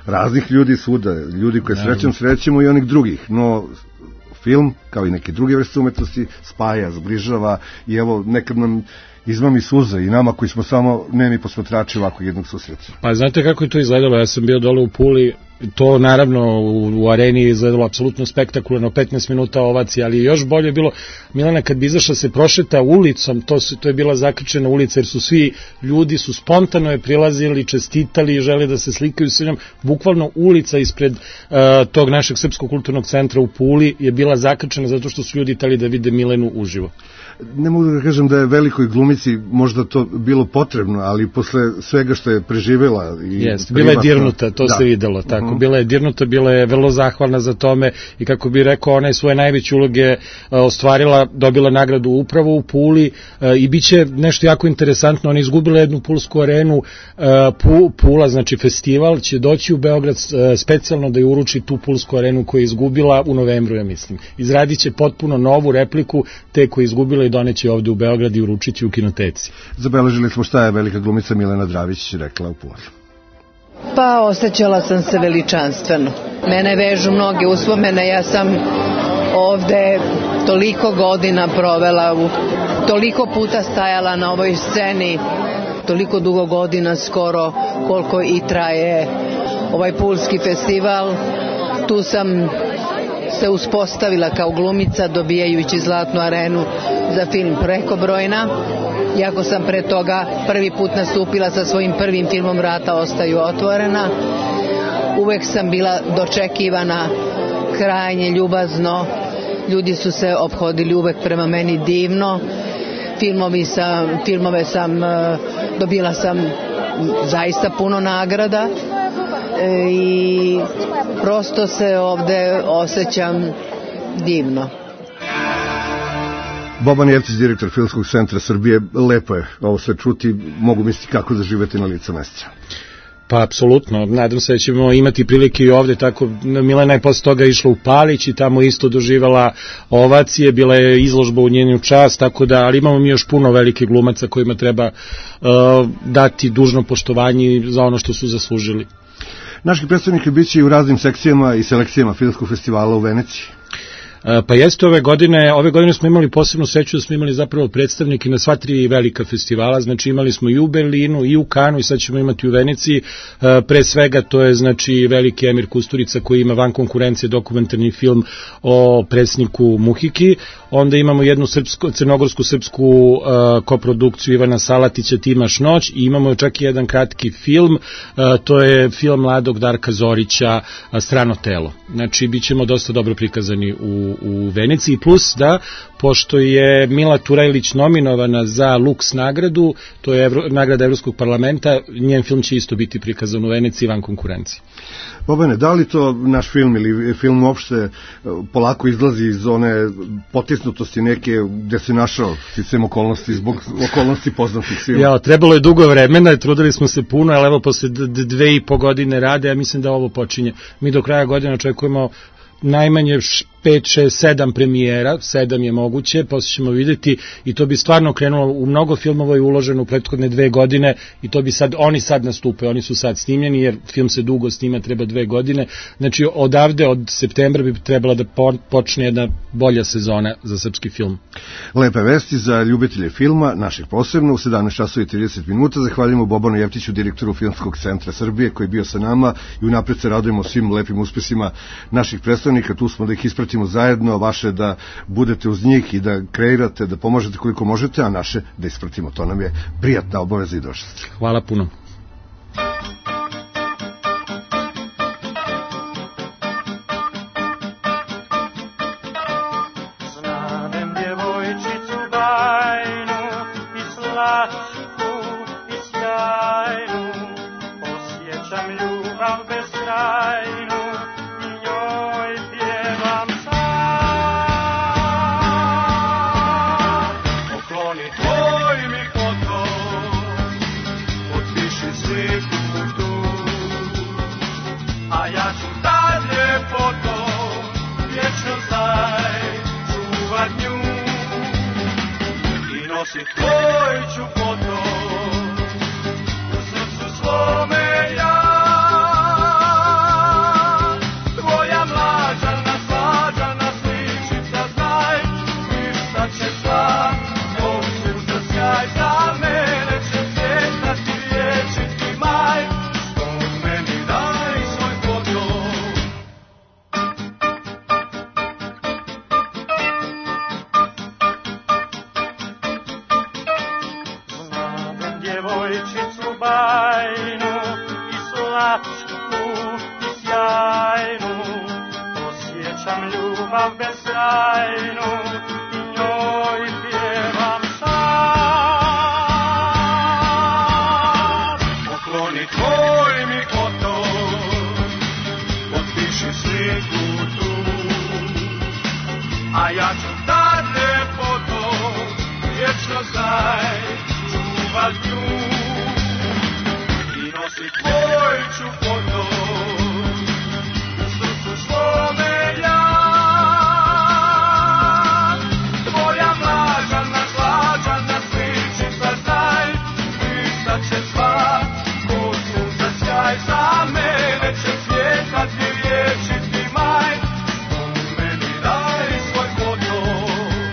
raznih ljudi svuda, ljudi koje srećem srećemo i onih drugih, no film, kao i neke druge vrste umetnosti, spaja, zbližava i evo, nekad nam izmami suza i nama koji smo samo nemi posmatrači ovako jednog susreta. Pa znate kako je to izgledalo, ja sam bio dole u Puli, to naravno u, u areni je izgledalo apsolutno spektakularno, petnaest minuta ovacije, ali još bolje je bilo, Milana, kad bi izašla se prošeta ulicom, to, su, to je bila zakrčena ulica, jer su svi ljudi su spontano je prilazili, čestitali i žele da se slikaju s njom, bukvalno ulica ispred uh, tog našeg Srpskog kulturnog centra u Puli je bila zakrčena zato što su ljudi tali da vide Milenu uživo. Ne mogu da kažem da je velikoj glumici možda to bilo potrebno, ali posle svega što je preživela i Jest, bila je dirnuta, to da. se videlo tako, mm-hmm. bila je dirnuta, bila je vrlo zahvalna za tome i kako bi rekao, ona je svoje najveće uloge ostvarila, dobila nagradu upravo u Puli i bit će nešto jako interesantno, ona je izgubila jednu pulsku arenu, Pula, znači festival, će doći u Beograd specijalno da je uruči tu pulsku arenu koju je izgubila u novembru, ja mislim. Izradit će potpuno novu repliku te koju je izgubila i doneće ovde u Beograd i uručit će u kinoteci. Zabeležili smo šta je velika glumica Milena Dravić rekla u Puli. Pa osjećala sam se veličanstveno. Mene vežu mnoge uspomene, ja sam ovde toliko godina provela, u, toliko puta stajala na ovoj sceni, toliko dugo godina skoro koliko i traje ovaj pulski festival. Tu sam se uspostavila kao glumica dobijajući Zlatnu arenu za film Prekobrojna. Iako sam pre toga prvi put nastupila sa svojim prvim filmom Vrata ostaju otvorena, uvek sam bila dočekivana krajnje ljubazno, ljudi su se ophodili uvek prema meni divno, filmovi sam, filmove sam, dobila sam zaista puno nagrada i prosto se ovde osjećam divno. Boban Jevtić, direktor Filmskog centra Srbije, lepo je ovo sve čuti, mogu misliti kako da živete na licu mesta. Pa apsolutno, nadam se da ćemo imati prilike i ovde, tako Milena je posle toga išla u Palić i tamo isto doživala ovacije, bila je izložba u njenu čast, tako da, ali imamo mi još puno velike glumaca kojima treba uh, dati dužno poštovanje za ono što su zaslužili. Naši predstavniki bit će i u raznim sekcijama i selekcijama Filmskog festivala u Veneciji. Pa jeste ove godine, ove godine smo imali posebnu sreću da smo imali zapravo predstavnike na sva tri velika festivala, znači imali smo i u Berlinu i u Kanu i sad ćemo imati u Veneciji, pre svega to je znači veliki Emir Kusturica koji ima van konkurencije dokumentarni film o predsjedniku Muhiki, onda imamo jednu srpsko, crnogorsku srpsku uh, koprodukciju Ivana Salatića Ti imaš noć i imamo čak i jedan kratki film, uh, to je film mladog Darka Zorića uh, Strano telo, znači bit ćemo dosta dobro prikazani u u Veneciji, plus da, pošto je Mila Turajlić nominovana za Lux nagradu, to je Evro, nagrada Evropskog parlamenta, njen film će isto biti prikazan u Veneciji van konkurencije. Bobane, da li to naš film ili film uopšte polako izlazi iz one potisnutosti neke gde se našao sticam okolnosti zbog okolnosti poznatih svima? Ja, trebalo je dugo vremena, trudili smo se puno, ali evo posle dve i po godine rade, ja mislim da ovo počinje. Mi do kraja godine očekujemo najmanje pet, šest, sedam premijera, sedam je moguće, poslije ćemo vidjeti i to bi stvarno krenulo u mnogo filmova i uloženo u prethodne dve godine i to bi sad, oni sad nastupe, oni su sad snimljeni jer film se dugo snima, treba dve godine, znači odavde od septembra bi trebala da počne jedna bolja sezona za srpski film. Lepe vesti za ljubitelje filma, naših posebno, u sedamnaest časova i trideset minuta, zahvaljujemo Bobanu Jevtiću, direktoru Filmskog centra Srbije koji je bio sa nama i unapred se radujemo svim lepim uspesima naših predstavnika, tu smo da ih ispratimo zajedno, vaše da budete uz njih i da kreirate, da pomožete koliko možete, a naše da ispratimo. To nam je prijatna obaveza i došlost. Hvala puno. Znadem djevojčicu bajnu i slatku i sjajnu, osjećam ljubav bezkrajnu i njoj pjevam sam. Pokloni tvoj mi foto, potpiši sliku tu, a ja ću dalje foto, vječno znaj, čuvat nju. I nosit tvoj ću foto, u srcu svome ja. ljubav beskrajnu i njoj pjevam sam. Pokloni tvoj mi otok, potpiši sliku tu, a ja ću da te potom vječno znaj čuvat nju. I nosi tvoj ću potom u srcu svome ja. Tvoja mlađana, slađana sličica znaj, pisat će sva ko sunca sjaj. Za mene će cvjetati vječiti maj, što meni daj svoj potom.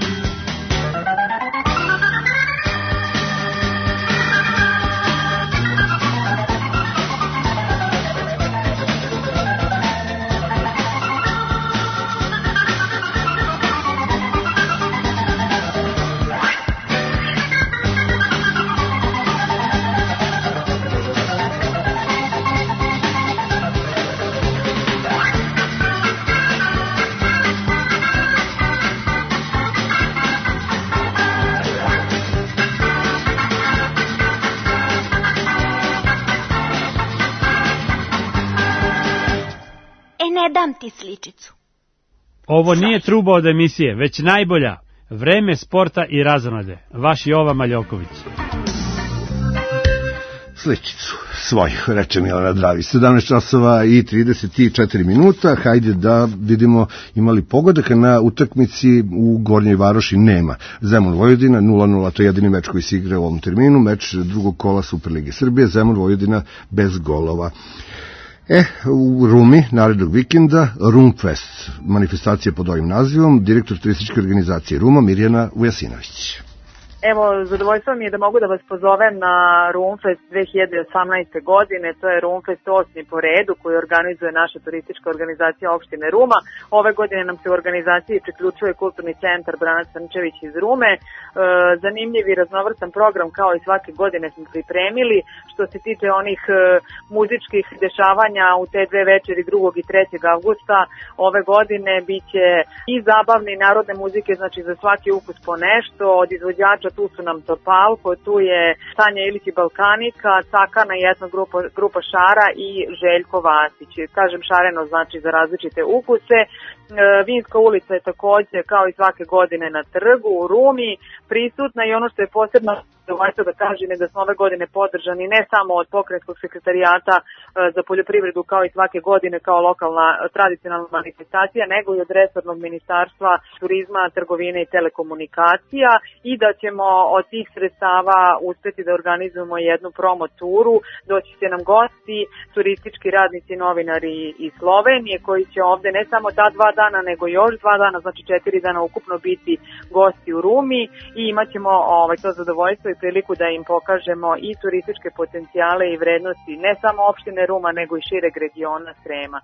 Ne dam ti sličicu. Ovo nije truba od emisije, već najbolja. Vreme sporta i razonode. Vaš Jova Maljoković. Sličicu svoju, reče Milana Dravić. sedamnaest časova i trideset četiri minuta. Hajde da vidimo imali pogodaka na utakmici u Gornjoj Varoši. Nema. Zemun Vojvodina nula nula, to je jedini meč koji se igra u ovom terminu. Meč drugog kola Superlige Srbije. Zemun Vojvodina bez golova. E, u Rumi, narednog vikenda, Rumfest, manifestacija pod ovim nazivom, direktor turističke organizacije Ruma, Mirjana Vujasinović. Evo, zadovoljstvo mi je da mogu da vas pozovem na Rumfest dve hiljade osamnaeste. godine, to je Rumfest osmi po redu koji organizuje naša turistička organizacija opštine Ruma. Ove godine nam se u organizaciji priključuje Kulturni centar Branac Crnčević iz Rume. E, zanimljiv i raznovrsan program kao i svake godine smo pripremili. Što se tiče onih e, muzičkih dešavanja u te dve večeri drugog i trećeg avgusta, ove godine biće i zabavne i narodne muzike, znači za svaki ukus po nešto, od izvođača tu su nam Topalko, tu je Sanja Ilić i Balkanika, Cakana i etno grupa, grupa Šara i Željko Vasić. Kažem šareno znači za različite ukuse. E, Vinska ulica je takođe kao i svake godine na trgu u Rumi prisutna i ono što je posebno zadovoljstvo da kažem je da smo ove godine podržani ne samo od pokrajinskog sekretarijata e, za poljoprivredu kao i svake godine kao lokalna tradicionalna manifestacija, nego i od resornog ministarstva turizma, trgovine i telekomunikacija i da ćemo od tih sredstava uspeti da organizujemo jednu promo turu. Doći će nam gosti, turistički radnici, novinari iz Slovenije koji će ovde ne samo ta dva dana nego još dva dana, znači četiri dana ukupno biti gosti u Rumi i imaćemo ovaj, to zadovoljstvo i priliku da im pokažemo i turističke potencijale i vrednosti ne samo opštine Ruma nego i šireg regiona Srema.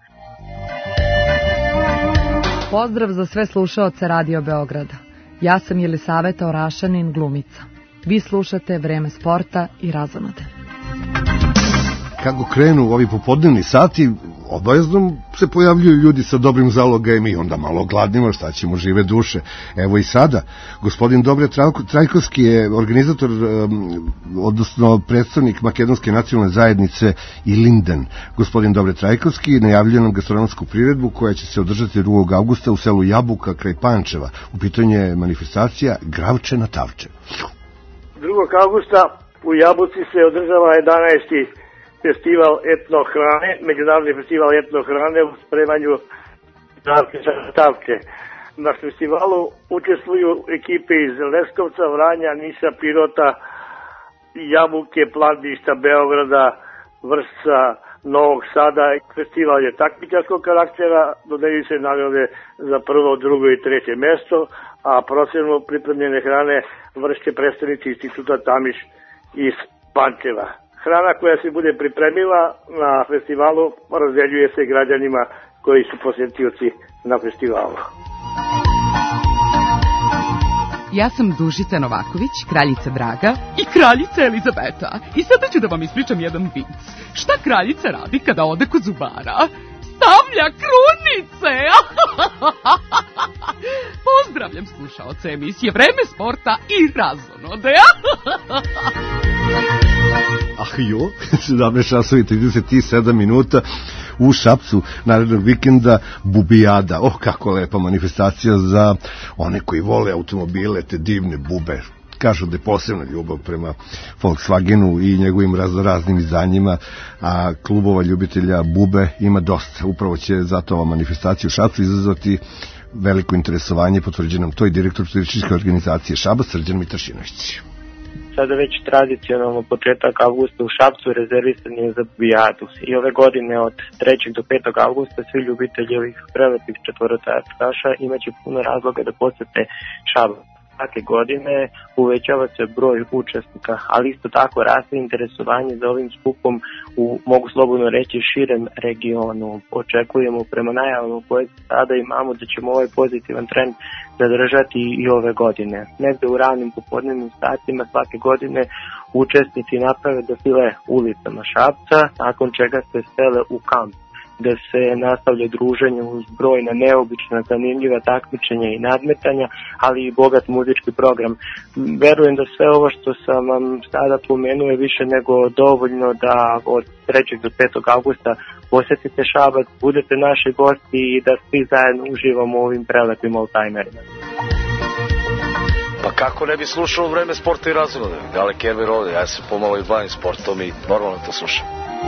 Pozdrav za sve slušaoce Radio Beograda. Ja sam Jelisaveta Orašanin, glumica. Vi slušate Vreme sporta i razonode. Kako krenu ovi popodnevni sati, obavezno se pojavljuju ljudi sa dobrim zalogajem i onda malo gladnimo, šta ćemo, žive duše. Evo i sada, gospodin Dobre Trajkovski je organizator, odnosno predstavnik Makedonske nacionalne zajednice i Linden. Gospodin Dobre Trajkovski najavljuje nam gastronomsku priredbu koja će se održati drugog avgusta u selu Jabuka kraj Pančeva. U pitanju je manifestacija Gravče na Tavče. drugog avgusta u Jabuci se održava jedanaesti festival etnohrane, međunarodni festival etnohrane u spremanju Gravče na Tavče. Na festivalu učestvuju ekipe iz Leskovca, Vranja, Niša, Pirota, Jabuke, Plandišta, Beograda, Vršca, Novog Sada. Festival je takmičarskog karaktera, dodeljuju se nagrade za prvo, drugo i treće mesto, a procenu pripremljene hrane vrše predstavnici Instituta Tamiš iz Pančeva. Hrana koja se bude pripremila na festivalu razdeljuje se građanima koji su posjetioci na festivalu. Ja sam Dušica Novaković, kraljica Draga i kraljica Elizabeta. I sada ću da vam ispričam jedan vic. Šta kraljica radi kada ode kod zubara? stavlja krunice. Pozdravljam slušaoce emisije Vreme sporta i razonode. Ah jo, sedamnaest časova i trideset sedam minuta u Šapcu narednog vikenda Bubijada. Oh, kako lepa manifestacija za one koji vole automobile, te divne bube. Kažu da je posebna ljubav prema Volkswagenu i njegovim raznoraznim izdanjima, a klubova ljubitelja bube ima dosta. Upravo će zato ova manifestacija u Šapcu izazvati veliko interesovanje, potvrđuje nam to i direktor turističke organizacije Šabac, Srđan Mitrašinović. Sada već tradicionalno početak avgusta u Šapcu rezervisan je za Bubijadu. I ove godine od trećeg do petog avgusta svi ljubitelji ovih prelepih četvorotačkaša imaće puno razloga da posete Šabac. Svake godine uvećava se broj učesnika, ali isto tako raste interesovanje za ovim skupom u, mogu slobodno reći, širem regionu. Očekujemo prema najavama koje sada imamo da ćemo ovaj pozitivan trend zadržati i ove godine. Negde u ranim popodnevnim satima svake godine učesnici naprave defile ulicama Šapca, nakon čega se sele u kamp, da se nastavlja druženje uz brojna neobična, zanimljiva takmičenja i nadmetanja, ali i bogat muzički program. Verujem da sve ovo što sam vam sada pomenuo je više nego dovoljno da od trećeg do petog avgusta posetite Šabac, budete naši gosti i da svi zajedno uživamo u ovim prelepim oldtimerima. Pa kako ne bi slušao Vreme sporta i razonode? Gale Kerber ovde, ja se pomalo i bavim sportom i normalno to slušam.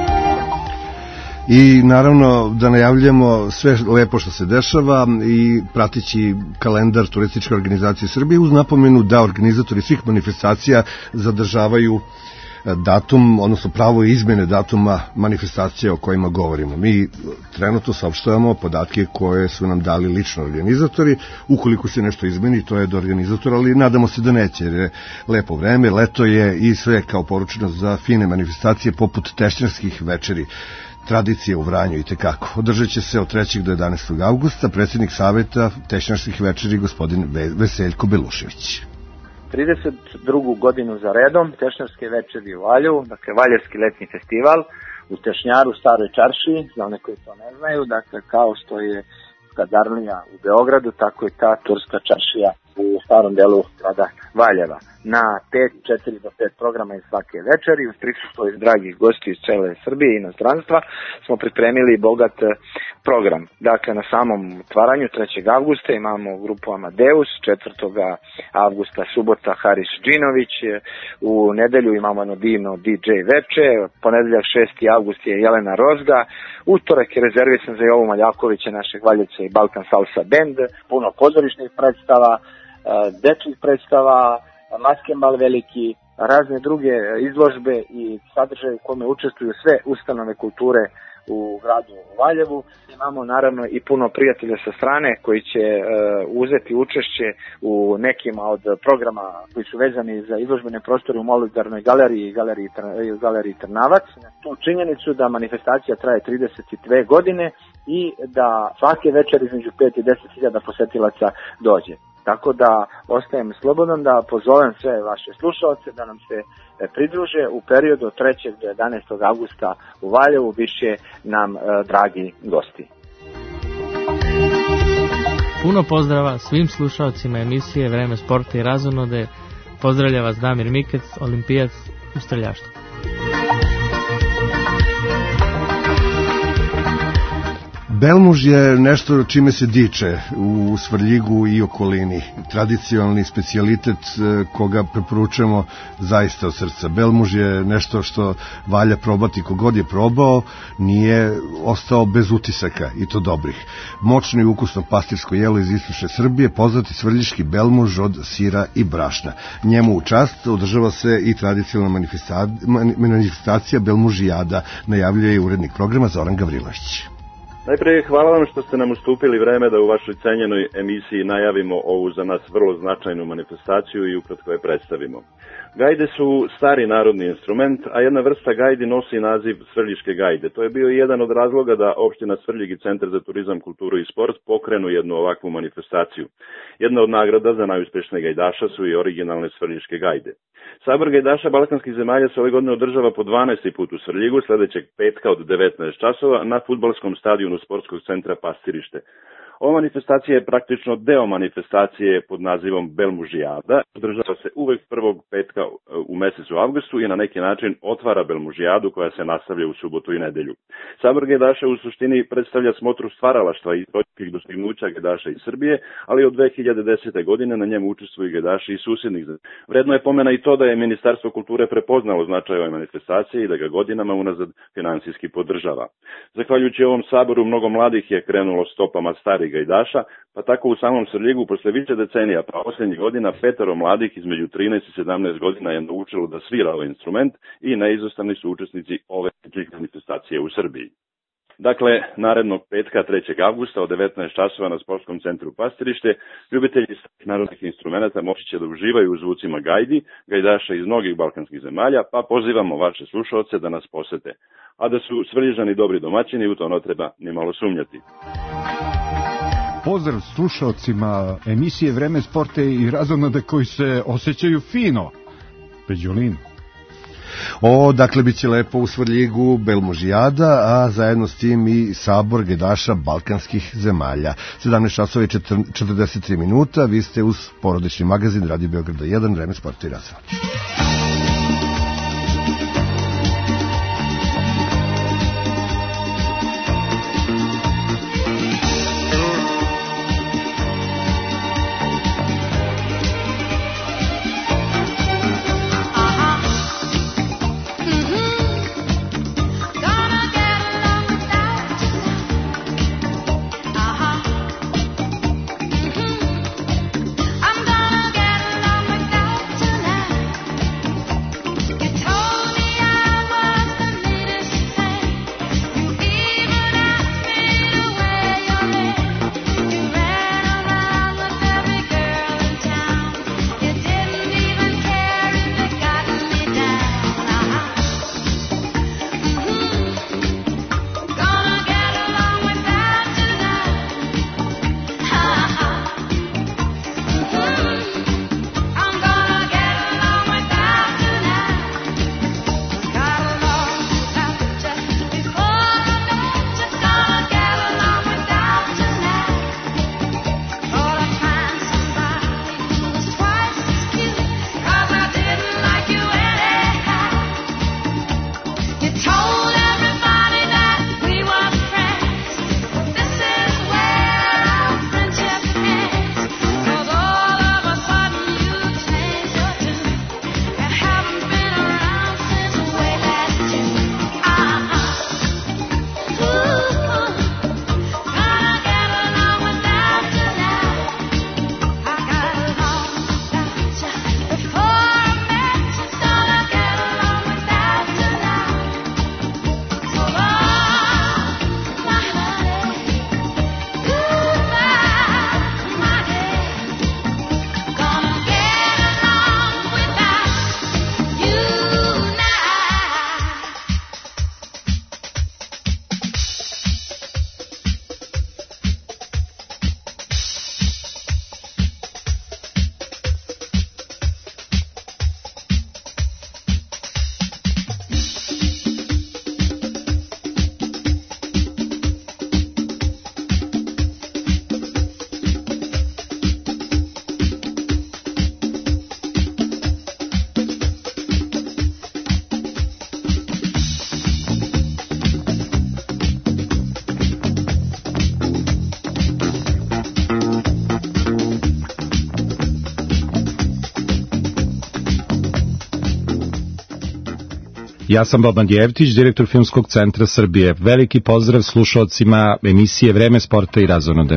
I naravno da najavljamo sve lepo što se dešava i pratići kalendar turističke organizacije Srbije uz napomenu da organizatori svih manifestacija zadržavaju datum, odnosno pravo izmene datuma manifestacije o kojima govorimo. Mi trenutno saopštavamo podatke koje su nam dali lično organizatori. Ukoliko se nešto izmeni, to je do organizatora, ali nadamo se da neće, jer je lepo vreme, leto je i sve kao poručeno za fine manifestacije poput Tešnjarskih večeri. Tradicije u Vranju i tekako. Održat će se od trećeg do jedanaestog avgusta predsjednik Saveta Tešnjarskih večeri gospodin Veseljko Belušević. trideset drugu godinu za redom Tešnjarske večeri u Valjevu, dakle Valjevski letnji festival u Tešnjaru, Staroj čaršiji, za one koji to ne znaju, dakle kao što je Skadarlija u Beogradu, tako je ta turska čaršija u starom delu grada Valjeva. Na pet, četiri do pet programa iz svake večeri, uz prisustvo iz dragih gosti iz cele Srbije i inostranstva, smo pripremili bogat program. Dakle, na samom otvaranju trećeg avgusta imamo grupu Amadeus, četvrtog avgusta subota Haris Džinović, u nedelju imamo jedno divno D J veče, ponedeljak šesti avgust je Jelena Rozga, utorak je rezervisan za Jovu Maljakovića, našeg Valjevca i Balkan Salsa Band, puno pozorišnih predstava, dečjih predstava, maskembal veliki, razne druge izložbe i sadržaje u kome učestvuju sve ustanove kulture u gradu Valjevu. Imamo naravno i puno prijatelja sa strane koji će uh, uzeti učešće u nekima od programa koji su vezani za izložbene prostore u Moledarnoj galeriji i galeriji, galeriji Trnavac. Tu činjenicu da manifestacija traje trideset dve godine i da svake večer između pet i deset hiljada posetilaca dođe. Tako da ostajem slobodan da pozovem sve vaše slušalce da nam se pridruže u periodu od trećeg do jedanaestog avgusta u Valjevu, biće nam e, dragi gosti. Puno pozdrava svim slušalcima emisije Vreme sporta i razonode. Pozdravlja vas Damir Mikec, olimpijac u streljaštvu. Belmuž je nešto čime se diče u Svrljigu i okolini. Tradicionalni specijalitet koga preporučujemo zaista od srca. Belmuž je nešto što valja probati. Kogod je probao nije ostao bez utisaka i to dobrih. Moćno i ukusno pastirsko jelo iz istočne Srbije, poznati svrljiški belmuž od sira i brašna. Njemu u čast održava se i tradicionalna manifestacija Belmužijada, najavljuje urednik programa Zoran Gavrilović. Najprije hvala vam što ste nam ustupili vreme da u vašoj cenjenoj emisiji najavimo ovu za nas vrlo značajnu manifestaciju i ukratko je predstavimo. Gajde su stari narodni instrument, a jedna vrsta gajdi nosi naziv Svrljiške gajde. To je bio jedan od razloga da opština Svrljig i Centar za turizam, kulturu i sport pokrenu jednu ovakvu manifestaciju. Jedna od nagrada za najuspešnije gajdaša su i originalne Svrljiške gajde. Sabor gajdaša balkanskih zemalja se ove godine održava po dvanaesti put u Svrljigu, sledećeg petka od devetnaest časova na fudbalskom stadionu Sportskog centra Pastirište. Ova manifestacija je praktično deo manifestacije pod nazivom Belmužijada. Održava se uvek prvog petka u mesecu avgustu i na neki način otvara Belmužijadu koja se nastavlja u subotu i nedelju. Sabor gajdaša u suštini predstavlja smotru stvaralaštva i istorijskih dostignuća gajdaša iz Srbije, ali od dve hiljade desete. godine na njemu učestvuju gajdaši iz susjednih zemalja. Vredno je pomena i to da je Ministarstvo kulture prepoznalo značaj ove manifestacije i da ga godinama unazad finansijski podržava. Zahvaljujući ovom saboru mnogo mladih je krenulo stopama starih gajdaša, pa tako u samom Svrljigu posle više decenija, pa posljednjih godina, petero mladih između trinaest i sedamnaest godina je naučilo da svira ovaj instrument i neizostavni su učesnici ove manifestacije u Srbiji. Dakle, narednog petka trećeg avgusta od devetnaest časova na Sportskom centru Pastirište, ljubitelji narodnih instrumenta moći će da uživaju u zvucima gajdi, gajdaša iz mnogih balkanskih zemalja, pa pozivamo vaše slušaoce da nas posete. A da su Svrljižani dobri domaćini, u to ne treba ni malo sumnjati. Pozdrav slušalcima emisije Vreme sporta i razonode koji se osjećaju fino. Peđolino. O, dakle, bit će lepo u Svrljigu Belmužijada, a zajedno s tim i sabor gajdaša balkanskih zemalja. sedamnaest časova i četrdeset tri minuta, vi ste uz porodični magazin Radio Beograda jedan, Vreme sporta i razonode. Ja sam Boban Djevtić, direktor Filmskog centra Srbije. Veliki pozdrav slušalcima emisije Vreme sporta i razonode.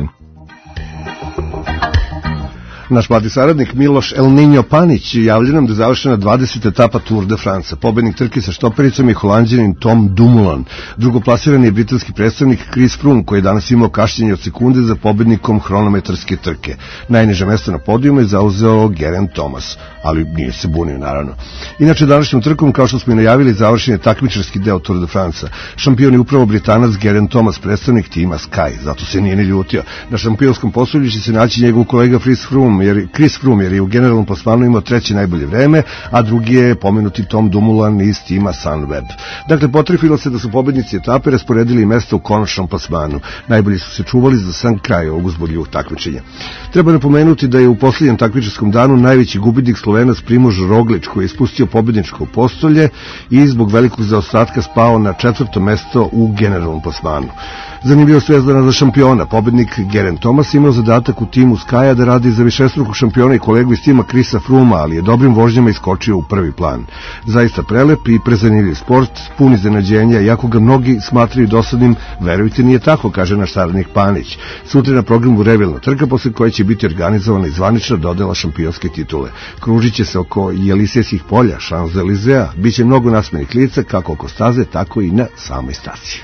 Naš mladi saradnik Miloš El Niño Panić javlja nam da je završena dvadeseta etapa Tour de France. Pobednik trke sa štopericom je Holanđanin Tom Dumoulin. Drugoplasirani je britanski predstavnik Chris Froome, koji je danas imao kašnjenje od sekunde za pobednikom hronometarske trke. Najniže mesto na podijumu je zauzeo Geraint Thomas, ali nije se bunio, naravno. Inače, današnjom trkom, kao što smo i najavili, završen je takmičarski deo Tour de France. Šampion je upravo Britanac Geraint Thomas, predstavnik tima Sky, zato se nije ni ljutio. Na šampionskom postolju će se naći njegov kolega Chris Froome, Froome, jer, Chris Froome, jer je u generalnom plasmanu imao treće najbolje vreme, a drugi je pomenuti Tom Dumoulin iz tima Sunweb. Dakle, potrefilo se da su pobednici etape rasporedili mesta u konačnom plasmanu. Najbolji su se čuvali za sam kraj ovog uzbudljivog takmičenja. Treba napomenuti da je u posljednjem takmičarskom danu najveći gubitnik Slovenac Primož Roglič, koji je ispustio pobedničko postolje i zbog velikog zaostatka spao na četvrto mesto u generalnom plasmanu. Zanimljivo Zvezdana za šampiona. Pobednik Geraint Thomas imao zadatak u timu Skya da radi za višestrukog šampiona i kolegu iz tima Chrisa Frooma, ali je dobrim vožnjama iskočio u prvi plan. Zaista prelep i prezanimljiv sport, pun iznenađenja, iako ga mnogi smatraju dosadnim, verujte, nije tako, kaže naš saradnik Panić. Sutra na programu revilna trka, posle koje će biti organizovana i zvanična dodela šampionske titule. Kružit će se oko Jelisejskih polja, Champs-Élysées, bit će mnogo nasmenih lica, kako oko staze, tako i na samoj staciji.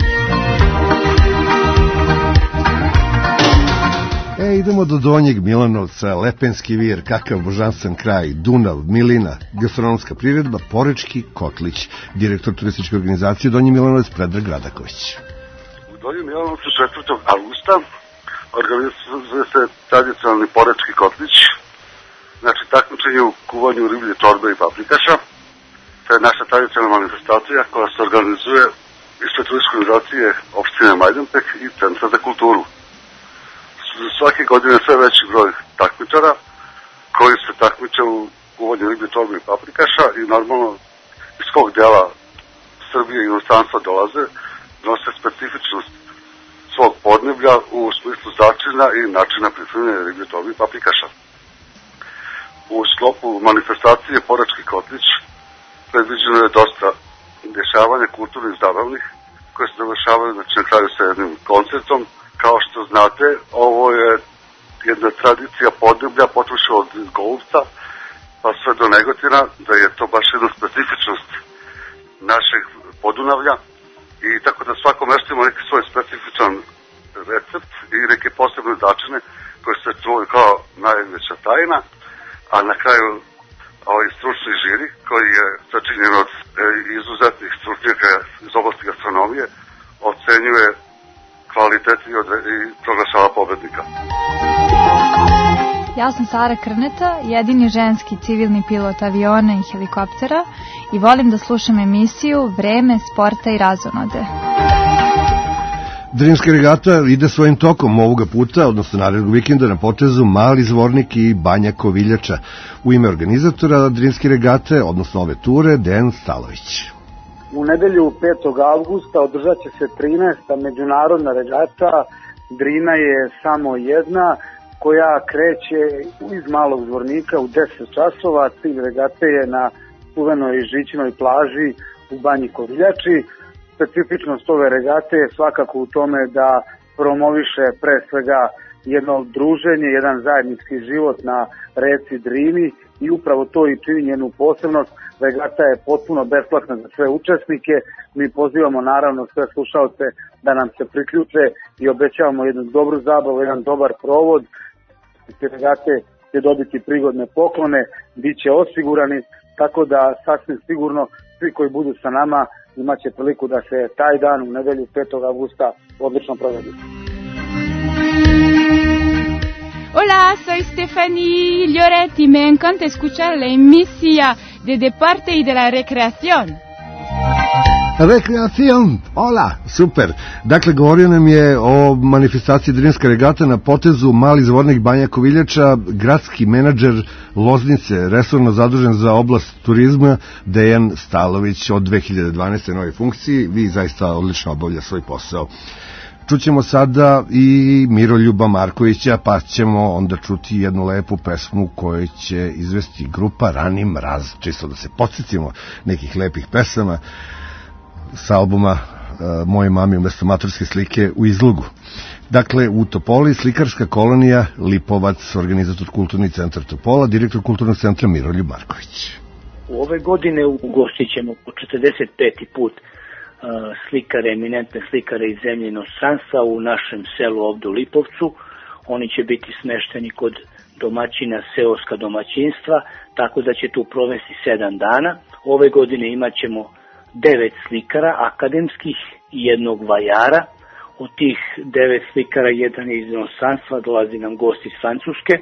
E, idemo do Donjeg Milanovca, Lepenski vir, kakav božanstven kraj, Dunav, Milina, gastronomska priredba, Porečki Kotlić, direktor turističke organizacije Donji Milanovac Predrag Radaković. U Donjem Milanovcu četvrtog avgusta organizuje se tradicionalni Porečki Kotlić, znači takmičenje u kuvanju riblje torbe i paprikaša. To je naša tradicionalna manifestacija koja se organizuje ispred turističke organizacije opštine Majdanpek i Centra za kulturu. Svake godine sve veći broj takmičara koji se takmiče u kuvanju riblje torbe i paprikaša i normalno iz kog dela Srbije i inostranstva dolaze, nose specifičnost svog podneblja u smislu začina i načina pripremljanja riblje torbe i paprikaša. U sklopu manifestacije Porečki Kotlić predviđeno je dosta dešavanja kulturnih i zabavnih koje se završavaju znači, na kraju sa jednim koncertom. Kao što znate, ovo je jedna tradicija podneblja, počeši od Golubca, pa sve do Negotina, da je to baš jedna specifičnost našeg Podunavlja i tako da svako mesto ima neki svoj specifičan recept i neke posebne začine koje se čuvaju kao najveća tajna, a na kraju ovaj stručni žiri koji je sačinjen od e, izuzetnih stručnjaka iz oblasti gastronomije ocenjuje kvalitet i, odre, i proglašava pobednika. Ja sam Sara Krneta, jedini ženski civilni pilot aviona i helikoptera i volim da slušam emisiju Vreme sporta i razonode. Drinska regata ide svojim tokom ovoga puta, odnosno narednog vikenda na potezu Mali Zvornik i Banja Koviljača. U ime organizatora Drinske regate, odnosno ove ture, Dejan Stalović. U nedelju petog avgusta održat će se trinaesta međunarodna regata. Drina je samo jedna koja kreće iz Malog Zvornika u deset časova. Cilj regate je na čuvenoj Žičinoj plaži u Banji Koviljači. Specifičnost ove regate je svakako u tome da promoviše pre svega jedno druženje, jedan zajednički život na reci Drini i upravo to i čini njenu posebnost. Regata je potpuno besplatna za sve učesnike. Mi pozivamo naravno sve slušalce da nam se priključe i obećavamo jednu dobru zabavu, jedan dobar provod. Regate će dobiti prigodne poklone, bit će osigurani, tako da sasvim sigurno svi koji budu sa nama imat će priliku da se taj dan u nedelju petog avgusta odlično provedi. Hola, soy Stephanie Lloretti. Me encanta escuchar la emisija de Deporte y de la Recreación. Rekreacion, hola, super. Dakle, govorio nam je o manifestaciji Drinska regata na potezu Mali Zvornik Banja Koviljača, gradski menadžer Loznice, resorno zadužen za oblast turizma, Dejan Stalović, od dve hiljade dvanaeste. nove funkciji. Vi zaista odlično obavlja svoj posao. Čućemo sada i Miroljuba Markovića, pa ćemo onda čuti jednu lepu pesmu koju će izvesti grupa Rani mraz, čisto da se podsjetimo nekih lepih pesama sa albuma uh, Moje mami umesto maturske slike u izlogu. Dakle, u Topoli slikarska kolonija Lipovac, organizator Kulturni centar Topola, direktor Kulturnog centra Miroljub Marković. U ove godine ugostit ćemo po četrdeset peti put uh, slikare, eminentne slikare iz zemlje inostranstva u našem selu ovde u Lipovcu. Oni će biti smešteni kod domaćina seoska domaćinstva, tako da će tu provesti sedam dana. Ove godine imat ćemo devet slikara akademskih i jednog vajara. Od tih devet slikara jedan je iz inostranstva, dolazi nam gost iz Francuske,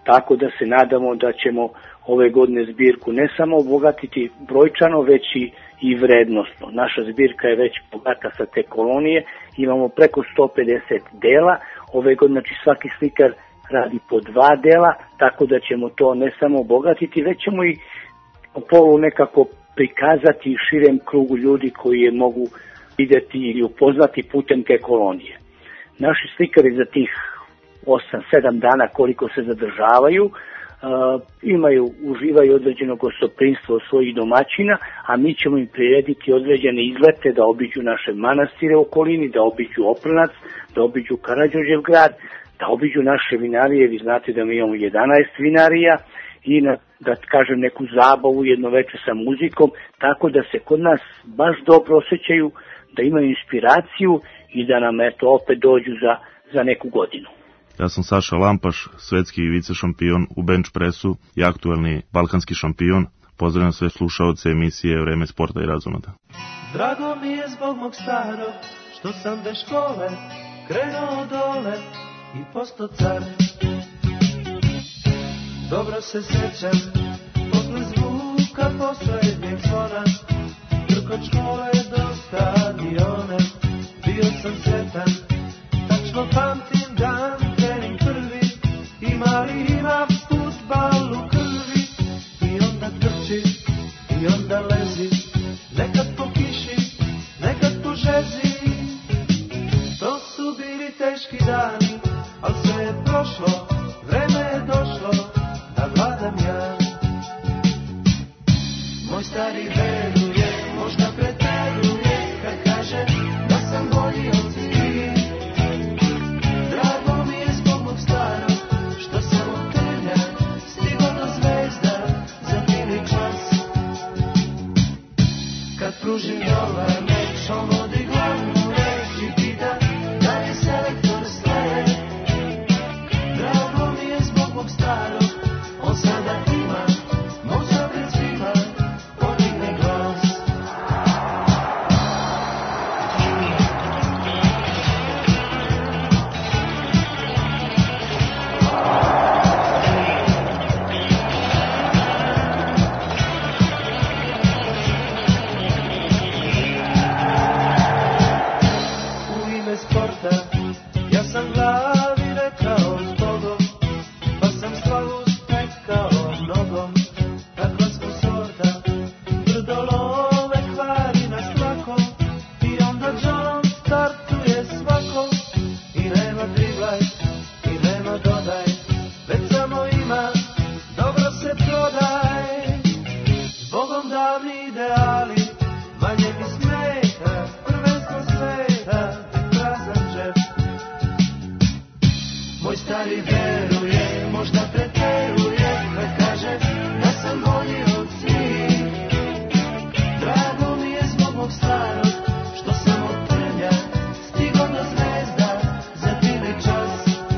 tako da se nadamo da ćemo ove godine zbirku ne samo obogatiti brojčano, već i, i vrednostno. Naša zbirka je već bogata sa te kolonije, imamo preko sto pedeset dela, ove godine znači svaki slikar radi po dva dela, tako da ćemo to ne samo obogatiti, već ćemo i u polu nekako prikazati širem krugu ljudi koji je mogu vidjeti ili upoznati putem te kolonije. Naši slikari za tih osam sedam dana koliko se zadržavaju, Uh, imaju, uživaju određeno gostoprinstvo svojih domaćina, a mi ćemo im prirediti određene izlete da obiđu naše manastire u okolini, da obiđu Opranac, da obiđu Karađorđev grad, da obiđu naše vinarije. Vi znate da mi imamo jedanaest vinarija i na, da kažem neku zabavu jedno večer sa muzikom, tako da se kod nas baš dobro osjećaju, da imaju inspiraciju i da nam eto opet dođu za, za neku godinu. Ja sam Saša Lampaš, svetski vice šampion u bench presu i aktuelni balkanski šampion. Pozdravljam sve slušaoce emisije Vreme sporta i razonoda. Drago mi je zbog mog starog, što sam bez škole krenuo dole i posto car. Dobro se sjećam posle zvuka poslednjeg zvona, trkot škole do stadiona. Bio sam sretan, tačno pamtim dan, trening prvi, i mali ima fudbal u krvi. I onda trči, i onda lezi, nekad po kiši, nekad po žezi. To su bili teški dani, al sve je prošlo, vreme je došlo, da vladam ja. Moj stari veruje, možda preteruje, kad kaže da sam bolji od svih. Drago mi je zbog mog starog, što sam od trnja stigo do zvezda za bili čas. Kad pružim ovaj meč, on vodi glavnu reč i pita da je selektor sve. Drago mi je zbog mog starog, on sada ima možda pred svima podigne glas. U ime sporta ja sam glavi rekao zbogom, pa sam slavu stekao nogom. Takva smo sorta, brdolove kvari nas lako, i onda John startuje svako. I nema driblaj, i nema dodaj, već samo ima, dobro se prodaj. Zbogom davni ideali, manje mi smeta, prvenstvo sveta, prazan džep. Moj stari veruje, možda preteruje, kad kaže da sam bolji od svih. Drago mi je zbog mog starog, što sam od trnja stigo do zvezda za bili čas.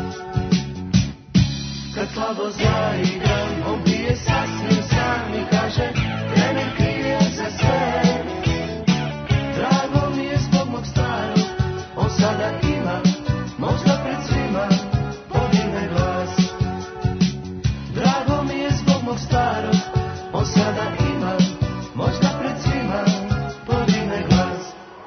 Kad slabo zaigram, on bije sasvim sam i kaže trener krije za sve. Drago mi je zbog mog starog, on sada ima, možda pred svima podigne glas. Drago mi je zbog mog starog, on sada ima, možda pred svima podigne glas.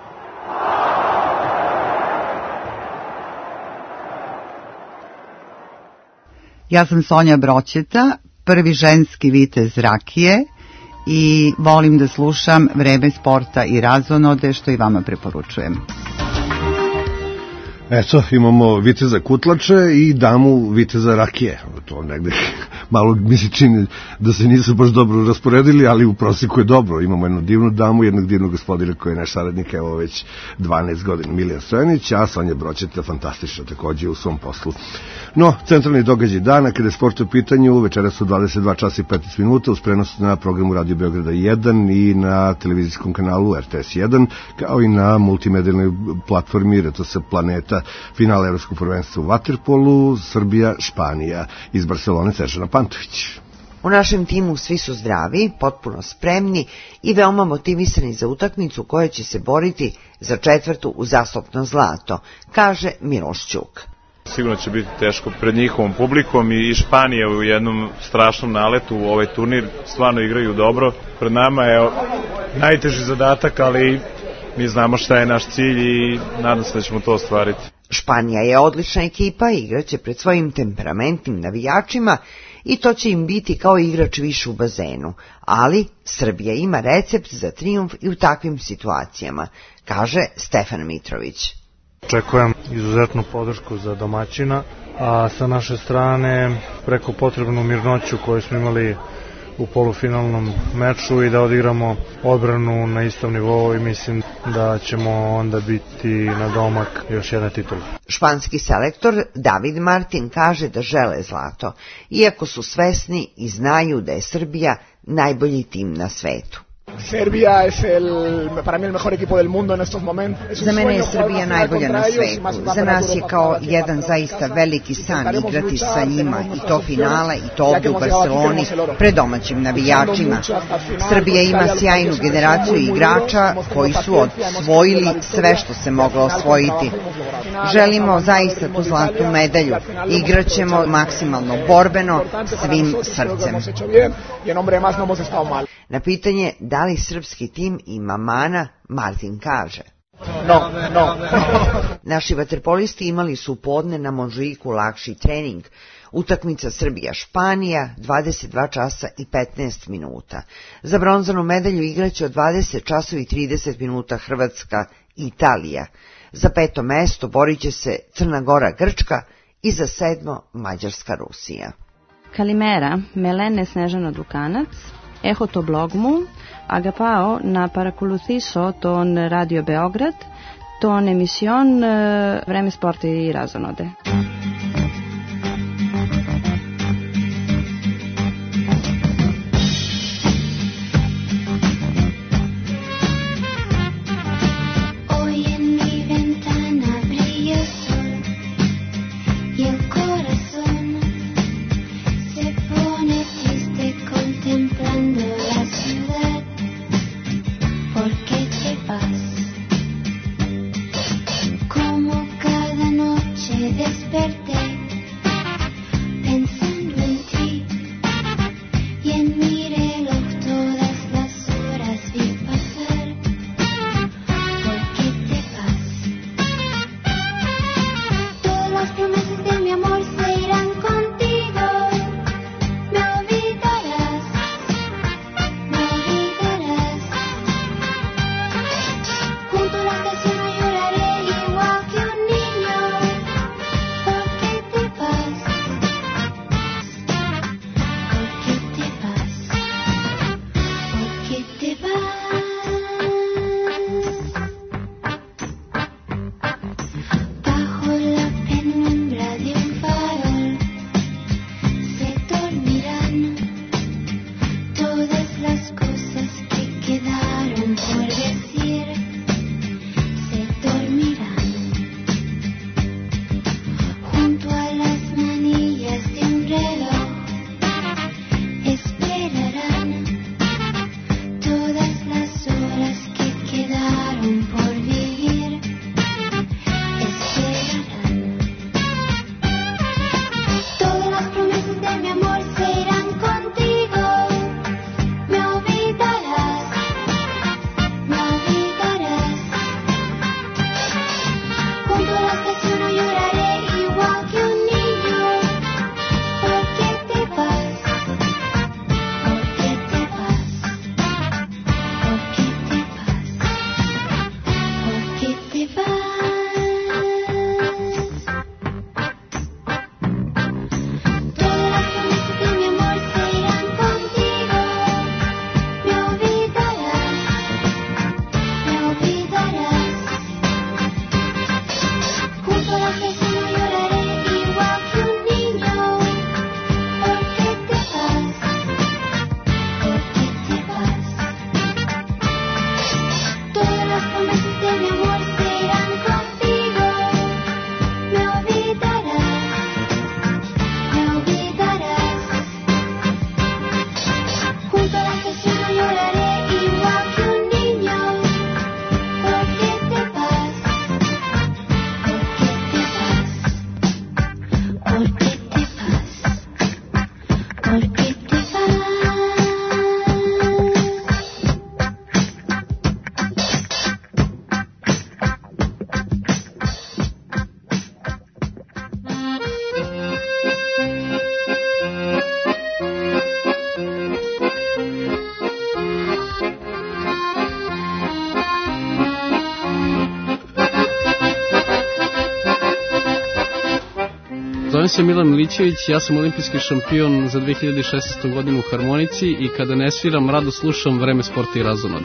Ja sam Sonja Broćeta, prvi ženski vitez rakije i volim da slušam Vreme sporta i razonode, što i vama preporučujem. Eto, imamo viteza kutlače i damu viteza rakije. To negde malo mi se čini da se nisu baš dobro rasporedili, ali u prosjeku je dobro. Imamo jednu divnu damu, jednog divnog gospodina koji je naš saradnik, evo već dvanaest godina, Milijan Stojanić, a Sonja Broćeta fantastično takođe u svom poslu. No, centralni događaj dana, kada je sport u pitanju, večera su dvadeset dva časa i petnaest minuta, uz prenos na programu Radio Beograda jedan i na televizijskom kanalu R T S jedan, kao i na multimedijalnoj platformi R T S Planeta, finale Evropskog prvenstva u vaterpolu, Srbija, Španija, iz Barcelone Snežana Pantović. U našem timu svi su zdravi, potpuno spremni i veoma motivisani za utakmicu koja će se boriti za četvrtu uzastopno zlato, kaže Miloš Ćuk. Sigurno će biti teško pred njihovom publikom i Španija u jednom strašnom naletu u ovaj turnir, stvarno igraju dobro. Pred nama je najteži zadatak, ali mi znamo šta je naš cilj i nadam se da ćemo to ostvariti. Španija je odlična ekipa, igraće pred svojim temperamentnim navijačima i to će im biti kao igrač više u bazenu, ali Srbija ima recept za trijumf i u takvim situacijama, kaže Stefan Mitrović. Očekujem izuzetnu podršku za domaćina, a sa naše strane preko potrebnu mirnoću koju smo imali u polufinalnom meču i da odigramo odbranu na istom nivou i mislim da ćemo onda biti na domak još jedna titula. Španski selektor David Martin kaže da žele zlato, iako su svesni i znaju da je Srbija najbolji tim na svetu. Serbia es el, para mí el mejor equipo del mundo en estos momentos. Za mene je Srbija najbolja na svetu. Za nas je kao jedan zaista veliki san igrati sa njima i to finale i to ovdje u Barceloni pred domaćim navijačima. Srbija ima sjajnu generaciju igrača koji su osvojili sve što se moglo osvojiti. Želimo zaista tu zlatnu medalju. Igraćemo maksimalno borbeno svim srcem. Na pitanje da li srpski tim ima mana, Martin kaže: No, no. Naši vaterpolisti imali su podne na Monžuiku lakši trening. Utakmica Srbija-Španija, dvadeset dva časa i petnaest minuta. Za bronzanu medalju igraće od dvadeset časova i trideset minuta Hrvatska i Italija. Za peto mesto borit će se Crna Gora-Grčka i za sedmo Mađarska-Rusija. Kalimera, Melene Snežana Dukanac. Έχω το blog μου, αγαπάω να παρακολουθήσω τον Radio Beograd, τον εμισιόν Vreme sporta i razonode. Despertar Zovem se Milan Milićević, ja sam olimpijski šampion za dve hiljade šesnaestu godinu u harmonici i kada ne sviram, rado slušam Vreme sporta i razonode.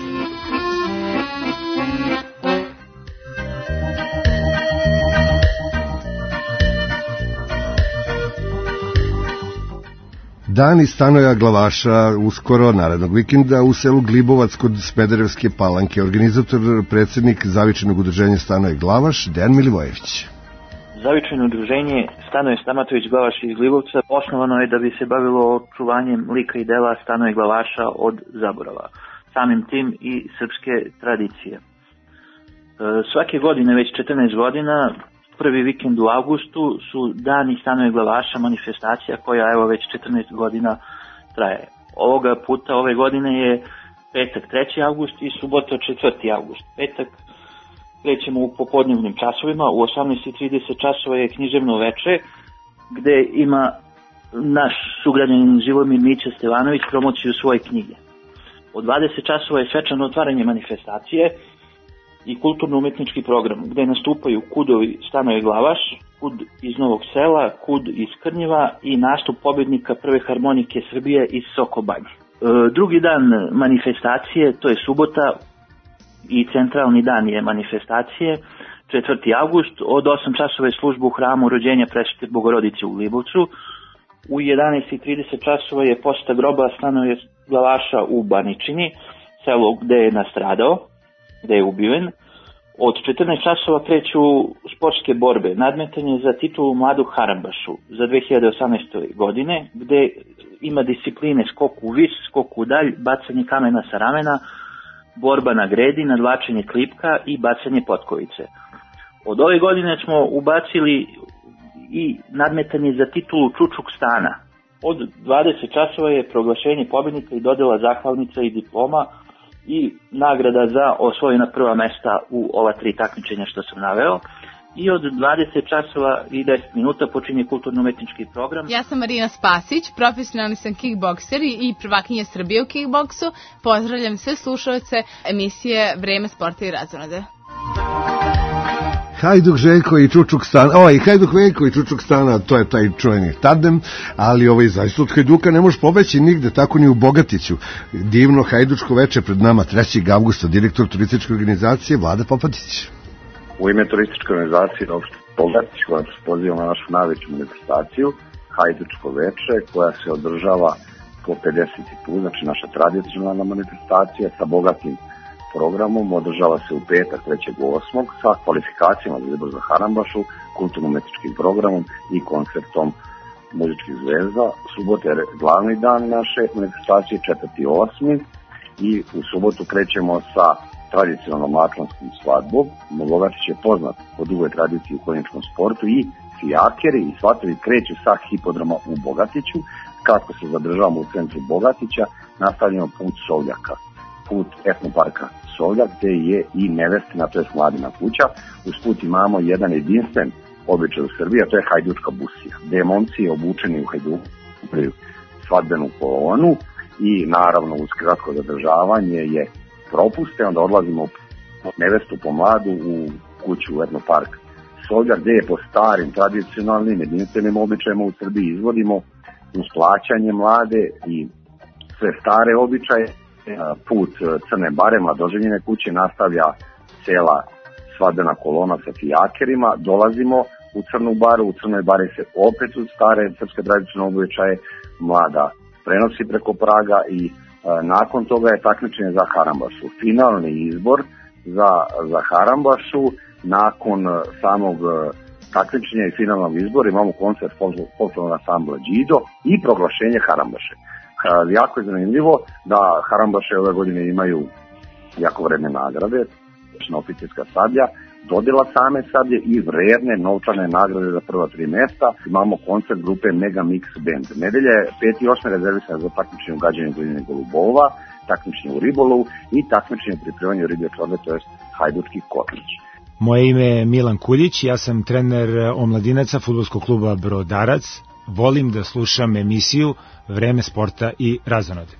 Dani Stanoja Glavaša uskoro narednog vikenda u selu Glibovac kod Smederevske Palanke. Organizator, predsjednik Zavičajnog udruženja Stanoje Glavaš, Dejan Milivojević. Zavičajno udruženje Stanoje Stamatović Glavaš iz Glibovca osnovano je da bi se bavilo očuvanjem lika i dela Stanoje Glavaša od zaborava, samim tim i srpske tradicije. E, svake godine, već četrnaest godina, prvi vikend u avgustu su dani Stanoje Glavaša, manifestacija koja evo već četrnaest godina traje. Ovoga puta, ove godine je petak treći avgust i subota četvrti avgust. Petak krećemo u popodnevnim časovima, u osamnaest i trideset časova je književno veče, gde ima naš sugrađanin Živomir Mića Stevanović promociju svoje knjige. Od dvadeset časova je svečano otvaranje manifestacije i kulturno-umetnički program, gde nastupaju kudovi Stanoje Glavaš, kud iz Novog Sela, kud iz Krnjeva i nastup pobednika prve harmonike Srbije iz Sokobanje. E, drugi dan manifestacije, to je subota, i centralni dan je manifestacije, četvrti avgust, od osam časova je služba u hramu rođenja Presvete Bogorodice u Glibovcu, u jedanaest i trideset časova je poseta groba Stanoje Glavaša u Baničini, selo gde je nastradao, gde je ubiven. Od četrnaest časova kreću sportske borbe, nadmetanje za titulu Mladu Harambašu za dve hiljade osamnaeste. godine, gde ima discipline skok u vis, skok u dalj, bacanje kamena sa ramena, borba na gredi, nadvlačenje klipka i bacanje potkovice. Od ove godine smo ubacili i nadmetanje za titulu Čučuk stana. Od dvadeset časova je proglašenje pobednika i dodela zahvalnica i diploma i nagrada za osvojena prva mesta u ova tri takmičenja što sam naveo. I od dvadeset časova i deset minuta počinje kulturno-umetnički program. Ja sam Marina Spasić, profesionalni sam kickbokser i prvakinja Srbije u kickboksu. Pozdravljam sve slušalce emisije Vreme sporta i razonode. Hajduk Željko i Čučuk Stana, ovaj Hajduk Veljko i Čučuk Stana, to je taj čuveni tandem, ali ovaj zaista od Hajduka ne možeš pobeći nigde, tako ni u Bogatiću. Divno hajdučko veče pred nama trećeg avgusta, direktor turističke organizacije Vlada Popatić. U ime turističke organizacije Opšte Bogatić, koja se poziva na našu najveću manifestaciju, Hajdučko veče, koja se održava po pedeseti put, znači naša tradicionalna manifestacija sa bogatim programom, održava se u petak trećeg osmog sa kvalifikacijama za izbor za Harambašu, kulturno-umetničkim programom i koncertom muzičkih zvezda. Subota je glavni dan naše manifestacije, četvrti osmi, i u subotu krećemo sa tradicionalnom atlonskom svadbom. Bogatić je poznat po dugoj tradiciji u konjičkom sportu i fijakeri i svatovi kreću sa hipodroma u Bogatiću. Kako se zadržavamo u centru Bogatića, nastavljamo put Sovljaka, put etnoparka Sovljak, gde je i nevestina, to je mladina kuća. Usput imamo jedan jedinstven običaj u Srbiji, a to je hajdučka busija, gde momci obučeni u hajduku upriju svadbenu kolonu i naravno uz kratko zadržavanje je propuste, onda odlazimo nevestu po mladu u kuću u etnopark Sovljak, gde je po starim, tradicionalnim, jedinstvenim običajima u Srbiji izvodimo uz plaćanje mlade i sve stare običaje. Put Crne bare, mladoženjene kuće, nastavlja cela svadbena kolona sa fijakerima. Dolazimo u Crnu baru, u Crnoj bari se opet uz stare srpske tradicionalne običaje mlada prenosi preko praga i e, nakon toga je takmičenje za Harambašu. Finalni izbor za, za Harambašu, nakon samog takmičenja i finalnog izbora imamo koncert folklornog ansambla Đido i proglašenje Harambaše. Jako je zanimljivo da Harambaše ove godine imaju jako vredne nagrade, oficirska sablja, dodela same sablje i vredne novčane nagrade za prva tri mesta. Imamo koncert grupe Mega Mix Band. Nedelja je peti i osmi rezervisana za takmičenje u gađanju Doline Golubova, takmičenje u ribolovu i takmičenje u pripremanju riblje čorbe, to je hajdučki kotlić. Moje ime je Milan Kuljić, ja sam trener omladinaca fudbalskog kluba Brodarac. volim da slušam emisiju Vreme sporta i razonode.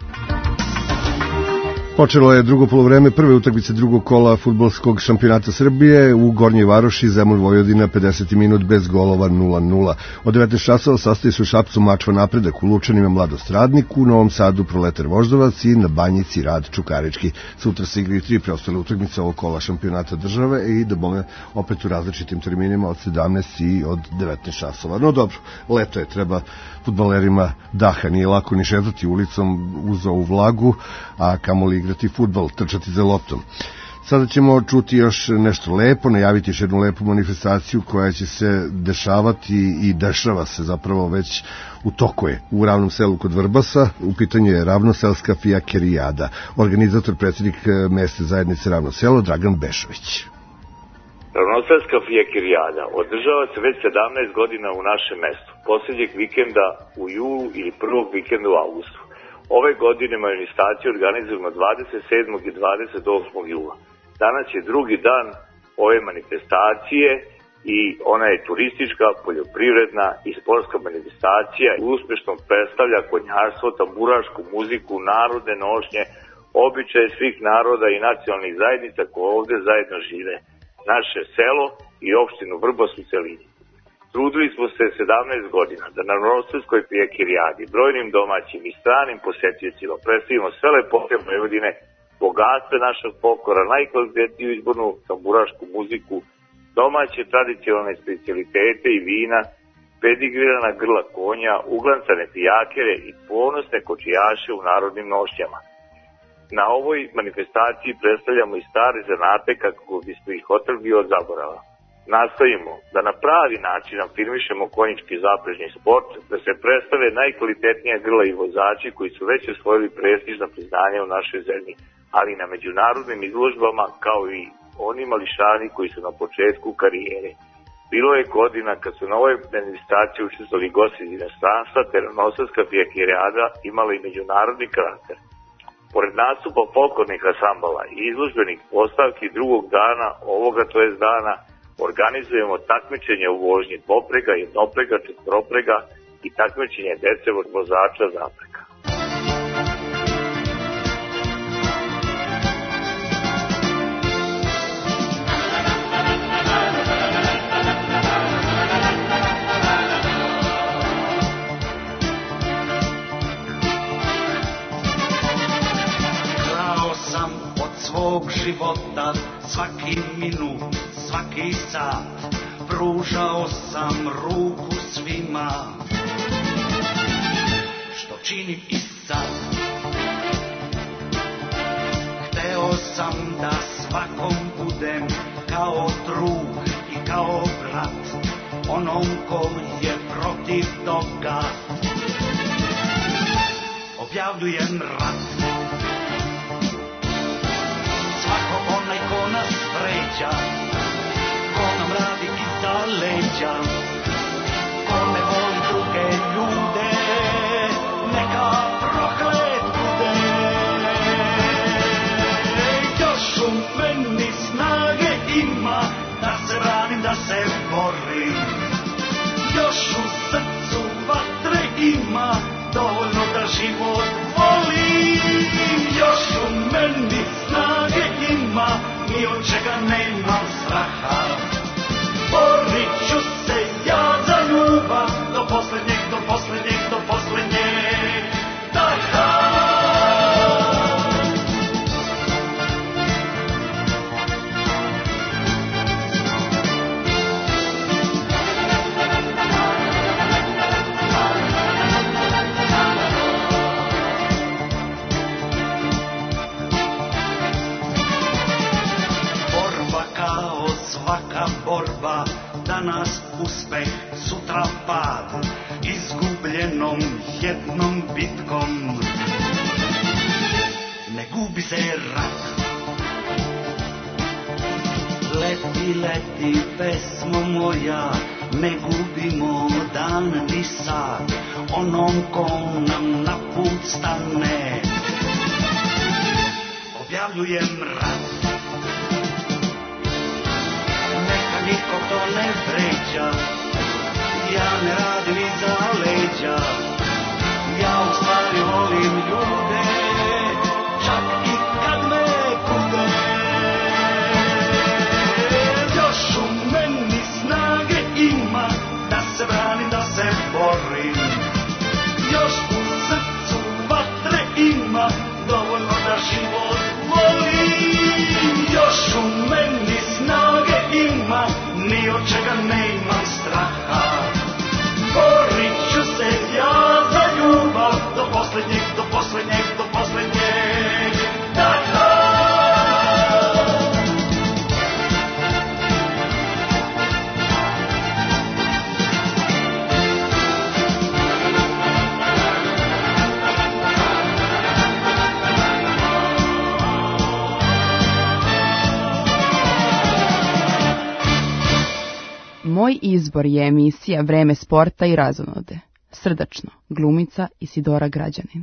Počelo je drugo polovreme prve utakmice drugog kola fudbalskog šampionata Srbije u Gornjoj Varoši, Zemun Vojvodina, pedeseti minut bez golova, nula nula. Od devetnaest časova sastoji se u Šapcu Mačva Napredak, u Lučanima Mladost Radnik, u Novom Sadu Proletar Voždovac i na Banjici Rad Čukarički. Sutra se igraju tri preostale utakmice ovog kola šampionata države i da bome opet u različitim terminima od sedamnaest i od devetnaest časova. No dobro, leto je, treba fudbalerima daha, nije lako ni šetati ulicom uz ovu vlagu, a kamoli igrati fudbal, trčati za loptom. Sada ćemo čuti još nešto lepo, najaviti još jednu lepu manifestaciju koja će se dešavati i dešava se zapravo već u toku je u Ravnom selu kod Vrbasa. U pitanju je Ravnoselska fijakerijada. Organizator, predsjednik mesne zajednice Ravno selo, Dragan Bešović. Ravnoselska fijakerijada održava se već sedamnaest godina u našem mestu, posljednjeg vikenda u julu ili prvog vikenda u avgustu. Ove godine manifestaciju organizujemo dvadeset sedmog i dvadeset osmog jula. Danas je drugi dan ove manifestacije i ona je turistička, poljoprivredna i sportska manifestacija i uspešno predstavlja konjarstvo, tamburašku muziku, narodne nošnje, običaje svih naroda i nacionalnih zajednica koje ovde zajedno žive, naše selo i opštinu Vrbas u celini. Trudili smo se sedamnaest godina da na Ravnoselskoj fijakerijadi brojnim domaćim i stranim posetiocima predstavimo sve lepote Vojvodine, bogatstvo našeg folklora, najkvalitetniju izbornu tamburašku muziku, domaće tradicionalne specijalitete i vina, pedigrirana grla konja, uglancane fijakere i ponosne kočijaše u narodnim nošnjama. Na ovoj manifestaciji predstavljamo i stare zanate kako bismo ih otrgli od zaborava. Nastavimo da na pravi način afirmišemo konjički zaprežni sport, da se predstave najkvalitetnija grla i vozači koji su već osvojili prestižna priznanja u našoj zemlji, ali i na međunarodnim izložbama kao i oni mališani koji su na početku karijere. Bilo je godina kad su na ovoj manifestaciji učestvovali gosti iz inostranstva, te Ravnoselska fijakerijada imala i međunarodni karakter. Pored nastupa folklornih ansambala i izložbenih postavki drugog dana, ovoga to jest dana, organizujemo takmičenje u vožnji dvoprega, jednoprega, četvoroprega i takmičenje dece od vozača zaprega. Krao sam od svog života svaki minut, svaki sat, pružao sam ruku svima, što činim i sad. Hteo sam da svakom budem kao drug i kao brat, onom ko je protiv toga objavljujem rat. Svako onaj ko nas vređa, ko nam radi iza leđa, ko ne voli druge ljude, neka proklet bude. Još u meni snage ima da se branim, da se borim. Još u srcu vatre ima dovoljno da život volim. Još u meni snage ima, ni od čega nemam straha. Borit ću se ja za ljubav do poslednjeg, do poslednjeg, do poslednjeg daha. Svaka borba, danas uspeh, sutra pad, izgubljenom jednom bitkom ne gubi se rat. Leti, leti, pesmo moja, ne gubimo dan ni sat, onom ko nam na put stane objavljujem rat. Niko to ne vređa, ja ne radim iza leđa. Ja u stvari volim ljude, čak i kad me kude. Još u meni snage ima da se branim, da se borim. Još u srcu vatre ima dovoljno da život volim. Još u meni snage ima, ni od čega ne imam straha. Borit ću se ja za ljubav do poslednjeg, do poslednjeg, do poslednjeg daha. Moj izbor je emisija Vreme sporta i razonode. Srdačno, glumica Isidora Građanin.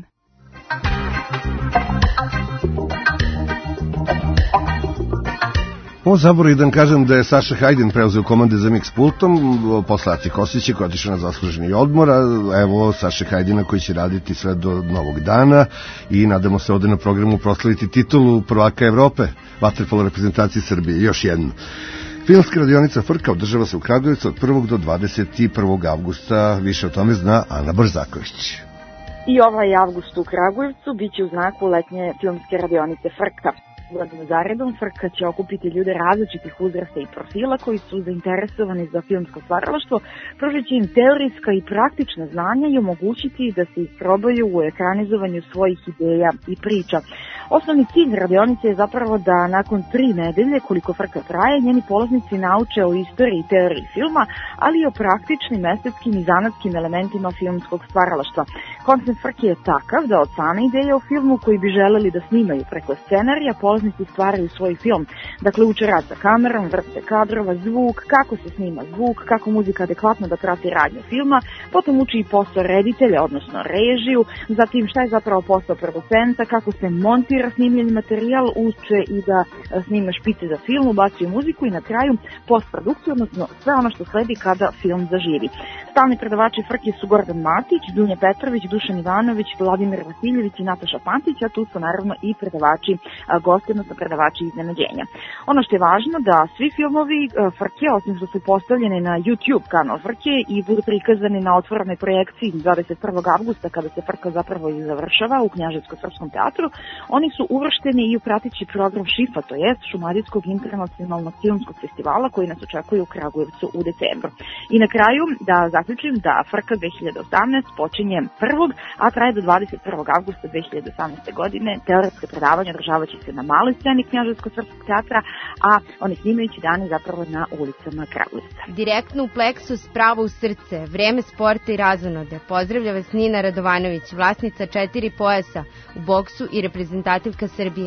O zaboravim da kažem da je Saša Hajdin preuzeo komande za mix pultom posle Aci Kosića koji je otišao na zasluženi odmor, a evo Saše Hajdina koji će raditi sve do novog dana i nadamo se ovde na programu proslaviti titulu prvaka Evrope, vaterpolo reprezentacije Srbije, još jednu. Filmska radionica Frka održava se u Kragujevcu od prvog do dvadeset prvog avgusta. Više o tome zna Ana Brzaković. I ovaj avgust u Kragujevcu biće u znaku letnje filmske radionice Frka. Godinu zaredom Frka će okupiti ljude različitih uzrasta i profila koji su zainteresovani za filmsko stvaralaštvo, pružiti im teorijska i praktična znanja i omogućiti da se isprobaju u ekranizovanju svojih ideja i priča. Osnovni cilj radionice je zapravo da nakon tri nedelje, koliko Frka traje, njeni polaznici nauče o istoriji i teoriji filma, ali i o praktičnim, estetskim i zanatskim elementima filmskog stvaralaštva. Koncept Frke je takav da od same ideje o filmu koji bi želeli da snimaju preko scenarija, polaznici stvaraju svoj film. Dakle, uče rad sa kamerom, vrste kadrova, zvuk, kako se snima zvuk, kako muzika adekvatno da prati radnju filma, potom uči i posao reditelja, odnosno režiju, zatim šta je zapravo posao producenta, kako se montira snimljeni materijal, uče i da snima špice za film, ubacuju muziku i na kraju postprodukciju, odnosno sve ono što sledi kada film zaživi. Stalni predavači Frke su Gordan Matić, Dunja Petrović, Dušan Ivanović, Vladimir Vasiljević i Nataša Pantić, a tu su naravno i predavači gosti, odnosno predavači iznenađenja. Ono što je važno da svi filmovi Frke, osim što su postavljeni na YouTube kanal Frke i budu prikazani na otvorenoj projekciji dvadeset prvog avgusta kada se Frka zapravo i završava u Knjaževsko-srpskom teatru, oni su uvršteni i u prateći program ŠIFA, to jest Šumadijskog internacionalnog filmskog festivala koji nas očekuje u Kragujevcu u decembru. I na kraju da zaključim da Frka dve hiljade osamnaeste počinje prvog, a traje do dvadeset prvog avgusta dve hiljade osamnaeste godine. Teoretske predavanja održavaće se na maloj sceni Knjaževsko-srpskog teatra, a oni snimajući dani zapravo na ulicama Kragujevca. Direktno u Pleksus, pravo u srce, vreme sporta i razonode. Pozdravlja vas Nina Radovanović, vlasnica četiri pojasa u boksu i reprezentativka Srbije.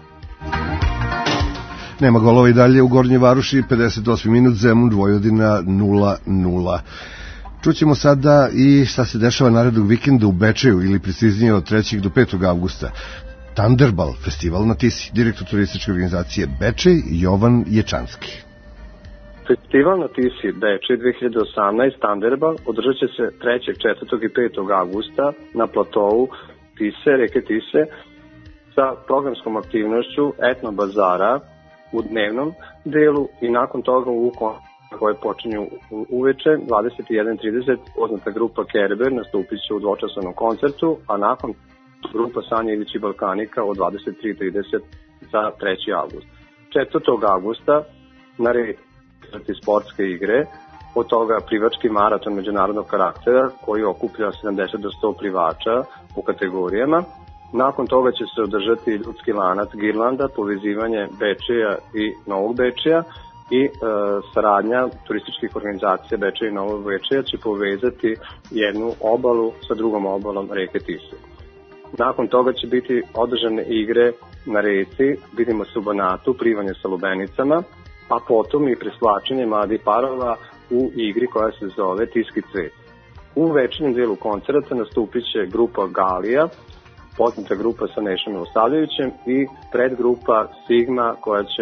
Nema golova i dalje u Gornjoj Varoši, pedeset osmi minut, Zemun, Vojvodina nula nula. Čućemo sada i šta se dešava narednog vikenda u Bečeju, ili preciznije od trećeg do petog avgusta. Thunderball festival na Tisi, direktor turističke organizacije Bečej, Jovan Ječanski. Festival na Tisi Bečej dve hiljade osamnaeste Thunderball održat će se trećeg, četvrtog i petog avgusta na platovu Tise, reke Tise, sa programskom aktivnošću etno bazara u dnevnom delu i nakon toga u koje počinju uveče dvadeset jedan trideset poznata grupa Kerber nastupit će u dvočasovnom koncertu, a nakon grupa Sanja Ilić i Balkanika od dvadeset tri trideset za treći avgust. četvrtog avgusta na red sportske igre, od toga plivački maraton međunarodnog karaktera koji okuplja sedamdeset do sto plivača u kategorijama. Nakon toga će se održati ljudski lanac Girlanda, povezivanje Bečeja i Novog Bečeja i e, saradnja turističkih organizacija Bečeja i Novog Bečeja će povezati jednu obalu sa drugom obalom reke Tise. Nakon toga će biti održane igre na reci, vidimo se u Banatu, plivanje sa lubenicama, a potom i preslačenje mladih parova u igri koja se zove Tiski cvet. U večernjem delu koncerta nastupit će grupa Galija, poznata grupa sa Nešom Milosavljevićem i predgrupa Sigma koja će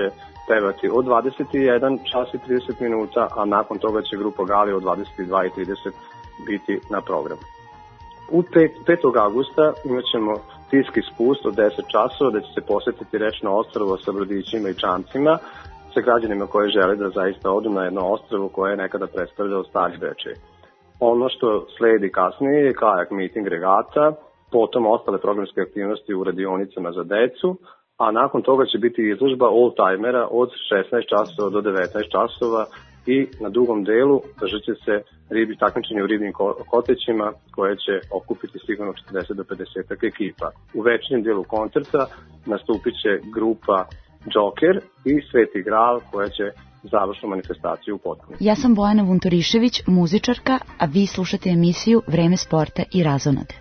pevati od dvadeset jedan čas i trideset minuta, a nakon toga će grupa Gali od dvadeset dva i trideset biti na programu. U petog avgusta imat ćemo Tiski spust od deset časova, da će se posetiti rečno ostrvo sa brodićima i čamcima, sa građanima koji žele da zaista odu na jedno ostrvo koje je nekada predstavljalo stari Bečej. Ono što sledi kasnije je kajak meeting regata, potom ostale programske aktivnosti u radionicama za decu, a nakon toga će biti izložba old-timera od šesnaest časova do devetnaest časova i na dugom delu držat će se ribi, takmičenje u ribnim kotećima koje će okupiti sigurno četrdeset do pedeset ekipa. U večernjem delu koncerta nastupit će grupa Joker i Sveti Gral koja će završnu manifestaciju upotpuniti. Ja sam Bojana Vuntorišević, muzičarka, a vi slušate emisiju Vreme sporta i razonode.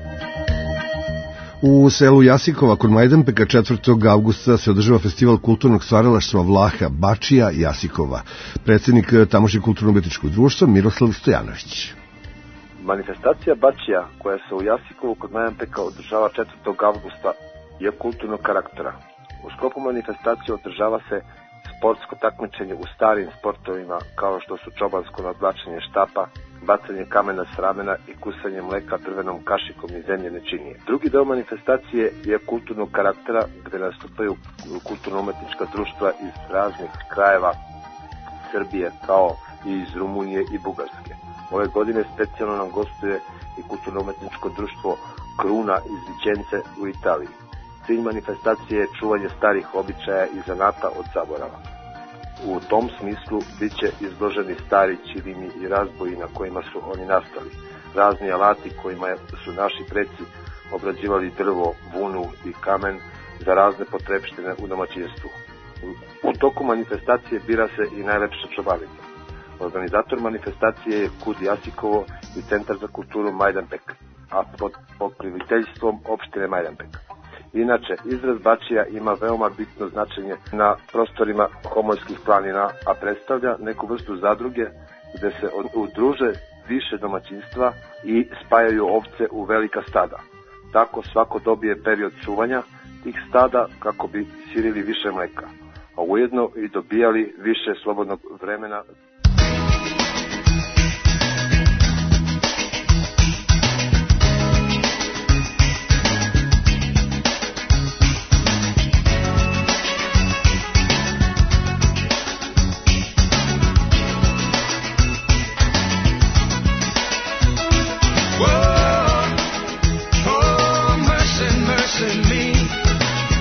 U selu Jasikova kod Majdanpeka četvrtog avgusta se održava festival kulturnog stvaralaštva Vlaha Bačija Jasikova. Predsjednik tamošnjeg kulturno-umetničkog društva Miroslav Stojanović. Manifestacija Bačija koja se u Jasikovu kod Majdanpeka održava četvrtog avgusta je kulturnog karaktera. U sklopu manifestacije održava se sportsko takmičenje u starim sportovima kao što su čobansko nadvlačenje štapa, bacanje kamena s ramena i kusanje mleka drvenom kašikom iz zemljene činije. Drugi deo manifestacije je kulturnog karaktera gde nastupaju kulturno-umetnička društva iz raznih krajeva Srbije kao i iz Rumunije i Bugarske. Ove godine specijalno nam gostuje i kulturno-umetničko društvo Kruna iz Vičence u Italiji. Cilj manifestacije je čuvanje starih običaja i zanata od zaborava. U tom smislu bit će izloženi stari ćilimi i razboji na kojima su oni nastali, razni alati kojima su naši preci obrađivali drvo, vunu i kamen za razne potrepštine u domaćinstvu. U toku manifestacije bira se i najlepša čobanica. Organizator manifestacije je Kud Jasikovo i Centar za kulturu Majdanpek, a pod pokriviteljstvom opštine Majdanpek. Inače, izraz Bačija ima veoma bitno značenje na prostorima Homojskih planina, a predstavlja neku vrstu zadruge gde se udruže više domaćinstva i spajaju ovce u velika stada. Tako svako dobije period čuvanja tih stada kako bi sirili više mleka, a ujedno i dobijali više slobodnog vremena.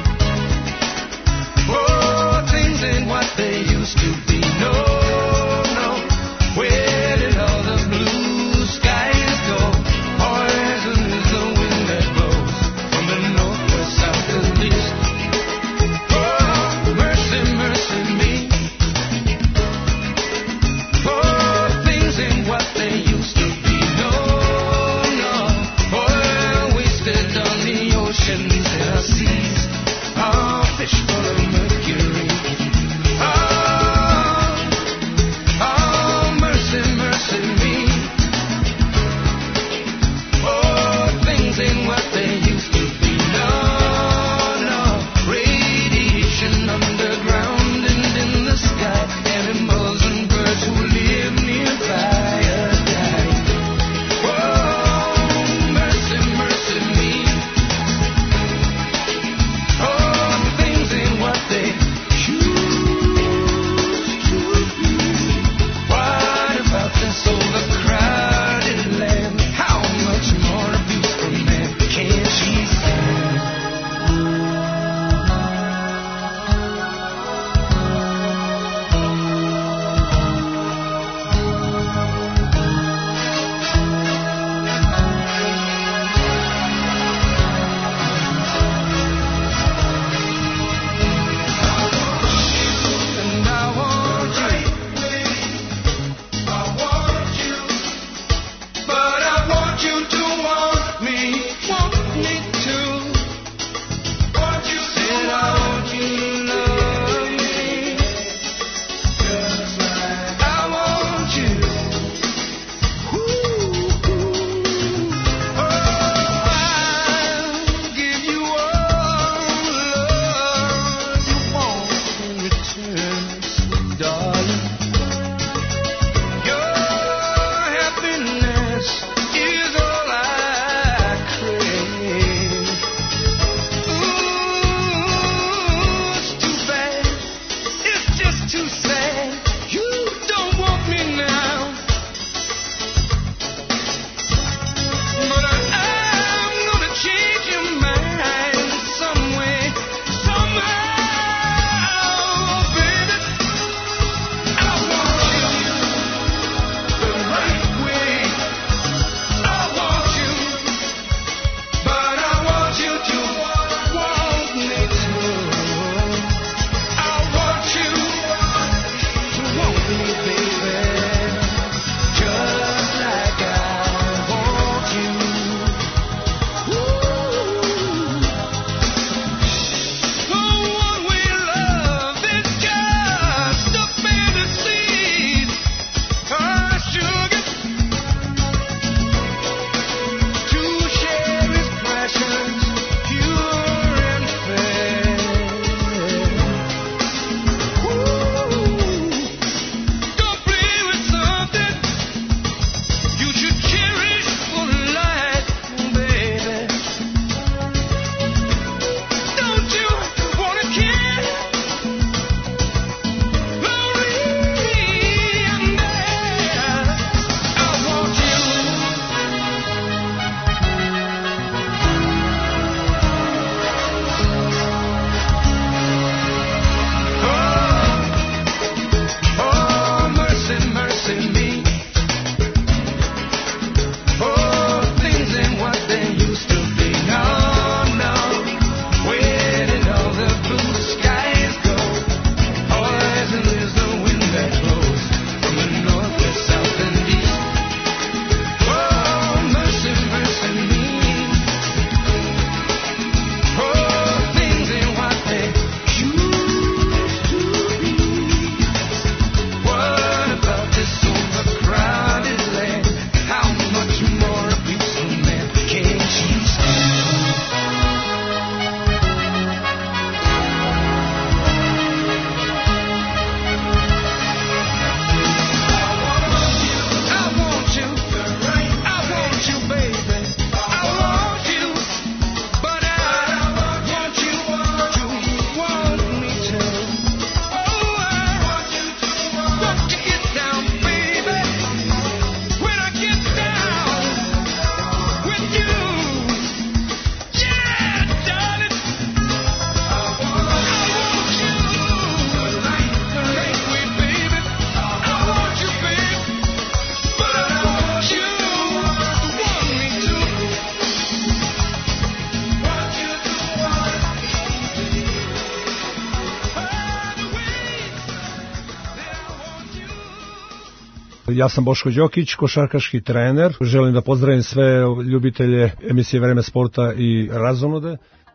What they used to be, no. Ja sam Boško Đokić, košarkaški trener. Želim da pozdravim sve ljubitelje emisije Vreme sporta i razonode.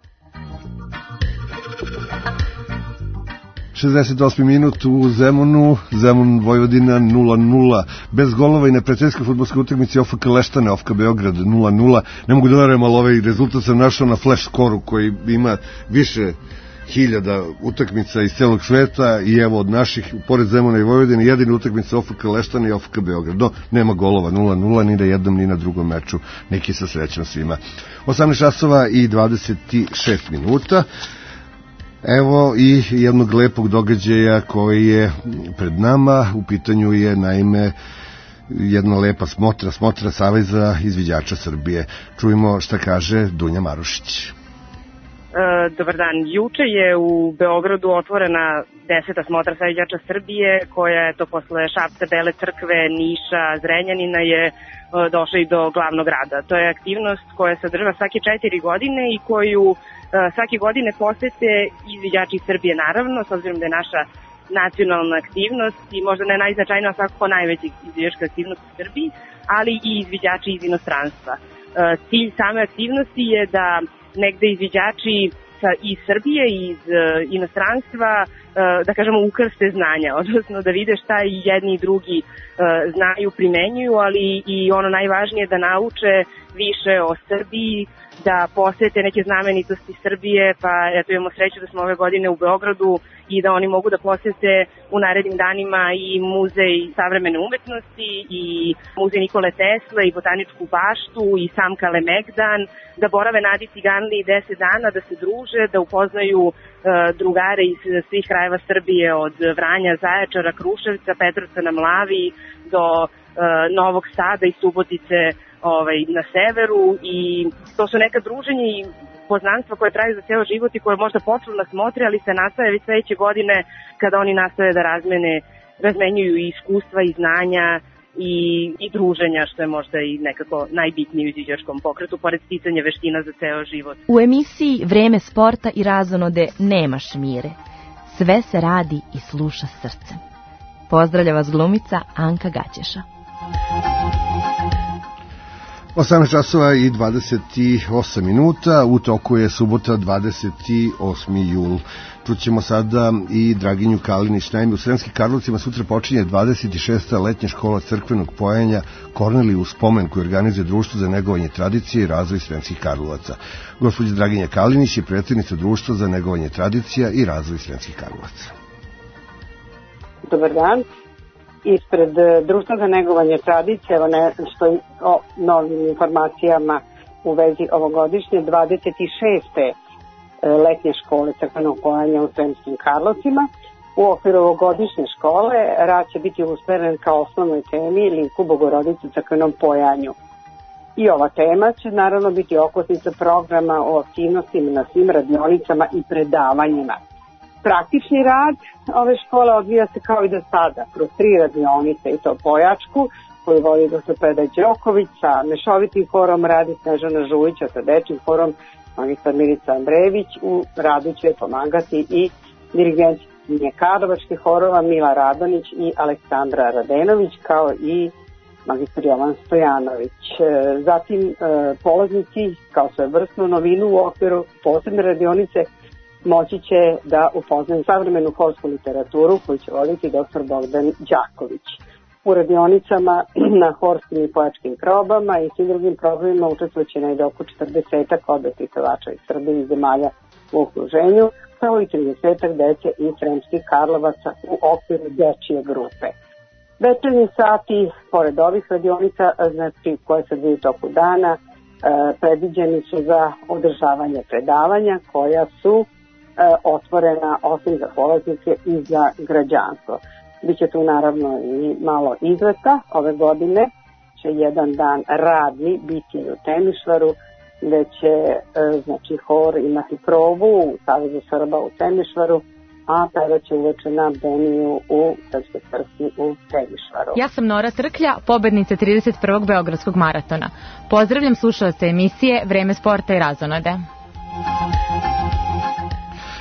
šezdeset osmi minut u Zemunu, Zemun Vojvodina nula nula, bez golova i neprijateljske fudbalske utakmice O F K Leštane, O F K Beograd nula nula. Ne mogu da verujem, ali ovaj rezultat sam našao na flash skoru koji ima više hiljada utakmica iz celog sveta i evo od naših, pored Zemuna i Vojvodine, jedina utakmica O F K Leštane i O F K Beograd. No, nema golova, nula nula ni na jednom ni na drugom meču. Neki sa srećom svima. osamnaest časova i dvadeset šest minuta. Evo i jednog lepog događaja koji je pred nama. U pitanju je naime jedna lepa smotra, smotra Saveza izviđača Srbije. Čujemo šta kaže Dunja Marušić. Dobar dan. Juče je u Beogradu otvorena deseta smotra Saveza Srbije, koja je to posle Šapca, Bele Crkve, Niša, Zrenjanina je došla i do glavnog grada. To je aktivnost koja se održava svake četiri godine i koju svake godine posete izviđači Srbije, naravno, s obzirom da je naša nacionalna aktivnost i možda ne najznačajnija, svakako najveća izviđačka aktivnost u Srbiji, ali i izviđači iz inostranstva. Cilj same aktivnosti je da negde izviđači iz Srbije i iz inostranstva, da kažemo, ukrste znanja, odnosno da vide šta i jedni i drugi znaju, primenjuju, ali i ono najvažnije da nauče više o Srbiji, da posete neke znamenitosti Srbije, pa eto imamo sreću da smo ove godine u Beogradu i da oni mogu da posete u narednim danima i muzej savremene umetnosti i muzej Nikole Tesle i botaničku baštu i sam Kalemegdan, da borave na Adi Ciganliji deset dana, da se druže, da upoznaju e, drugare iz svih krajeva Srbije, od Vranja, Zaječara, Kruševca, Petrovca na Mlavi do e, Novog Sada i Subotice ovaj, na severu, i to su neka druženja i poznanstva koje traju za ceo život i koje možda počnu na smotri, ali se nastaje već sledeće godine kada oni nastave da razmene, razmenjuju i iskustva i znanja i, i druženja, što je možda i nekako najbitnije u izviđačkom pokretu, pored sticanja veština za ceo život. U emisiji Vreme sporta i razonode nema šmire. Sve se radi i sluša srcem. Pozdravlja vas glumica Anka Gaćeša. osamnaest časova i dvadeset osam minuta, u toku je subota dvadeset osmi jul. Čućemo sada i Draginju Kalinić. Naime, u Sremskim Karlovcima sutra počinje dvadeset šesta letnja škola crkvenog pojenja Korneliju spomen koji organizuje Društvo za negovanje tradicije i razvoj Sremskih Karlovaca. Gospođa Draginja Kalinić je predsjednica Društva za negovanje tradicija i razvoj Sremskih Karlovaca. Dobar dan. Ispred Društva za negovanje tradicije, evo nešto o novim informacijama u vezi ovogodišnje dvadeset šeste letnje škole crkvenog pojenja u Sremskim Karlovcima. U okviru ovogodišnje škole rad će biti usmeren kao osnovnoj temi liku Bogorodice crkvenom pojanju. I ova tema će naravno biti okosnica programa o aktivnostima na svim radionicama i predavanjima. Praktični rad ove škole odvija se kao i do sada, kroz tri radionice, i to pojačku, koju vodi doktor Peda Đoković, sa mešovitim horom radi Snežana Žujića, sa dečim horom magistar Milica Andrejević. U radu će pomagati i dirigent Karlovačkih horova Mila Radonić i Aleksandra Radenović, kao i magistar Jovan Stojanović. Zatim polaznici, kao svojevrsnu novinu u okviru posebne radionice, moći će da upoznaju savremenu horsku literaturu koju će voditi doktor Bogdan Đaković. U radionicama na horskim i pojačkim probama i svim drugim probama učestvujući na oko četrdesetak odraslih pevača iz Srbije i zemalja u okruženju, kao i tridesetak dece iz Sremskih Karlovaca u okviru dečije grupe. Večernji sati, pored ovih radionica, znači koje se dviju toku dana, predviđeni su za održavanje predavanja koja su otvorena osim za polaznike i za građanstvo. Biće tu naravno i malo izleta. Ove godine će jedan dan radni biti u Temišvaru, gde će znači hor imati probu u Savezu Srba u Temišvaru, a tada će uveče na Beniju u Srpskoj crkvi u Temišvaru. Ja sam Nora Trklja, pobednica trideset prvog Beogradskog maratona. Pozdravljam slušalce emisije Vreme sporta i razonode.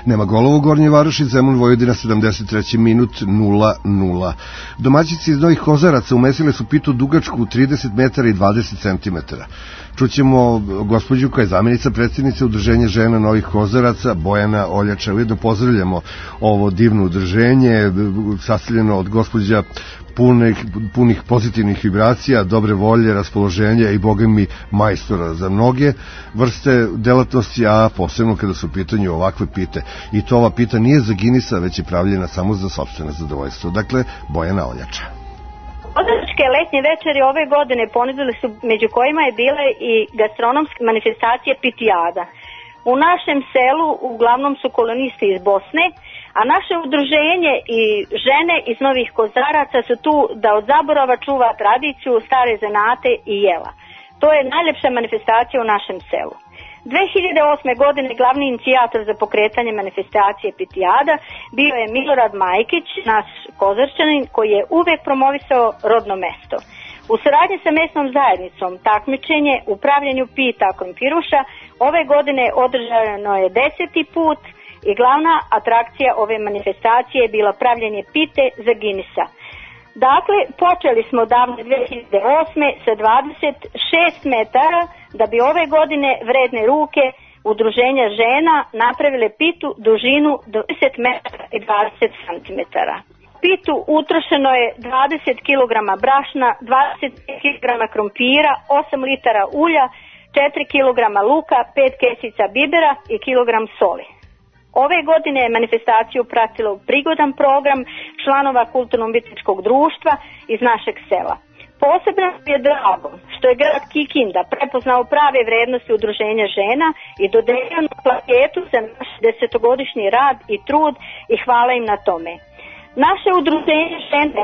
Nema golova u Gornjoj Varoši, Zemun Vojvodina sedamdeset treći minut nula nula. Domaćici iz Novih Kozaraca umesile su pitu dugačku trideset metara i dvadeset centimetara. Čućemo gospođu koja je zamjenica predsjednice Udruženja žena Novih Kozaraca, Bojana Oljača. Ujedno pozdravljamo ovo divno udruženje, sastavljeno od gospođa punih, punih pozitivnih vibracija, dobre volje, raspoloženja i boga mi majstora za mnoge vrste delatnosti, a posebno kada su u pitanju ovakve pite. I to ova pita nije za Ginisa, već je pravljena samo za sopstveno zadovoljstvo. Dakle, Bojana Oljača. Kozaračke letnje večeri ove godine ponudili su, među kojima je bile i gastronomske manifestacije Pitijada. U našem selu uglavnom su kolonisti iz Bosne, a naše udruženje i žene iz Novih Kozaraca su tu da od zaborava čuva tradiciju, stare zanate i jela. To je najljepša manifestacija u našem selu. dve hiljade osme. godine glavni inicijator za pokretanje manifestacije Pitijada bio je Milorad Majkić, naš Kozarčanin, koji je uvek promovisao rodno mesto. U saradnji sa mesnom zajednicom takmičenje u pravljenju pita krompiruša ove godine održano je deseti put i glavna atrakcija ove manifestacije je bila pravljenje pite za Ginisa. Dakle, počeli smo davno dve hiljade osme. sa dvadeset šest metara, da bi ove godine vredne ruke udruženja žena napravile pitu dužinu dvadeset metara i dvadeset centimetara. Pitu utrošeno je dvadeset kilograma brašna, dvadeset kilograma krompira, osam litara ulja, četiri kilograma luka, pet kesica bibera i kilogram soli. Ove godine je manifestaciju pratilo prigodan program članova kulturno-umjetničkog društva iz našeg sela. Posebno je drago što je grad Kikinda prepoznao prave vrednosti udruženja žena i dodelio na plaketu za naš desetogodišnji rad i trud i hvala im na tome. Naše udruženje žena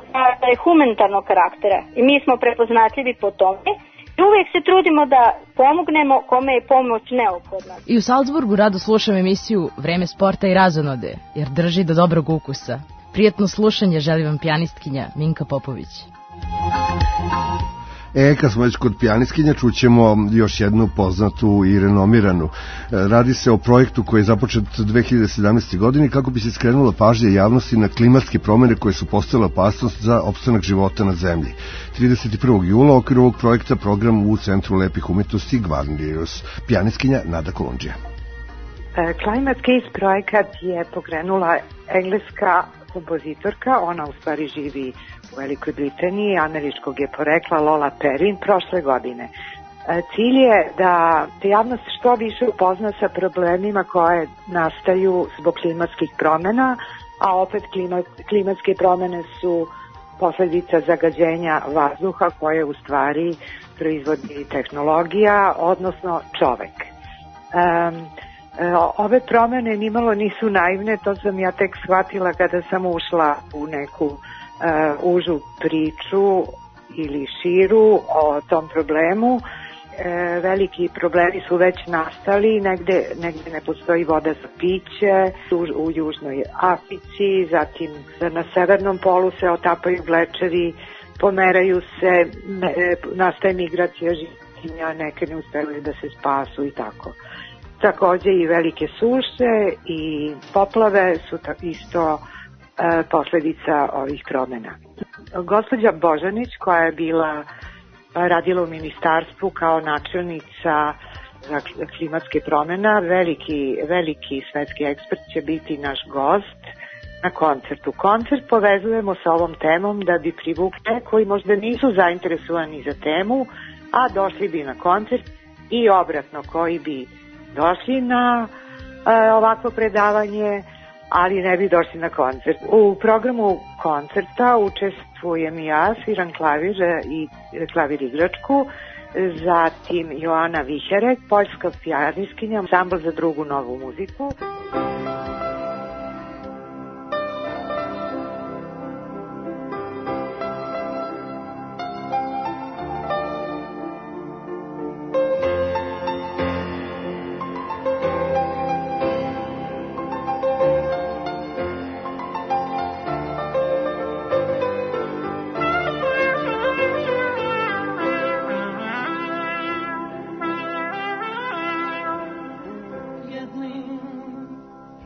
je humanitarnog karaktera i mi smo prepoznatljivi po tome. Uvijek se trudimo da pomognemo kome je pomoć neophodna. I u Salzburgu rado slušam emisiju Vreme sporta i razonode, jer drži do dobrog ukusa. Prijatno slušanje želi vam pijanistkinja Minka Popović. E, kad smo već kod pijanistkinja, čućemo još jednu poznatu i renomiranu. Radi se o projektu koji je započet dve hiljade sedamnaeste. godine kako bi se skrenula pažnja javnosti na klimatske promene koje su postale opasnost za opstanak života na zemlji. trideset prvog jula u okviru ovog projekta program u Centru lepih umjetnosti Gvarnerius. Pijanistkinja Nada Kolundžija. Climate Case projekat je pokrenula engleska kompozitorka, ona u stvari živi u Velikoj Britaniji, američkog je porekla, Lola Perrin, prošle godine. Cilj je da se javnost što više upozna sa problemima koje nastaju zbog klimatskih promena, a opet klimatske promene su posledica zagađenja vazduha koje u stvari proizvodi tehnologija, odnosno čovek. Um, Ove promene nimalo nisu naivne, to sam ja tek shvatila kada sam ušla u neku uh, užu priču ili širu o tom problemu. E, veliki problemi su već nastali, negde, negde ne postoji voda za piće, u, u Južnoj Africi, zatim na Severnom polu se otapaju glečeri, pomeraju se, ne, nastaje migracija životinja, neke ne uspevaju da se spasu i tako. Takođe i velike suše i poplave su isto e, posledica ovih promena. Gospođa Božanić, koja je bila radila u ministarstvu kao načelnica za klimatske promena, veliki, veliki svetski ekspert će biti naš gost na koncertu. Koncert povezujemo sa ovom temom da bi privukli koji možda nisu zainteresovani za temu, a došli bi na koncert, i obratno koji bi došli na e, ovakvo predavanje, ali ne bi došli na koncert. U programu koncerta učestvujem i ja, sviram klavir i klavir igračku, zatim Joana Viherek, poljska pijanistkinja, ansambl za drugu novu muziku.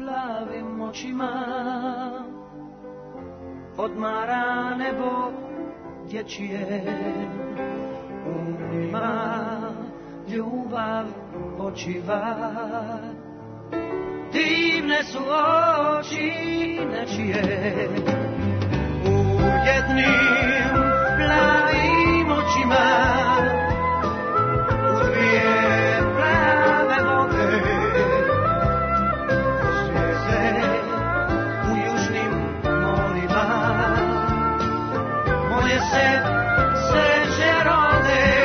plavim očima odmara nebo dječje, u njima ljubav počiva. Divne su oči nečije, u jednim plavim očima, u dvije plave vode, svijeze u južnim morima, moje se sreće rode.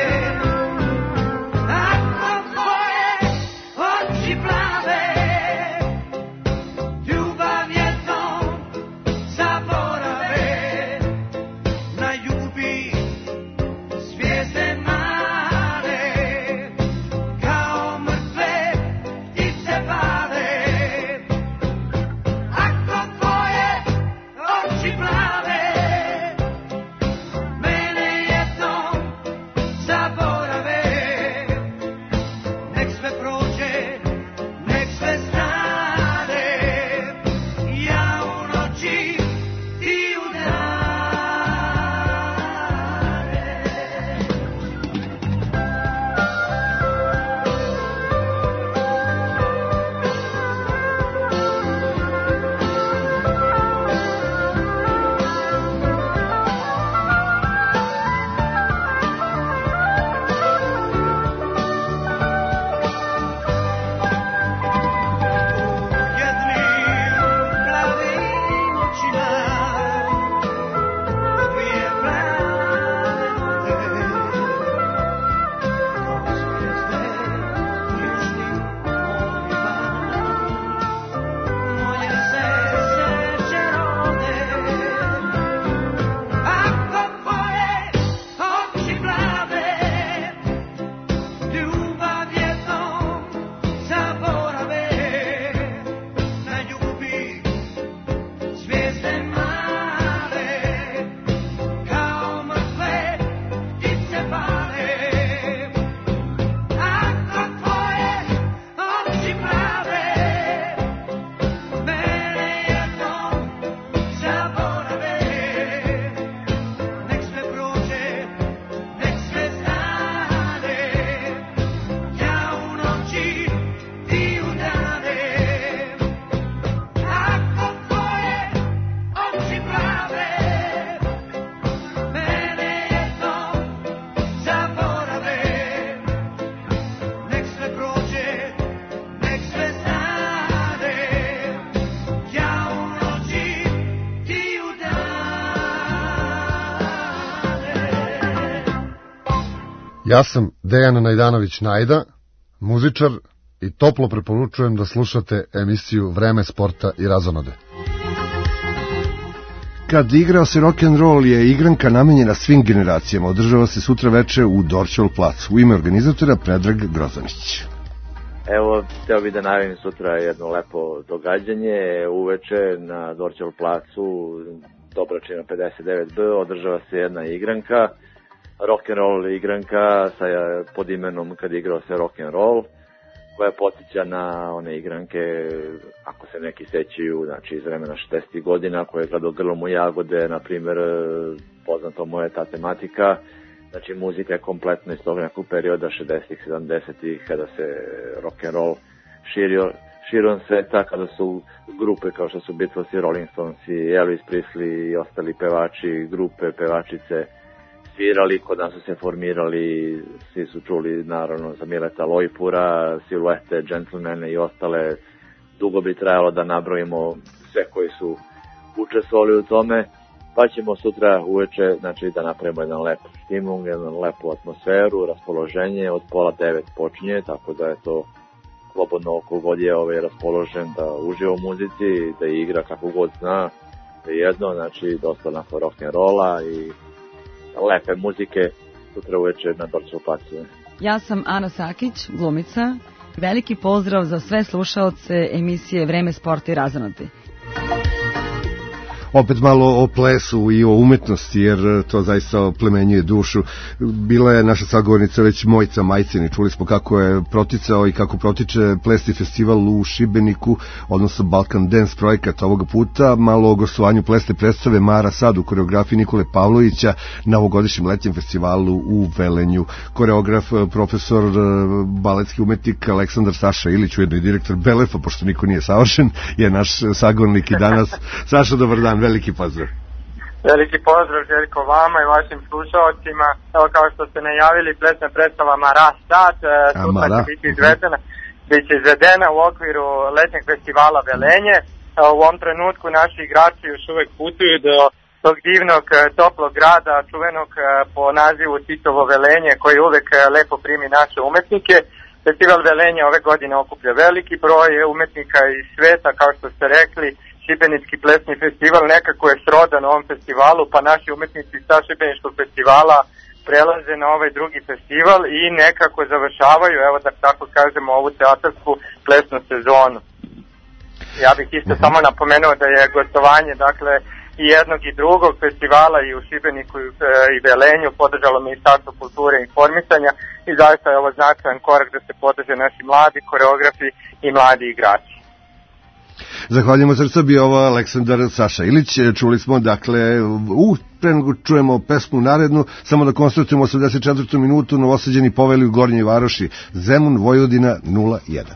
Ja sam Dejan Najdanović Najda, muzičar, i toplo preporučujem da slušate emisiju Vreme sporta i razonode. Kad igrao se rock'n'roll je igranka namenjena svim generacijama. Održava se sutra veče u Dorćol placu. U ime organizatora Predrag Grozanić. Evo, hteo bih da najavim sutra jedno lepo događanje. Uveče na Dorćol placu, Dobračina pedeset devet B, održava se jedna igranka, rock'n'roll igranka sa, pod imenom Kad igrao se rock'n'roll, koja podsjeća na one igranke, ako se neki sećaju, znači iz vremena šezdesetih godina, koje je gledao Grlom u jagode, na primjer, poznato mu je ta tematika. Znači, muzika je kompletno iz tog nekog perioda šezdesetih, sedamdesetih, kada se rock'n'roll širio širom sveta, kada su grupe kao što su Beatles i Rolling Stones i Elvis Presley i ostali pevači, grupe, pevačice svirali, kod nas su se formirali, svi su čuli naravno za Mileta Lojpura, Siluete, Gentlemane i ostale. Dugo bi trajalo da nabrojimo sve koji su učestvovali u tome, pa ćemo sutra uveče, znači, da napravimo jedan lep stimung, jednu lepu atmosferu, raspoloženje, od pola devet počinje, tako da je to slobodno kogod je ovaj raspoložen da uživa u muzici, da igra kako god zna, da jedno, znači dosta onako rock'n'rolla i lepe muzike sutra uveče na Dorćol placu. Ja sam Ana Sakić, glumica. Veliki pozdrav za sve slušaoce emisije Vreme sporta i razonode. opet malo o plesu i o umetnosti, jer to zaista plemenjuje dušu. Bila je naša sagovornica već Mojica Majcin i čuli smo kako je proticao i kako protiče plesni festival u Šibeniku, odnosno Balkan Dance projekat ovoga puta. Malo o gostovanju plesne predstave Mara Sad u koreografiji Nikole Pavlovića na ovogodišnjem letnjem festivalu u Velenju. Koreograf, profesor, baletski umetnik Aleksandar Saša Ilić, ujedno i direktor Belefa, pošto niko nije savršen, je naš sagovornik i danas. Saša, dobar dan, veliki pozdrav. Veliki pozdrav, Željko, vama i vašim slušalcima. Evo, kao što ste najavili, plesna predstava Mara Sad, sutra će biti izvedena, bit će izvedena u okviru letnjeg festivala Velenje. U ovom trenutku naši igrači još uvek putuju do tog divnog, toplog grada, čuvenog po nazivu Titovo Velenje, koji uvek lepo primi naše umetnike. Festival Velenje ove godine okuplja veliki broj umetnika iz sveta, kao što ste rekli. Šibenički plesni festival nekako je srodan ovom festivalu, pa naši umetnici sa Šibeničkog festivala prelaze na ovaj drugi festival i nekako završavaju, evo da tako kažemo, ovu teatarsku plesnu sezonu. Ja bih isto uh-huh. samo napomenuo da je gostovanje, dakle, i jednog i drugog festivala i u Šibeniku i Velenju podržalo Ministarstvo kulture i informisanja i zaista je ovo značajan korak da se podrže naši mladi koreografi i mladi igrači. Zahvaljujemo srca, bio ovo Aleksandar Saša Ilić. Čuli smo, dakle, u pre nego čujemo pesmu narednu, samo da konstatujemo osamdeset četvrtu minutu, Novosađani poveli u Gornjoj Varoši, Zemun, Vojvodina nula jedan.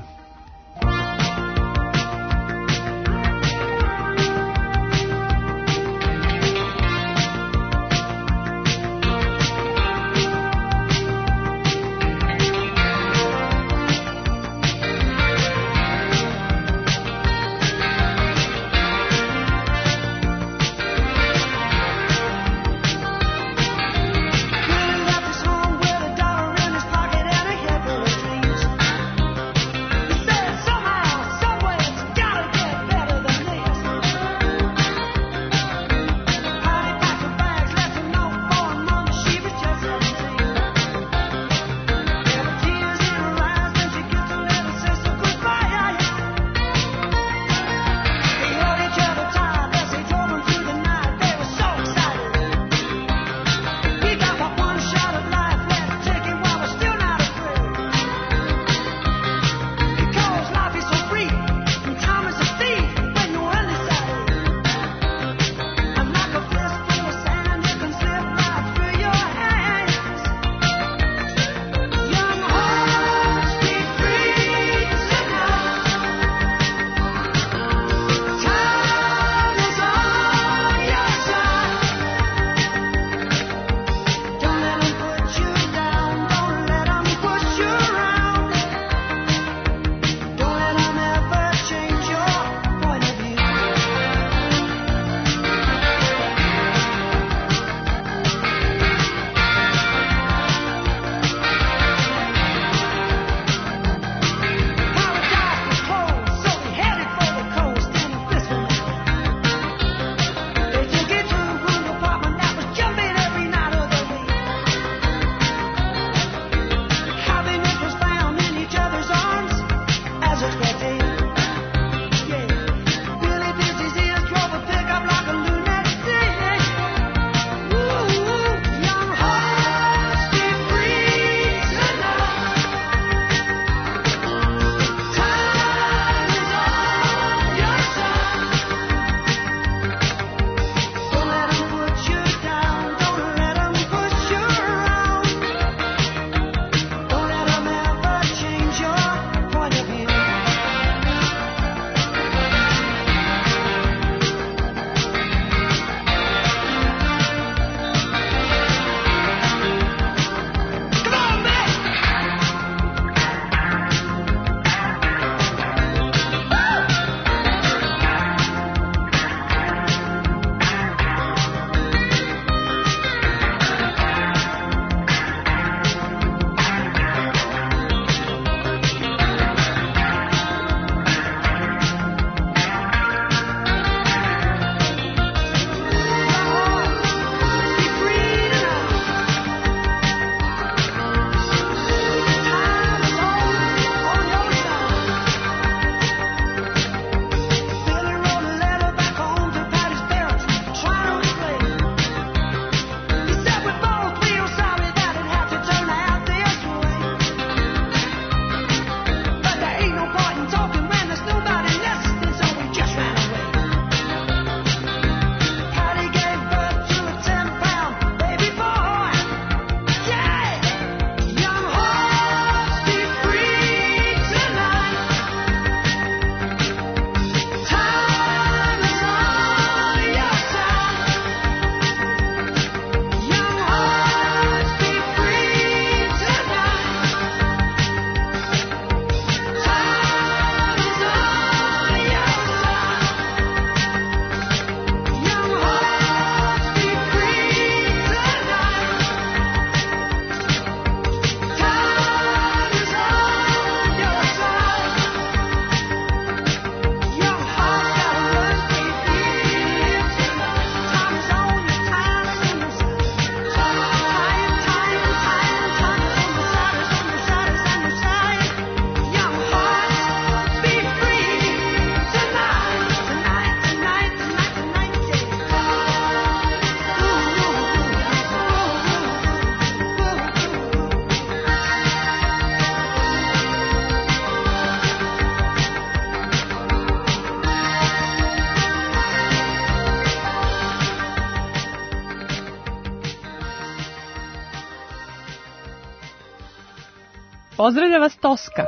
Pozdravlja vas Toska.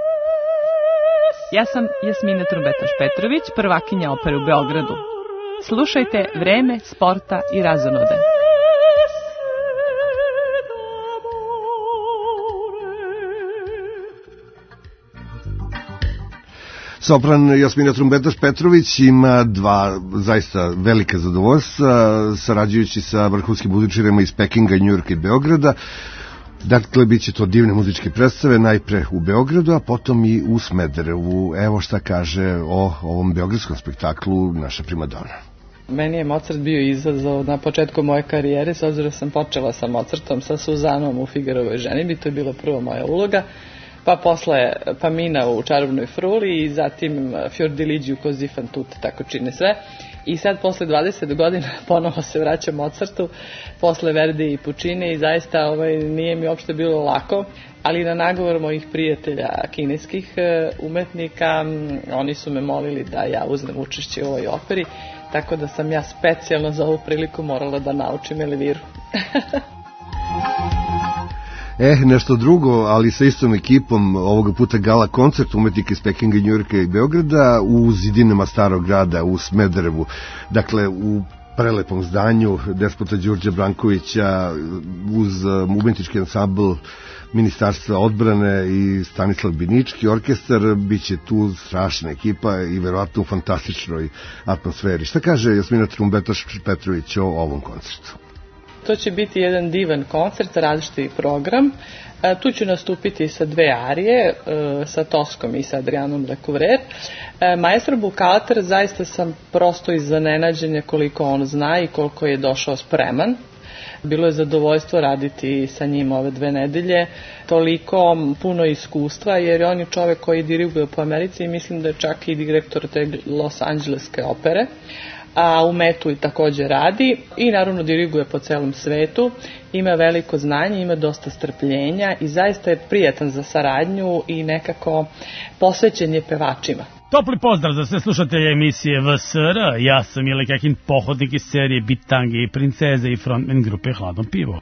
Ja sam Jasmina Trumbetaš-Petrović, prvakinja opere u Beogradu. Slušajte Vreme sporta i razonode. Sopran Jasmina Trumbetaš-Petrović ima dva zaista velike zadovoljstva, sarađujući sa vrhunskim muzičarima iz Pekinga, Njujorka i Beograda. Dakle, bit će to divne muzičke predstave, najpre u Beogradu, a potom i u Smederevu. Evo šta kaže o ovom beogradskom spektaklu naša primadona. Meni je Mozart bio izazov na početku moje karijere, s obzirom sam počela sa Mozartom, sa Suzanom u Figarovoj ženidbi, to je bila prva moja uloga, pa posle Pamina u Čarobnoj fruli i zatim Fiordiliđi u Così fan tutte, tako čine sve. I sad posle dvadeset godina ponovo se vraćam Mozartu, posle Verdi i Puccini i zaista ovaj, nije mi uopšte bilo lako, ali na nagovor mojih prijatelja kineskih umetnika, oni su me molili da ja uzmem učešće u ovoj operi, tako da sam ja specijalno za ovu priliku morala da naučim Elviru. E, nešto drugo, ali sa istom ekipom, ovoga puta gala koncert umetnika iz Pekinga, Njujorka i Beograda u zidinama Starog grada u Smederevu. Dakle, u prelepom zdanju despota Đurđa Brankovića uz umetnički ansambl Ministarstva odbrane i Stanislav Binički orkestar, bit će tu strašna ekipa i verovatno u fantastičnoj atmosferi. Šta kaže Jasmina Trumbetaš-Petrović o ovom koncertu? To će biti jedan divan koncert, različiti program. Tu ću nastupiti sa dve arije, sa Toskom i sa Adrianom Lecouvreur. Maestro Bukalter, zaista sam prosto iznenađena koliko on zna i koliko je došao spreman. Bilo je zadovoljstvo raditi sa njim ove dve nedelje, toliko puno iskustva, jer on je čovek koji diriguje po Americi i mislim da je čak i direktor te Los Angeleske opere. A u Metu i takođe radi i naravno diriguje po celom svetu, ima veliko znanje, ima dosta strpljenja i zaista je prijatan za saradnju i nekako posvećen je pevačima. Topli pozdrav za sve slušatelje emisije V S R, ja sam Mile Kekin, pohodnik iz serije Bitange i princeze i frontman grupe Hladno pivo.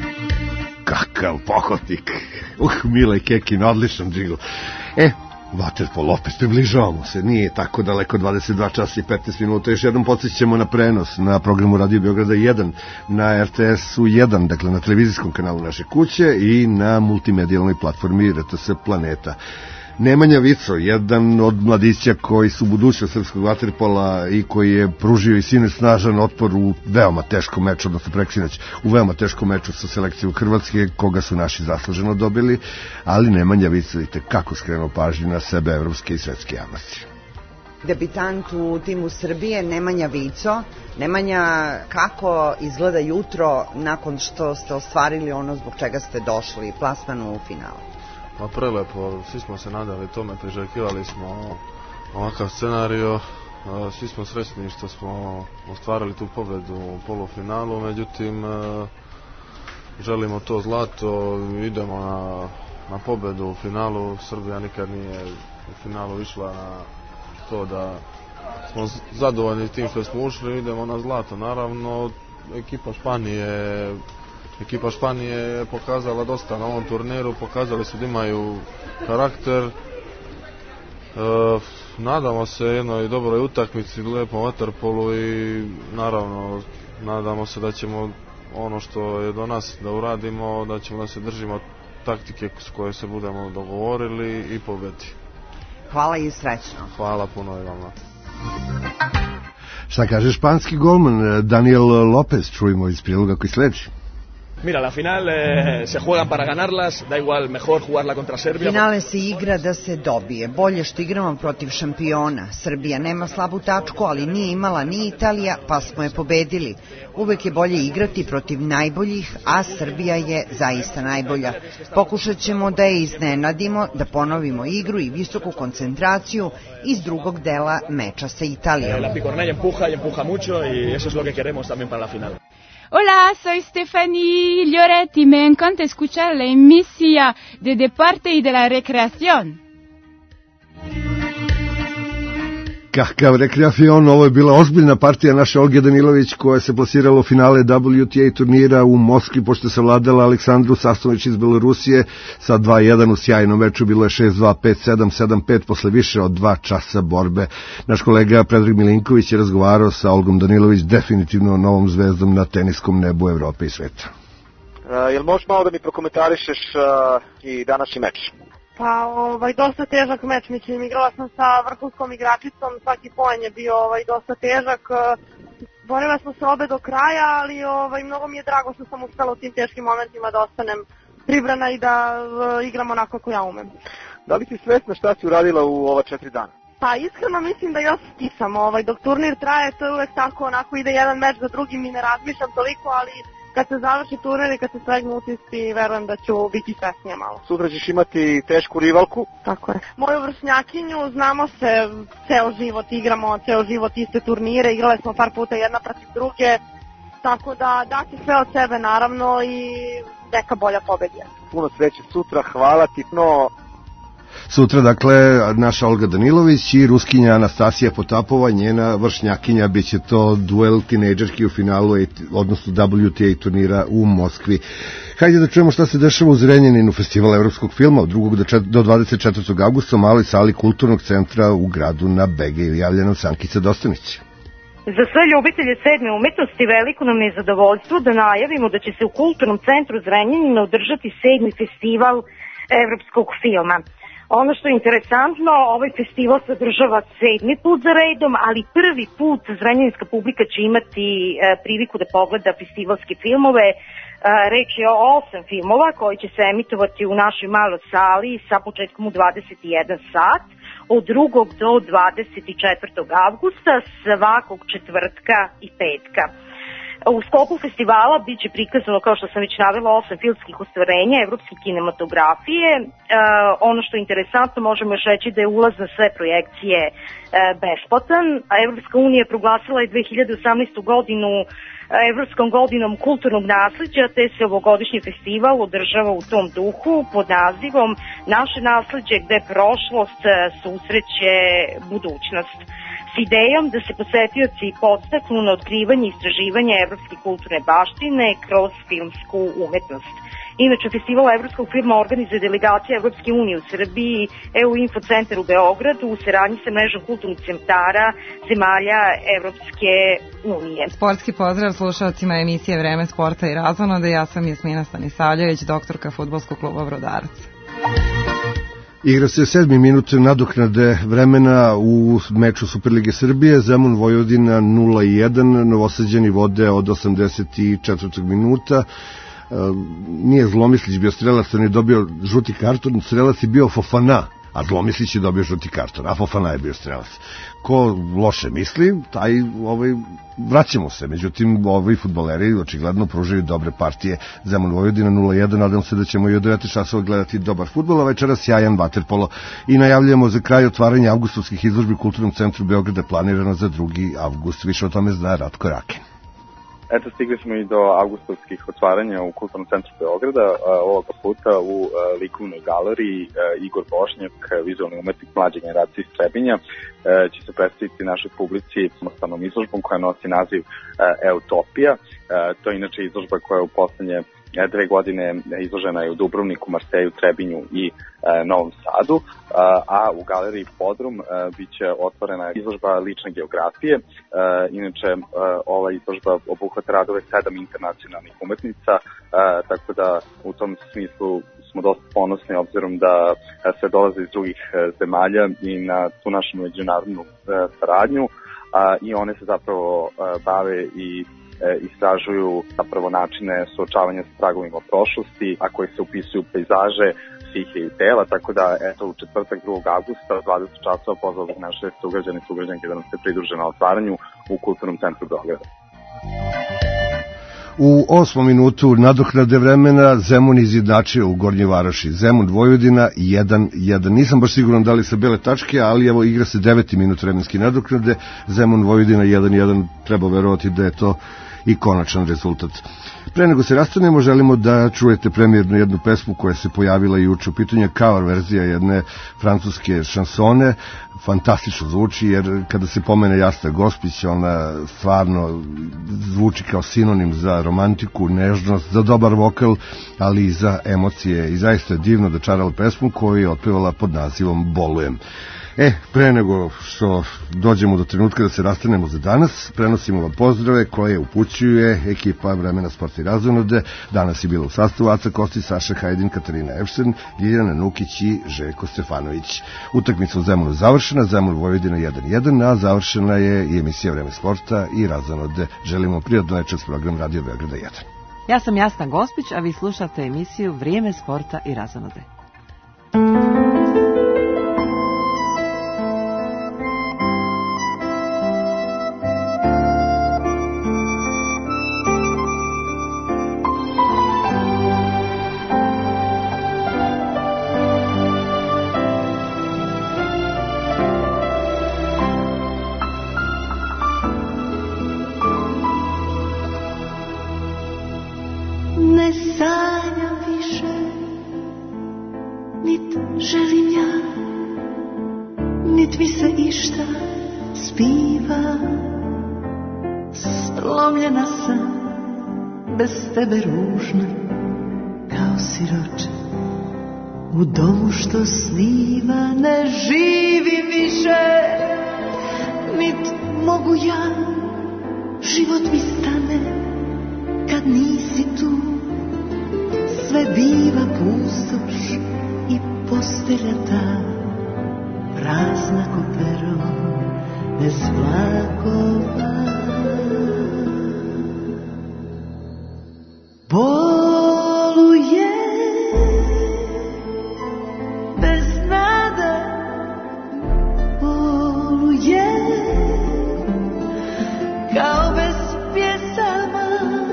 Kakav pohodnik, uh, Mile Kekin, odličan džigl. E, Vaterpolo, opet približavamo se, nije tako daleko, dvadeset dva časa i petnaest minuta. Još jednom podsjećamo na prenos na programu Radio Beograda jedan, na R T S-u jedan, dakle na televizijskom kanalu naše kuće i na multimedijalnoj platformi R T S Planeta. Nemanja Vico, jedan od mladića koji su budućnost srpskog vaterpola i koji je pružio i sinoć snažan otpor u veoma teškom meču, odnosno preksinoć, u veoma teškom meču sa selekcijom Hrvatske, koga su naši zasluženo dobili, ali Nemanja Vico, vidite kako skrenuo pažnju na sebe evropske i svetske javnosti. Debitant u timu Srbije, Nemanja Vico. Nemanja, kako izgleda jutro nakon što ste ostvarili ono zbog čega ste došli, plasmanu u finalu? Pa prelepo, svi smo se nadali tome, priželjkivali smo ovakav scenario, svi smo srećni što smo ostvarili tu pobedu u polufinalu, međutim želimo to zlato, idemo na, na pobedu u finalu. Srbija nikad nije u finalu išla na to da smo zadovoljni tim što smo ušli, idemo na zlato. Naravno, ekipa Španije Ekipa Španije je pokazala dosta na ovom turniru, pokazali su da imaju karakter. E, nadamo se jednoj dobroj utakmici, lepom vaterpolu i naravno nadamo se da ćemo ono što je do nas da uradimo, da ćemo da se držimo taktike s koje se budemo dogovorili i pobediti. Hvala i srećno. Hvala puno i vama. Šta kaže španski golman Daniel Lopez, čujemo iz priloga koji sledi. Mira, la final eh, se juegan para ganarlas, da igual mejor jugarla contra Serbia. Finale se igra da se dobije. Bolje što igramo protiv šampiona. Srbija nema slabu tačku, ali nije imala ni Italija, pa smo je pobedili. Uvek je bolje igrati protiv najboljih, a Srbija je zaista najbolja. Pokušat ćemo da je iznenadimo, da ponovimo igru i visoku koncentraciju iz drugog dela meča sa Italijom. La picornella empuja y empuja mucho y eso es lo que queremos también para la final. Hola, soy Stephanie Lloret y me encanta escuchar la emisía de deporte y de la recreación. kakav rekreacion, ovo je bila ozbiljna partija naše Olge Danilović koja se plasirala u finale W T A turnira u Moskvi, pošto je savladala Aleksandru Sastović iz Belorusije sa dva jedan u sjajnom meču, bilo je šest dva, pet sedam, sedam pet posle više od dva časa borbe. Naš kolega Predrag Milinković je razgovarao sa Olgom Danilović, definitivno novom zvezdom na teniskom nebu Evrope i sveta. Uh, jel možeš malo da mi prokomentarišeš uh, i današnji meč? Pa, ovaj, dosta težak meč, mislim, igrala sam sa vrhunskom igračicom, svaki poen je bio ovaj, dosta težak, borila smo se obe do kraja, ali ovaj, mnogo mi je drago što sam uspela u tim teškim momentima da ostanem pribrana i da uh, igram onako kako ja umem. Da li si svesna šta si uradila u ova četiri dana? Pa, iskreno mislim da još stisam, ovaj, dok turnir traje, to je uvek tako, onako ide jedan meč za drugim i ne razmišljam toliko, ali kad se završi turnir i kad se slegnu utisci, verujem da ću biti svesnija malo. Sutra ćeš imati tešku rivalku. Tako je. Moju vršnjakinju, znamo se, ceo život igramo, ceo život iste turnire, igrale smo par puta jedna protiv druge, tako da dati sve od sebe naravno i neka bolja pobedija. Puno sreće sutra, hvala ti. No... Sutra, dakle, naša Olga Danilović i ruskinja Anastasija Potapova, njena vršnjakinja, bit će to duel tinejdžerki u finalu, odnosno W T A turnira u Moskvi. Hajde da čujemo šta se dešava u Zrenjaninu, festival evropskog filma od drugog do dvadeset četvrtog avgusta u maloj sali Kulturnog centra u gradu na Begaju. Javlja nam Sankica Dostanić. Za sve ljubitelje sedme umetnosti veliko nam je zadovoljstvo da najavimo da će se u Kulturnom centru Zrenjanina održati sedmi festival evropskog filma. Ono što je interesantno, ovaj festival se održava sedmi put za redom, ali prvi put zrenjaninska publika će imati e, priliku da pogleda festivalske filmove. E, reč je o osam filmova koji će se emitovati u našoj maloj sali sa početkom u dvadeset jedan sat, od drugog do dvadeset četvrtog avgusta, svakog četvrtka i petka. U sklopu festivala bit će prikazano, kao što sam već navela, osam filmskih ostvarenja evropske kinematografije. E, ono što je interesantno, možemo još reći da je ulaz na sve projekcije e, besplatan, a Evropska unija je proglasila i dve hiljade osamnaestu godinu Evropskom godinom kulturnog nasleđa, te se ovogodišnji festival održava u tom duhu pod nazivom Naše nasleđe gde prošlost susreće budućnost, s idejom da se posetioci podstaknu na otkrivanje i istraživanje evropske kulturne baštine kroz filmsku umetnost. Inače, festival evropskog filma organizuje delegacija Evropske unije u Srbiji, E U Info centar u Beogradu u saradnji sa mrežom kulturnih centara zemalja Evropske unije. Sportski pozdrav slušalcima emisije Vreme sporta i razonode. Ja sam Jasmina Stanisavljević, doktorka Fudbalskog kluba Brodarac. Igra se sedmi minut nadoknade vremena u meču Superlige Srbije, Zemun Vojvodina nula jedan, Novosađani vode od osamdeset četvrtog minuta. Nije Zlomislić bio strelac, on je dobio žuti karton, strelac je bio Fofana, a Zlomislić je dobio žuti karton, a Fofana je bio strelac. Ko loše misli, taj ovaj, vraćamo se, međutim ovi fudbaleri očigledno pružaju dobre partije. Zemun Vojvodina nula jedan, nadam se da ćemo i od devet časova gledati dobar fudbal, a večera sjajan vaterpolo i najavljujemo za kraj otvaranje avgustovskih izložbi u Kulturnom centru Beograda, planirano za drugi avgust. Više o tome zna Ratko Rakin. Eto, stigli smo i do avgustovskih otvaranja u Kulturnom centru Beograda, ovoga puta u likovnoj galeriji Igor Bošnjak, vizualni umetnik mlađe generacije iz Trebinja, će se predstaviti našoj publici samostalnom izložbom koja nosi naziv Eutopija. To je inače izložba koja je u poslednje dve godine izložena je u Dubrovniku, Marseju, Trebinju i e, Novom Sadu, a, a u galeriji Podrum e, bit će otvorena izložba lične geografije. E, inače, e, ova izložba obuhvata radove sedam internacionalnih umetnica, e, tako da u tom smislu smo dosta ponosni obzirom da se dolaze iz drugih zemalja i na tu našu međunarodnu e, saradnju, a, i one se zapravo e, bave i istražuju zapravo načine suočavanja s tragovima prošlosti, a koji se upisuju pejzaže, psihe i tela, tako da eto u četvrtak drugog avgusta u dvadeset časova pozvao bih naše sugrađane i sugrađanke da nam se pridruže na otvaranju u Kulturnom centru Beograda. U osmom minutu nadoknade vremena Zemun izjednačio u Gornjoj Varoši. Zemun Vojvodina jedan jedan. Nisam baš siguran da li sa bele tačke, ali evo igra se deveti minut vremenski nadoknade. Zemun Vojvodina jedan jedan. Treba verovati da je to i konačan rezultat. Pre nego se rastanemo, želimo da čujete premijernu jednu pesmu koja se pojavila juče. U pitanju je cover verzija jedne francuske šansone. Fantastično zvuči, jer kada se pomene Jasna Gospić, ona stvarno zvuči kao sinonim za romantiku, nežnost, za dobar vokal, ali i za emocije. I zaista je divno da čarala pesmu koju je otpevala pod nazivom Bolujem. E, pre nego što dođemo do trenutka da se rastanemo za danas, prenosimo vam pozdrave koje upućuje ekipa Vremena, sporta i razonode. Danas je bilo u sastavu Aca Kostić, Saša Hajdin, Katarina Epšten, Ljiljana Nukić i Željko Stefanović. Utakmica u Zemunu završena, Zemun Vojvodina jedan jedan, a završena je i emisija Vreme sporta i razonode. Želimo prijatno večer s program Radio Beograda jedan. Ja sam Jasna Gospić, a vi slušate emisiju Vrijeme sporta i razonode. Tebe ružna kao siroče u domu što sniva, ne živim više, nit mogu ja, život mi stane kad nisi tu, sve biva pustoš i postelja ta prazna ko pero bez vlakova. Boluje bez nade, boluje kao bez pjesama,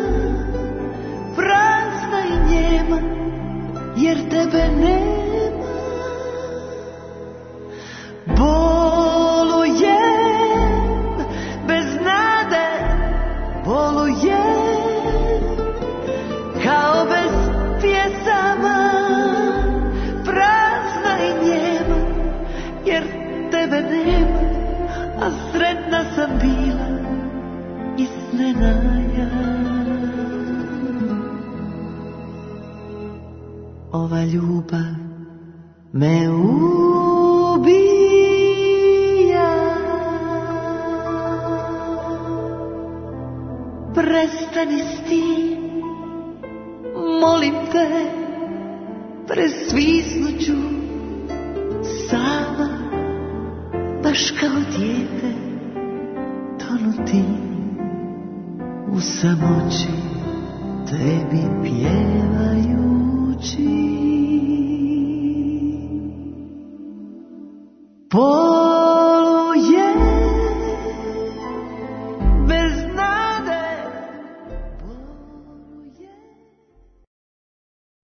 prazna i njema, jer tebe nema. Boluje bez nade, boluje kao bez pjesama, prazna i njema, jer tebe nema, a sretna sam bila i snena ja. Ova ljubav me ubija, prestani s tim, molim te, presvisnuću sama, baš kao dijete, tonuti u samoći, tebi pjevajući. Po